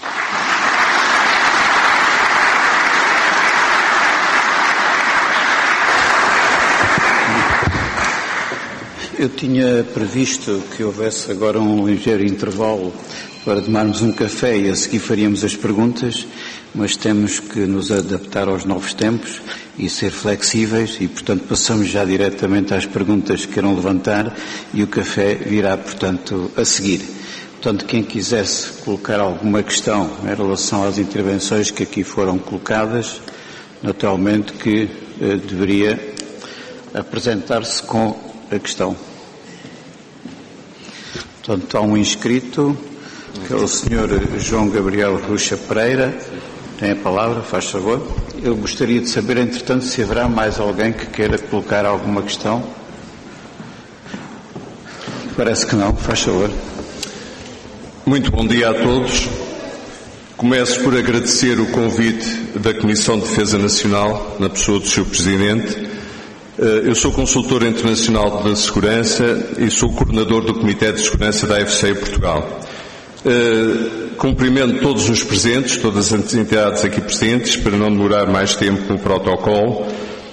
Eu tinha previsto que houvesse agora um ligeiro intervalo para tomarmos um café e a seguir faríamos as perguntas, mas temos que nos adaptar aos novos tempos e ser flexíveis e, portanto, passamos já diretamente às perguntas que queiram levantar e o café virá, portanto, a seguir. Portanto, quem quisesse colocar alguma questão em relação às intervenções que aqui foram colocadas, naturalmente que eh, deveria apresentar-se com a questão. Portanto, há um inscrito, que é o senhor João Gabriel Ruxa Pereira. Tem a palavra, faz favor. Eu gostaria de saber, entretanto, se haverá mais alguém que queira colocar alguma questão. Parece que não, faz favor. Muito bom dia a todos. Começo por agradecer o convite da Comissão de Defesa Nacional, na pessoa do senhor Presidente. Eu sou consultor internacional da segurança e sou coordenador do Comitê de Segurança da A F C Portugal. Cumprimento todos os presentes, todas as entidades aqui presentes, para não demorar mais tempo no protocolo.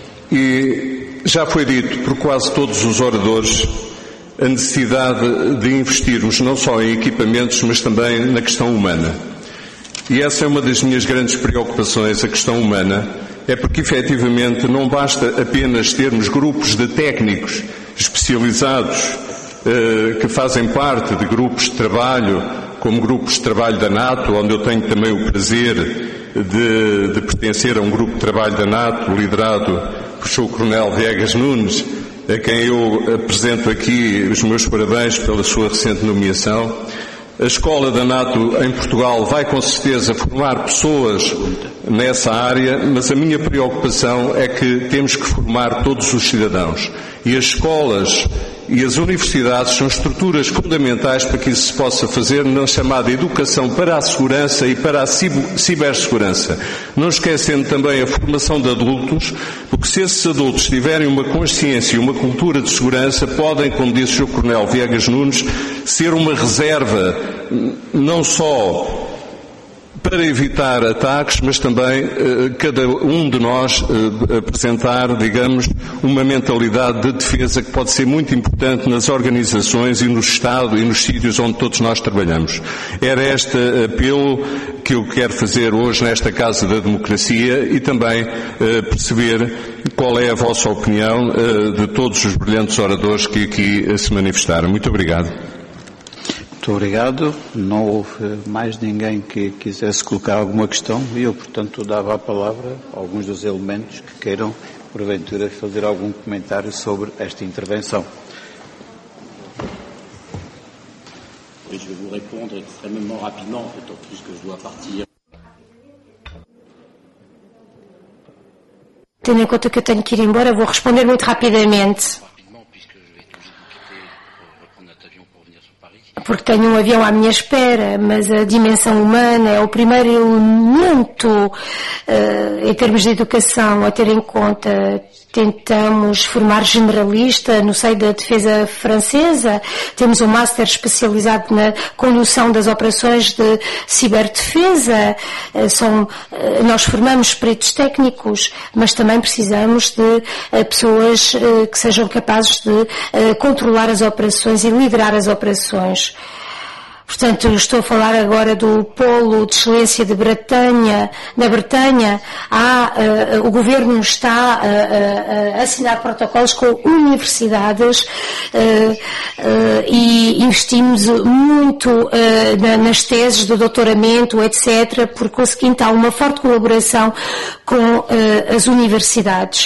E já foi dito por quase todos os oradores a necessidade de investirmos não só em equipamentos, mas também na questão humana. E essa é uma das minhas grandes preocupações, a questão humana. É porque, efetivamente, não basta apenas termos grupos de técnicos especializados eh, que fazem parte de grupos de trabalho, como grupos de trabalho da NATO, onde eu tenho também o prazer de, de pertencer a um grupo de trabalho da NATO, liderado por senhor Coronel Viegas Nunes, a quem eu apresento aqui os meus parabéns pela sua recente nomeação. A Escola da NATO em Portugal vai com certeza formar pessoas nessa área, mas a minha preocupação é que temos que formar todos os cidadãos. E as escolas e as universidades são estruturas fundamentais para que isso se possa fazer na chamada educação para a segurança e para a cibersegurança. Não esquecendo também a formação de adultos, porque se esses adultos tiverem uma consciência e uma cultura de segurança, podem, como disse o senhor Coronel Viegas Nunes, ser uma reserva não só para evitar ataques, mas também eh, cada um de nós eh, apresentar, digamos, uma mentalidade de defesa que pode ser muito importante nas organizações e no Estado e nos sítios onde todos nós trabalhamos. Era este apelo que eu quero fazer hoje nesta Casa da Democracia e também eh, perceber qual é a vossa opinião eh, de todos os brilhantes oradores que aqui eh, se manifestaram. Muito obrigado. Muito obrigado. Não houve mais ninguém que quisesse colocar alguma questão e eu, portanto, dava a palavra a alguns dos elementos que queiram, porventura, fazer algum comentário sobre esta intervenção. Je vais vous répondre extrêmement rapidement, d'autant plus que je dois partir. Tendo em conta que eu tenho que ir embora, vou responder muito rapidamente. Porque tenho um avião à minha espera, mas a dimensão humana é o primeiro elemento uh, em termos de educação a ter em conta. Tentamos formar generalista no seio da defesa francesa. Temos um master especializado na condução das operações de ciberdefesa. Uh, são, uh, nós formamos peritos técnicos, mas também precisamos de uh, pessoas uh, que sejam capazes de uh, controlar as operações e liderar as operações. Portanto, estou a falar agora do Polo de Excelência de Bretanha, na Bretanha. Há, uh, o Governo está uh, uh, a assinar protocolos com universidades uh, uh, e investimos muito uh, na, nas teses do doutoramento, etcétera, por conseguinte há uma forte colaboração com uh, as universidades.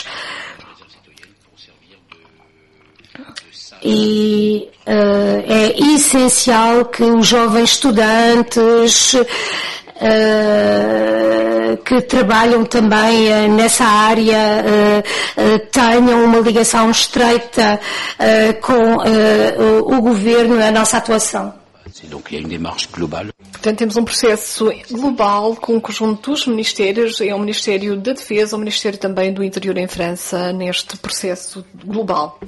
E uh, é essencial que os jovens estudantes uh, uh, que trabalham também uh, nessa área uh, uh, tenham uma ligação estreita uh, com uh, o, o governo e a nossa atuação. Portanto, temos um processo global com um conjunto dos ministérios, é o Ministério da Defesa, o Ministério também do Interior em França, neste processo global.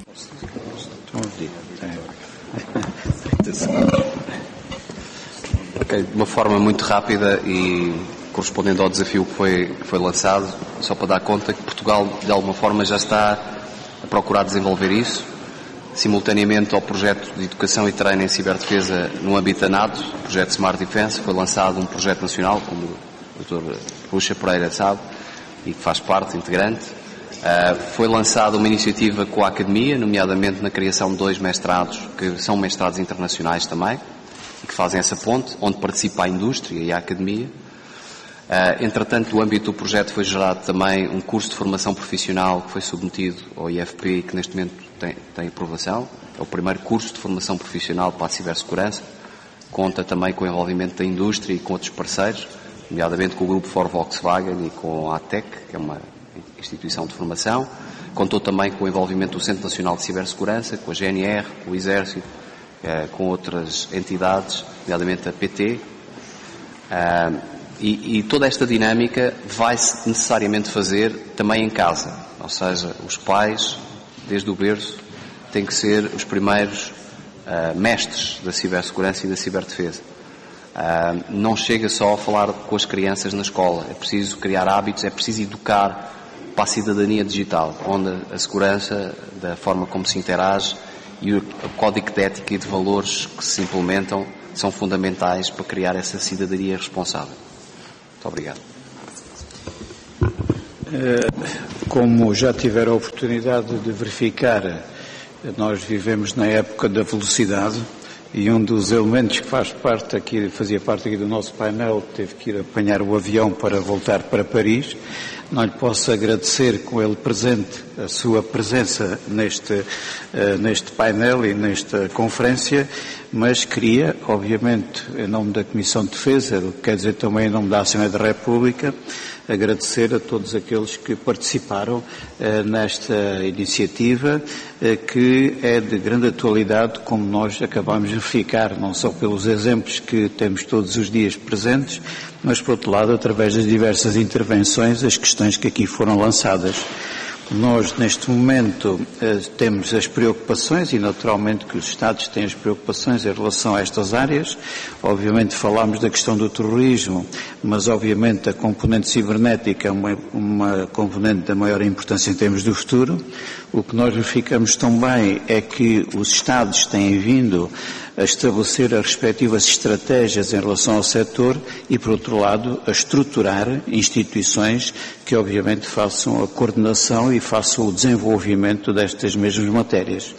Okay, de uma forma muito rápida e correspondendo ao desafio que foi, que foi lançado, só para dar conta que Portugal, de alguma forma, já está a procurar desenvolver isso. Simultaneamente ao projeto de educação e treino em ciberdefesa no âmbito da NATO, o projeto Smart Defense, foi lançado um projeto nacional, como o doutor Ruxa Pereira sabe, e que faz parte integrante. Uh, foi lançada uma iniciativa com a Academia, nomeadamente na criação de dois mestrados, que são mestrados internacionais também, e que fazem essa ponte, onde participa a indústria e a Academia. Uh, entretanto, no âmbito do projeto foi gerado também um curso de formação profissional que foi submetido ao I F P e que neste momento tem, tem aprovação. É o primeiro curso de formação profissional para a cibersegurança. Conta também com o envolvimento da indústria e com outros parceiros, nomeadamente com o grupo Ford Volkswagen e com a ATEC, que é uma instituição de formação. Contou também com o envolvimento do Centro Nacional de Cibersegurança, com a G N R, com o Exército, uh, com outras entidades, nomeadamente a P T. Uh, E, e toda esta dinâmica vai-se necessariamente fazer também em casa. Ou seja, os pais, desde o berço, têm que ser os primeiros uh, mestres da cibersegurança e da ciberdefesa. Uh, não chega só a falar com as crianças na escola. É preciso criar hábitos, é preciso educar para a cidadania digital, onde a segurança, da forma como se interage e o código de ética e de valores que se implementam são fundamentais para criar essa cidadania responsável. Muito obrigado. Como já tiveram a oportunidade de verificar, nós vivemos na época da velocidade e um dos elementos que faz parte aqui, fazia parte aqui do nosso painel, teve que ir apanhar o avião para voltar para Paris. Não lhe posso agradecer com ele presente a sua presença neste, neste painel e nesta conferência, mas queria, obviamente, em nome da Comissão de Defesa, quer dizer também em nome da Assembleia da República, agradecer a todos aqueles que participaram eh, nesta iniciativa, eh, que é de grande atualidade, como nós acabamos de verificar, não só pelos exemplos que temos todos os dias presentes, mas, por outro lado, através das diversas intervenções, as questões que aqui foram lançadas. Nós, neste momento, temos as preocupações, e naturalmente que os Estados têm as preocupações em relação a estas áreas. Obviamente falámos da questão do terrorismo, mas obviamente a componente cibernética é uma, uma componente da maior importância em termos do futuro. O que nós verificamos também é que os Estados têm vindo a estabelecer as respectivas estratégias em relação ao setor e, por outro lado, a estruturar instituições que, obviamente, façam a coordenação e façam o desenvolvimento destas mesmas matérias.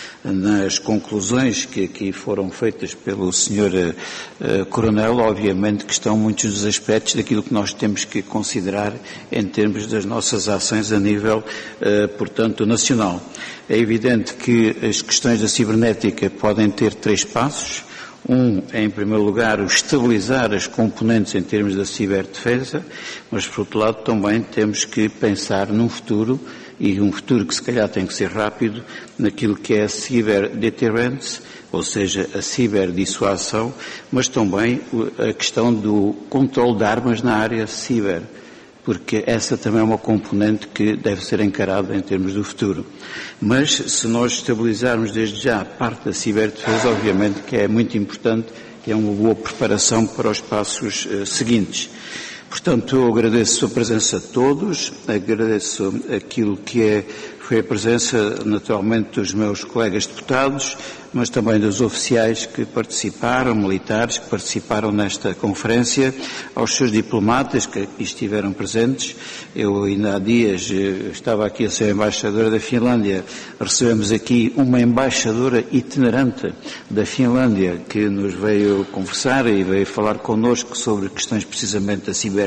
Nas conclusões que aqui foram feitas pelo senhor uh, Coronel, obviamente que estão muitos dos aspectos daquilo que nós temos que considerar em termos das nossas ações a nível, uh, portanto, nacional. É evidente que as questões da cibernética podem ter três passos. Um, é, em primeiro lugar, o estabilizar as componentes em termos da ciberdefesa, mas, por outro lado, também temos que pensar num futuro, e um futuro que se calhar tem que ser rápido, naquilo que é a cyberdeterrence, ou seja, a ciberdissuasão, mas também a questão do controle de armas na área ciber, porque essa também é uma componente que deve ser encarada em termos do futuro. Mas, se nós estabilizarmos desde já a parte da ciberdefesa, obviamente que é muito importante e é uma boa preparação para os passos uh, seguintes. Portanto, eu agradeço a presença de todos, agradeço aquilo que é, foi a presença, naturalmente, dos meus colegas deputados, mas também dos oficiais que participaram, militares que participaram nesta conferência, aos seus diplomatas que estiveram presentes. Eu ainda há dias estava aqui a ser embaixadora da Finlândia, recebemos aqui uma embaixadora itinerante da Finlândia que nos veio conversar e veio falar connosco sobre questões precisamente da, ciber,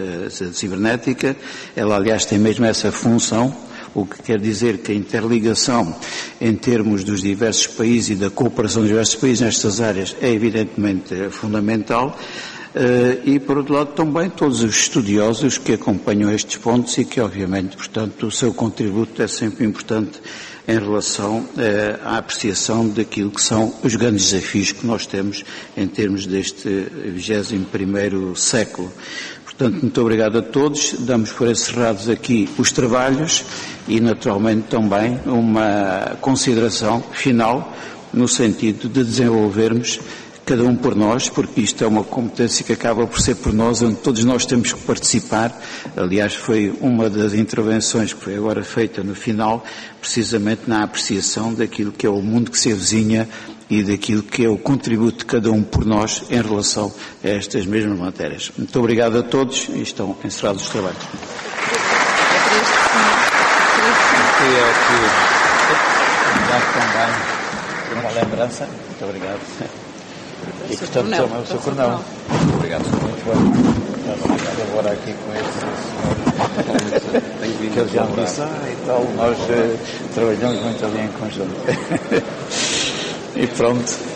da cibernética. Ela, aliás, tem mesmo essa função, o que quer dizer que a interligação em termos dos diversos países e da cooperação dos diversos países nestas áreas é evidentemente fundamental. e, por outro lado, também todos os estudiosos que acompanham estes pontos e que, obviamente, portanto, o seu contributo é sempre importante em relação eh, à apreciação daquilo que são os grandes desafios que nós temos em termos deste vigésimo primeiro século. Portanto, muito obrigado a todos. Damos por encerrados aqui os trabalhos e, naturalmente, também uma consideração final no sentido de desenvolvermos cada um por nós, porque isto é uma competência que acaba por ser por nós, onde todos nós temos que participar. Aliás, foi uma das intervenções que foi agora feita no final, precisamente na apreciação daquilo que é o mundo que se avizinha e daquilo que é o contributo de cada um por nós em relação a estas mesmas matérias. Muito obrigado a todos e estão encerrados os trabalhos. Queria aqui dar também uma lembrança. Muito obrigado. E, portanto, também o seu Coronel. Muito obrigado. Muito bem. Obrigado agora aqui com este senhor que ele já me disse, ah, e tal, nós uh, trabalhamos muito ali em conjunto. E pronto.